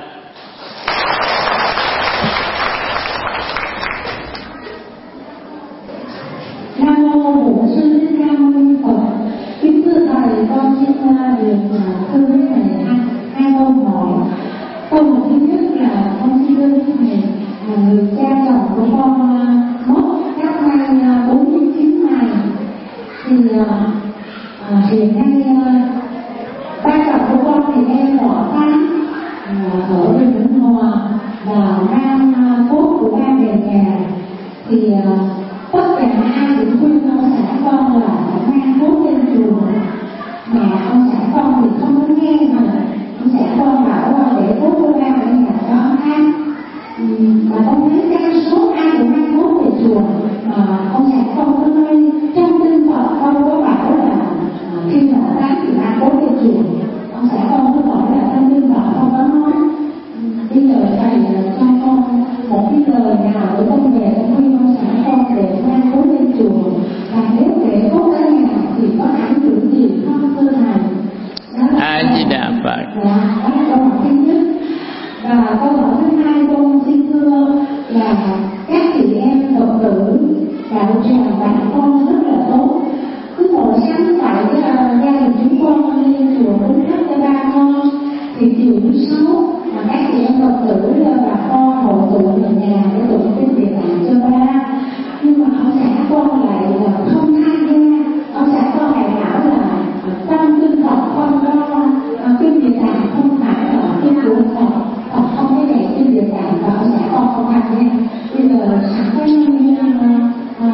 Nam mô Bổn Sư Thích Ca Mâu Ni Phật. Kính thưa thầy, con xin được thưa với thầy hai câu hỏi. Câu thứ nhất là con xin thưa với thầy, người cha chồng của con mất cách nay 49 ngày, thì hiện nay ba chồng của con thì đang hỏa táng ở bên Vĩnh Hòa và mang cốt của ba về nhà, thì tất cả ai cũng khuyên ông xã con là phải mang cốt lên chùa, mà ông xã con thì không có nghe, mà ông xã con bảo để cốt của ba ở nhà cho ông ăn. Mà con thấy đa số ai cũng mang cốt về chùa, mà ông xã con có nói trong kinh Phật không có bảo là khi mà táng thì mang cốt lên chùa. Ông xã con cứ bảo là trong kinh Phật không có nói. Bây giờ thầy cho con một cái lời nào để con về con khuyên ông xã con để mang cốt lên chùa, và nếu để cốt ở nhà thì có ảnh hưởng gì không thưa thầy? Di Đà Phật. Đó là câu hỏi thứ nhất. Và câu hỏi thứ hai con xin thưa là các chị em Phật tử đạo tràng bạn con rất là tốt, cứ mỗi sáng tại gia đình chúng con lên chùa cúng thắp cho ba con, thì chiều thứ sáu mà các chị em Phật tử bà con hội tụ ở nhà để tụng kinh Địa Tạng cho ba, nhưng mà ông xã con lại không tham gia. Ông xã con lại bảo là trong kinh Phật không có kinh Địa Tạng, không phải là kinh của Phật, Phật không có dạy kinh Địa Tạng, và ông xã con không tham gia. Bây giờ sẵn có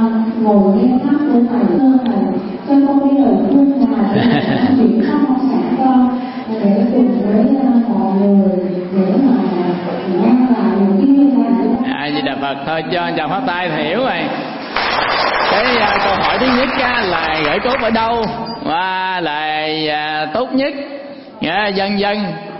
ngồi nghe pháp của thầy cho con cái lời khuyên nào để chuyển pháp học sản con để cùng với mọi người để mà mang lại những cái nguyên bản. Di Đà Phật. Thôi cho chào pháp tay thì hiểu rồi. Cái câu hỏi thứ nhất là gửi cốt ở đâu và là tốt nhất, vân vân.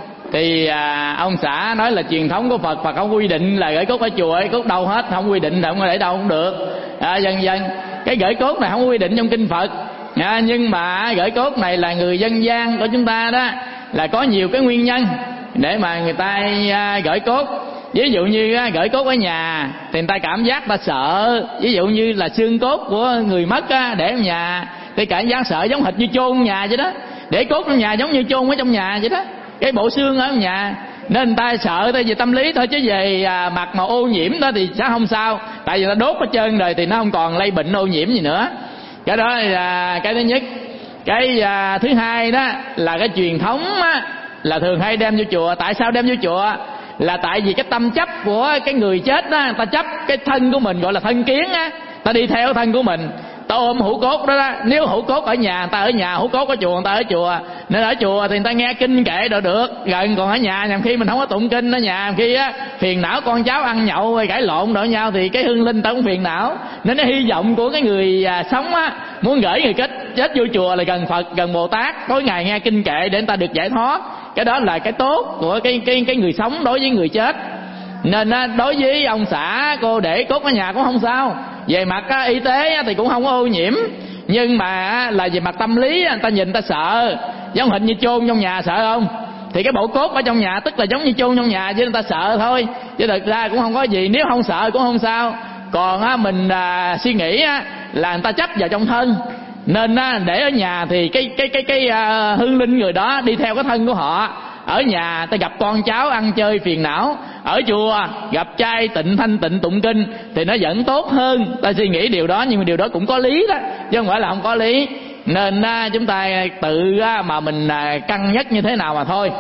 Thì ông xã nói là truyền thống của Phật, Phật không quy định là gửi cốt ở chùa, cốt đâu hết, không quy định, không có để đâu cũng được, vân vân. Cái gửi cốt này không có quy định trong kinh Phật, nhưng mà gửi cốt này là người dân gian của chúng ta đó, là có nhiều cái nguyên nhân để mà người ta gửi cốt. Ví dụ như gửi cốt ở nhà thì người ta cảm giác ta sợ, ví dụ như là xương cốt của người mất để ở nhà thì cảm giác sợ, giống hệt như chôn nhà vậy đó, để cốt trong nhà giống như chôn ở trong nhà vậy đó, cái bộ xương ở nhà, nên người ta sợ tới về tâm lý thôi, chứ về mặt mà ô nhiễm đó thì sẽ không sao, tại vì ta đốt hết trơn rồi thì nó không còn lây bệnh ô nhiễm gì nữa. Cái đó là cái thứ nhất. Cái thứ hai đó là cái truyền thống là thường hay đem vô chùa. Tại sao đem vô chùa? Là tại vì cái tâm chấp của cái người chết đó, ta chấp cái thân của mình gọi là thân kiến á, ta đi theo thân của mình, ta ôm hũ cốt đó, nếu hũ cốt ở nhà, người ta ở nhà, hũ cốt ở chùa, người ta ở chùa, nên ở chùa thì người ta nghe kinh kệ đồ được gần, còn ở nhà nhằm khi mình không có tụng kinh, ở nhà khi phiền não con cháu ăn nhậu rồi cãi lộn đổi nhau thì cái hương linh ta cũng phiền não. Nên cái hy vọng của cái người sống muốn gửi người chết vô chùa là gần Phật, gần Bồ Tát, tối ngày nghe kinh kệ để người ta được giải thoát. Cái đó là cái tốt của cái người sống đối với người chết. Nên đối với ông xã cô để cốt ở nhà cũng không sao, về mặt y tế thì cũng không có ô nhiễm, nhưng mà là về mặt tâm lý người ta nhìn người ta sợ, giống hình như chôn trong nhà sợ không, thì cái bộ cốt ở trong nhà tức là giống như chôn trong nhà, chứ người ta sợ thôi, chứ thực ra cũng không có gì. Nếu không sợ cũng không sao. Còn mình suy nghĩ là người ta chấp vào trong thân, nên để ở nhà thì cái hương linh người đó đi theo cái thân của họ. Ở nhà ta gặp con cháu ăn chơi phiền não, ở chùa gặp trai tịnh thanh tịnh tụng kinh thì nó vẫn tốt hơn. Ta suy nghĩ điều đó, nhưng mà điều đó cũng có lý đó, chứ không phải là không có lý. Nên chúng ta tự mà mình cân nhắc như thế nào mà thôi.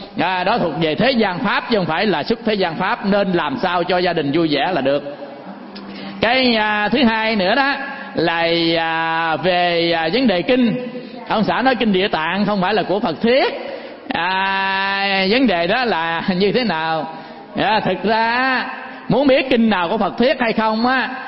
Đó thuộc về thế gian pháp chứ không phải là xuất thế gian pháp, nên làm sao cho gia đình vui vẻ là được. Cái thứ hai nữa đó là về vấn đề kinh. Ông xã nói kinh Địa Tạng không phải là của Phật thuyết. Vấn đề đó là như thế nào? Thực ra muốn biết kinh nào của Phật thuyết hay không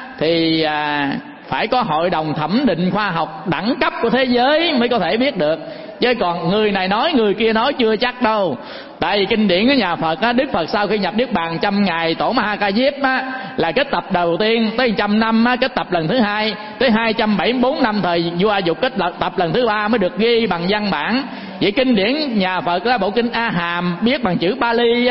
thì phải có hội đồng thẩm định khoa học đẳng cấp của thế giới mới có thể biết được, chứ còn người này nói người kia nói chưa chắc đâu. Tại vì kinh điển của nhà Phật Đức Phật sau khi nhập Niết Bàn 100 ngày tổ Ma Ha Ca Diếp là kết tập đầu tiên, tới 100 năm kết tập lần thứ hai, tới 274 năm thời vua A Dục kết tập lần thứ ba mới được ghi bằng văn bản. Vậy kinh điển nhà Phật bộ kinh A Hàm viết bằng chữ Pali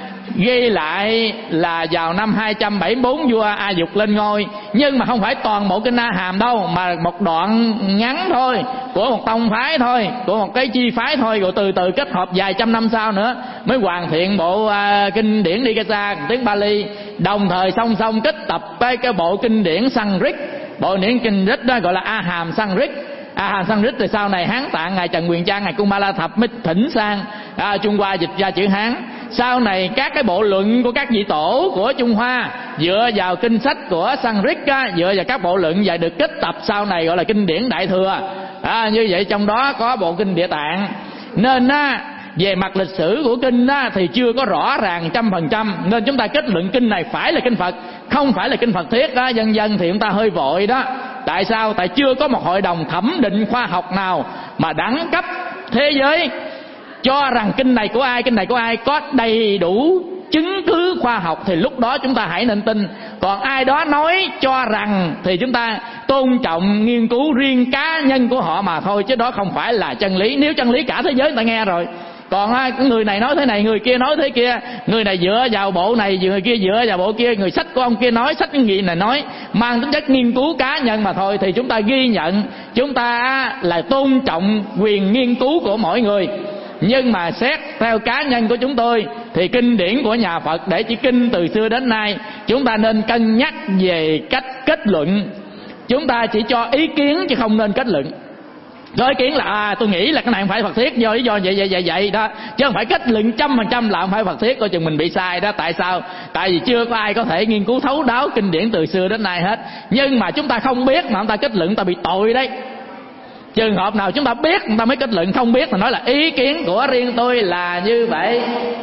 ghi lại là vào năm 274 vua A Dục lên ngôi, nhưng mà không phải toàn bộ kinh A Hàm đâu, mà một đoạn ngắn thôi của một tông phái thôi, của một cái chi phái thôi, rồi từ từ kết hợp vài trăm năm sau nữa mới hoàn thiện bộ kinh điển Nikaya tiếng Pali. Đồng thời song song kết tập cái bộ kinh điển Sanskrit, bộ điển kinh Sanskrit đó gọi là A Hàm Sanskrit. A Hàm Sanskrit thì sau này Hán Tạng ngài Trần Quyền Trang, ngài Cung Ba La Thập mới thỉnh sang Trung Hoa dịch ra chữ Hán. Sau này các cái bộ luận của các vị tổ của Trung Hoa dựa vào kinh sách của Sanskrit dựa vào các bộ luận và được kết tập sau này gọi là kinh điển Đại Thừa. Như vậy trong đó có bộ kinh Địa Tạng. Nên về mặt lịch sử của kinh thì chưa có rõ ràng 100%, nên chúng ta kết luận kinh này phải là kinh Phật, không phải là kinh Phật thuyết đó, dân dân thì chúng ta hơi vội đó. Tại sao? Tại chưa có một hội đồng thẩm định khoa học nào mà đẳng cấp thế giới cho rằng kinh này của ai, kinh này của ai, có đầy đủ chứng cứ khoa học thì lúc đó chúng ta hãy nên tin. Còn ai đó nói cho rằng thì chúng ta tôn trọng nghiên cứu riêng cá nhân của họ mà thôi, chứ đó không phải là chân lý. Nếu chân lý cả thế giới người ta nghe rồi. Còn người này nói thế này, người kia nói thế kia, người này dựa vào bộ này, người kia dựa vào bộ kia, người sách của ông kia nói, sách cái gì này nói, mang tính chất nghiên cứu cá nhân mà thôi, thì chúng ta ghi nhận, chúng ta là tôn trọng quyền nghiên cứu của mỗi người. Nhưng mà xét theo cá nhân của chúng tôi thì kinh điển của nhà Phật để chỉ kinh từ xưa đến nay, chúng ta nên cân nhắc về cách kết luận. Chúng ta chỉ cho ý kiến chứ không nên kết luận. Có ý kiến là tôi nghĩ là cái này không phải Phật thuyết do lý do vậy đó, chứ không phải kết luận 100% là không phải Phật thuyết, coi chừng mình bị sai đó. Tại sao? Tại vì chưa có ai có thể nghiên cứu thấu đáo kinh điển từ xưa đến nay hết. Nhưng mà chúng ta không biết mà chúng ta kết luận, chúng ta bị tội đấy. Trường hợp nào chúng ta biết chúng ta mới kết luận, không biết mà nói là ý kiến của riêng tôi là như vậy.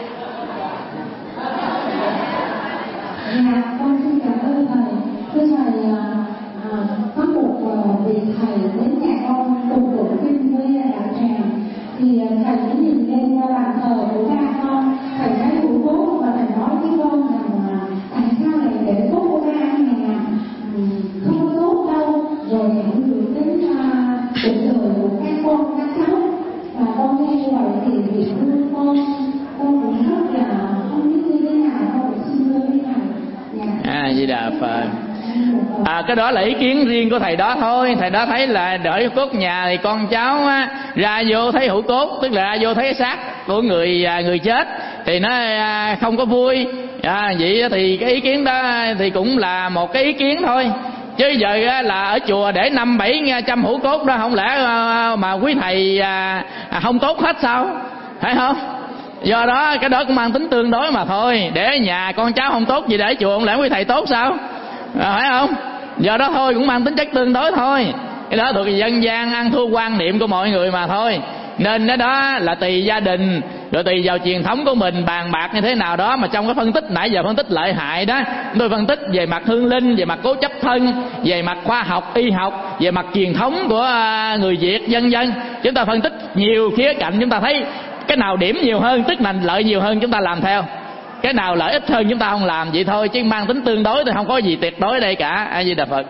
Con xin cảm ơn thầy. Thưa thầy, có một vị thầy đến nhà con cùng tụng kinh với đạo tràng, thì thầy đã nhìn lên bàn thờ của cha con, thầy thấy hũ cốt và thầy nói với con rằng tại sao lại để cốt của cha này không có tốt đâu, rồi ảnh hưởng đến cuộc đời của các con các cháu. Và con nghe như vậy thì việc thương con cũng rất là không biết như thế nào, con được xin lỗi với thầy. Di Đà Phật. Cái đó là ý kiến riêng của thầy đó thôi. Thầy đó thấy là đợi cốt nhà thì con cháu ra vô thấy hũ cốt, tức là ra vô thấy xác của người chết thì nó không có vui. Vậy thì cái ý kiến đó thì cũng là một cái ý kiến thôi. Chứ giờ là ở chùa để 500-700 hũ cốt đó, không lẽ mà quý thầy không tốt hết sao? Phải không? Do đó cái đó cũng mang tính tương đối mà thôi. Để nhà con cháu không tốt gì để chùa, không lẽ quý thầy tốt sao? Phải không? Do đó thôi, cũng mang tính chất tương đối thôi. Cái đó thuộc về dân gian ăn thua quan niệm của mọi người mà thôi. Nên cái đó là tùy gia đình, rồi tùy vào truyền thống của mình bàn bạc như thế nào đó. Mà trong cái phân tích nãy giờ phân tích lợi hại đó, tôi phân tích về mặt hương linh, về mặt cố chấp thân, về mặt khoa học, y học, về mặt truyền thống của người Việt vân vân. Chúng ta phân tích nhiều khía cạnh, chúng ta thấy cái nào điểm nhiều hơn, tức là lợi nhiều hơn chúng ta làm theo, cái nào lợi ích hơn chúng ta không làm, vậy thôi. Chứ mang tính tương đối thì không có gì tuyệt đối ở đây cả. A Di Đà Phật.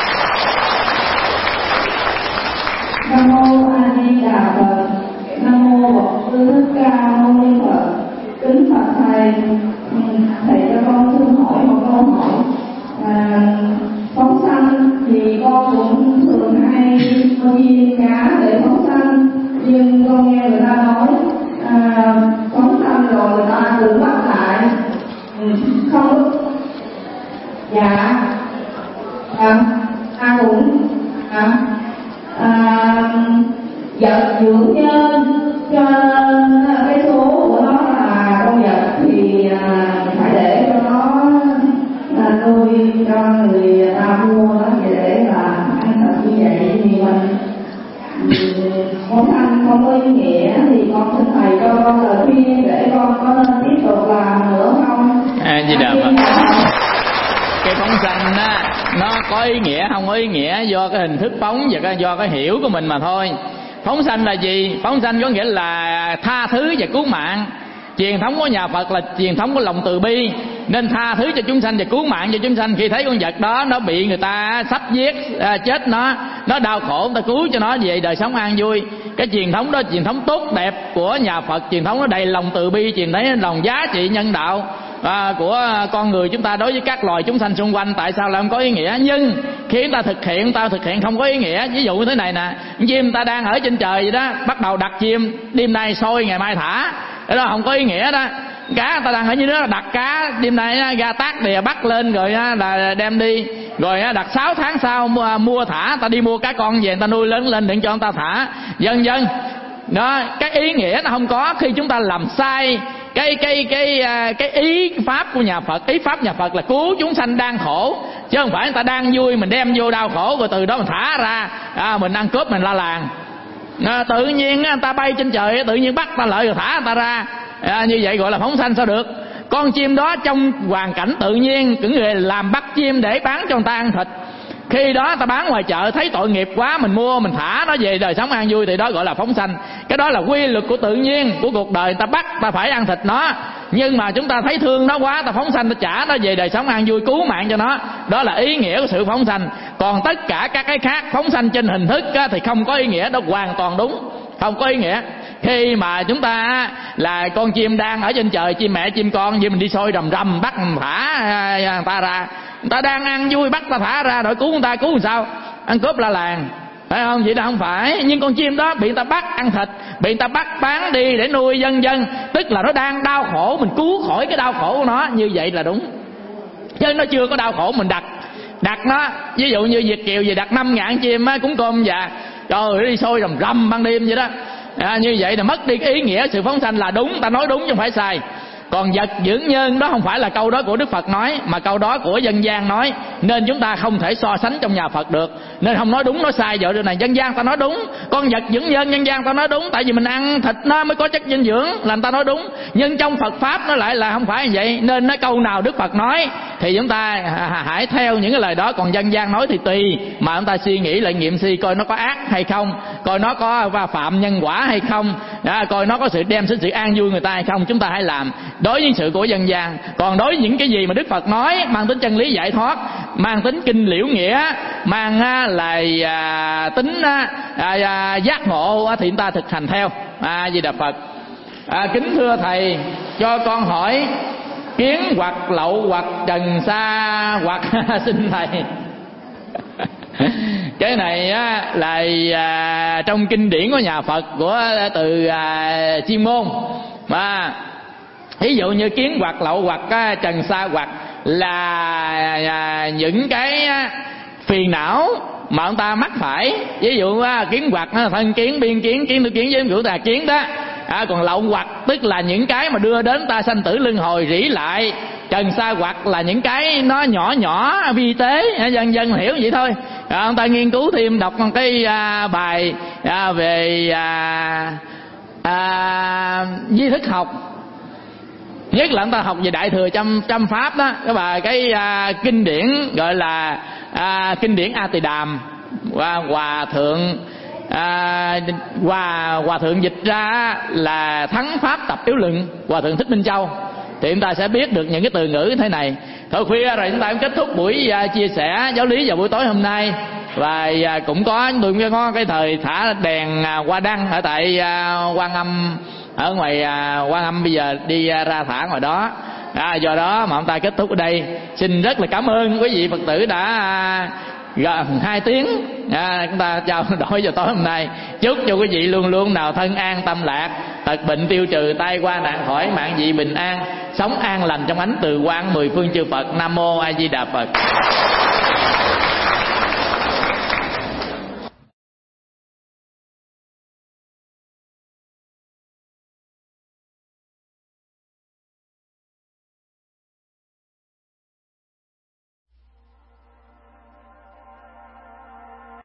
Nam mô A Di Đà Phật. Nam mô Bổn Sư Thích Ca Mâu Ni Phật. Kính Phật thầy, thầy cho con xin hỏi một câu hỏi. Phóng sanh thì con cũng thường hay nuôi cá để phóng sanh, nhưng con nghe người ta nói phóng sanh rồi người ta tự bắt lại, không. Dạ, ta cũng vật dưỡng nhân, cho nên cái số của nó là con vật thì phải để cho nó nuôi cho người ta mua đó, để là ăn thật như vậy. Thì mình phóng sanh không có ý nghĩa, thì con xin thầy cho con lời khuyên để con có nên tiếp tục làm nữa không? Di Đà Phật. Cái phóng sanh á, nó có ý nghĩa không có ý nghĩa do cái hình thức phóng và do cái hiểu của mình mà thôi. Phóng sanh là gì? Phóng sanh có nghĩa là tha thứ và cứu mạng. Truyền thống của nhà Phật là truyền thống của lòng từ bi, nên tha thứ cho chúng sanh và cứu mạng cho chúng sanh. Khi thấy con vật đó nó bị người ta sắp giết chết, nó đau khổ, người ta cứu cho nó về đời sống an vui. Cái truyền thống đó truyền thống tốt đẹp của nhà Phật, truyền thống nó đầy lòng từ bi, truyền thấy lòng giá trị nhân đạo của con người chúng ta đối với các loài chúng sanh xung quanh. Tại sao lại không có ý nghĩa? Nhưng khi ta thực hiện không có ý nghĩa. Ví dụ như thế này nè, chim ta đang ở trên trời vậy đó, bắt đầu đặt chim, đêm nay sôi ngày mai thả, cái đó không có ý nghĩa đó. Cá ta đang ở dưới đó, đặt cá đêm nay ra tác đìa bắt lên rồi là đem đi, rồi đặt 6 tháng sau mua thả, ta đi mua cá con về ta nuôi lớn lên để cho người ta thả, vân vân. Đó, cái ý nghĩa nó không có khi chúng ta làm sai cái ý pháp của nhà Phật. Ý pháp nhà Phật là cứu chúng sanh đang khổ, chứ không phải người ta đang vui mình đem vô đau khổ rồi từ đó mình thả ra mình ăn cướp, mình la làng. Tự nhiên người ta bay trên trời, tự nhiên bắt ta lợi rồi thả người ta ra, như vậy gọi là phóng sanh sao được? Con chim đó trong hoàn cảnh tự nhiên, những người làm bắt chim để bán cho người ta ăn thịt, khi đó ta bán ngoài chợ thấy tội nghiệp quá, mình mua mình thả nó về đời sống an vui, thì đó gọi là phóng sanh. Cái đó là quy luật của tự nhiên của cuộc đời, ta bắt ta phải ăn thịt nó, nhưng mà chúng ta thấy thương nó quá, ta phóng sanh, ta trả nó về đời sống an vui, cứu mạng cho nó. Đó là ý nghĩa của sự phóng sanh. Còn tất cả các cái khác, phóng sanh trên hình thức thì không có ý nghĩa, đó hoàn toàn đúng, không có ý nghĩa. Khi mà chúng ta là con chim đang ở trên trời, chim mẹ chim con, vậy mình đi sôi rầm rầm bắt mình thả người ta ra, người ta đang ăn vui bắt ta thả ra rồi cứu người ta, cứu làm sao? Ăn cướp la làng, phải không? Vậy đó không phải. Nhưng con chim đó bị người ta bắt ăn thịt, bị người ta bắt bán đi để nuôi vân vân, tức là nó đang đau khổ, mình cứu khỏi cái đau khổ của nó, như vậy là đúng. Chứ nó chưa có đau khổ mình đặt nó, ví dụ như Việt kiều về đặt 5.000 chim cúng cơm dạ, trời ơi đi sôi rầm rầm ban đêm vậy đó. Như vậy là mất đi cái ý nghĩa sự phóng sanh là đúng, ta nói đúng chứ không phải sai. Còn vật dưỡng nhân đó không phải là câu đó của Đức Phật nói, mà câu đó của dân gian nói, nên chúng ta không thể so sánh trong nhà Phật được, nên không nói đúng nói sai. Giờ điều này dân gian ta nói đúng, con vật dưỡng nhân dân gian ta nói đúng, tại vì mình ăn thịt nó mới có chất dinh dưỡng là người ta nói đúng. Nhưng trong Phật pháp nó lại là không phải như vậy, nên nó câu nào Đức Phật nói thì chúng ta hãy theo những cái lời đó. Còn dân gian nói thì tùy mà chúng ta suy nghĩ lại nghiệm suy coi nó có ác hay không, coi nó có phạm nhân quả hay không, coi nó có sự đem đến sự an vui người ta hay không, chúng ta hãy làm đối với sự của dân gian. Còn đối với những cái gì mà Đức Phật nói mang tính chân lý giải thoát, mang tính kinh liễu nghĩa, mang là tính giác ngộ thì chúng ta thực hành theo. Di Đà Phật. Kính thưa thầy, cho con hỏi kiến hoặc lậu hoặc trần sa hoặc xin thầy. Cái này là trong kinh điển của nhà Phật của từ chuyên môn mà. Ví dụ như kiến hoặc lậu hoặc trần sa hoặc là những cái phiền não mà ông ta mắc phải. Ví dụ kiến hoặc thân kiến, biên kiến, kiến tư kiến với cửu tà kiến đó. Còn lậu hoặc tức là những cái mà đưa đến ta sanh tử luân hồi rỉ lại. Trần sa hoặc là những cái nó nhỏ nhỏ vi tế, dân dân hiểu vậy thôi. Ông ta nghiên cứu thêm, đọc một cái bài về di thức học, nhất là chúng ta học về Đại Thừa Chăm Pháp đó, cái kinh điển gọi là kinh điển A Tỳ Đàm, hòa thượng dịch ra là Thắng Pháp Tập Yếu Luận, Hòa thượng Thích Minh Châu, thì chúng ta sẽ biết được những cái từ ngữ như thế này. Thôi khuya rồi chúng ta cũng kết thúc buổi chia sẻ giáo lý vào buổi tối hôm nay. Và cũng có cái thời thả đèn hoa đăng ở tại Quan Âm, ở ngoài Quan Âm bây giờ đi ra thả ngoài đó. Do đó mà ông ta kết thúc ở đây. Xin rất là cảm ơn quý vị Phật tử đã gần 2 tiếng chúng ta trao đổi vào tối hôm nay. Chúc cho quý vị luôn luôn nào thân an tâm lạc, tật bệnh tiêu trừ, tai qua nạn khỏi, mạng dị bình an, sống an lành trong ánh từ quang 10 phương chư Phật. Nam mô A Di Đà Phật.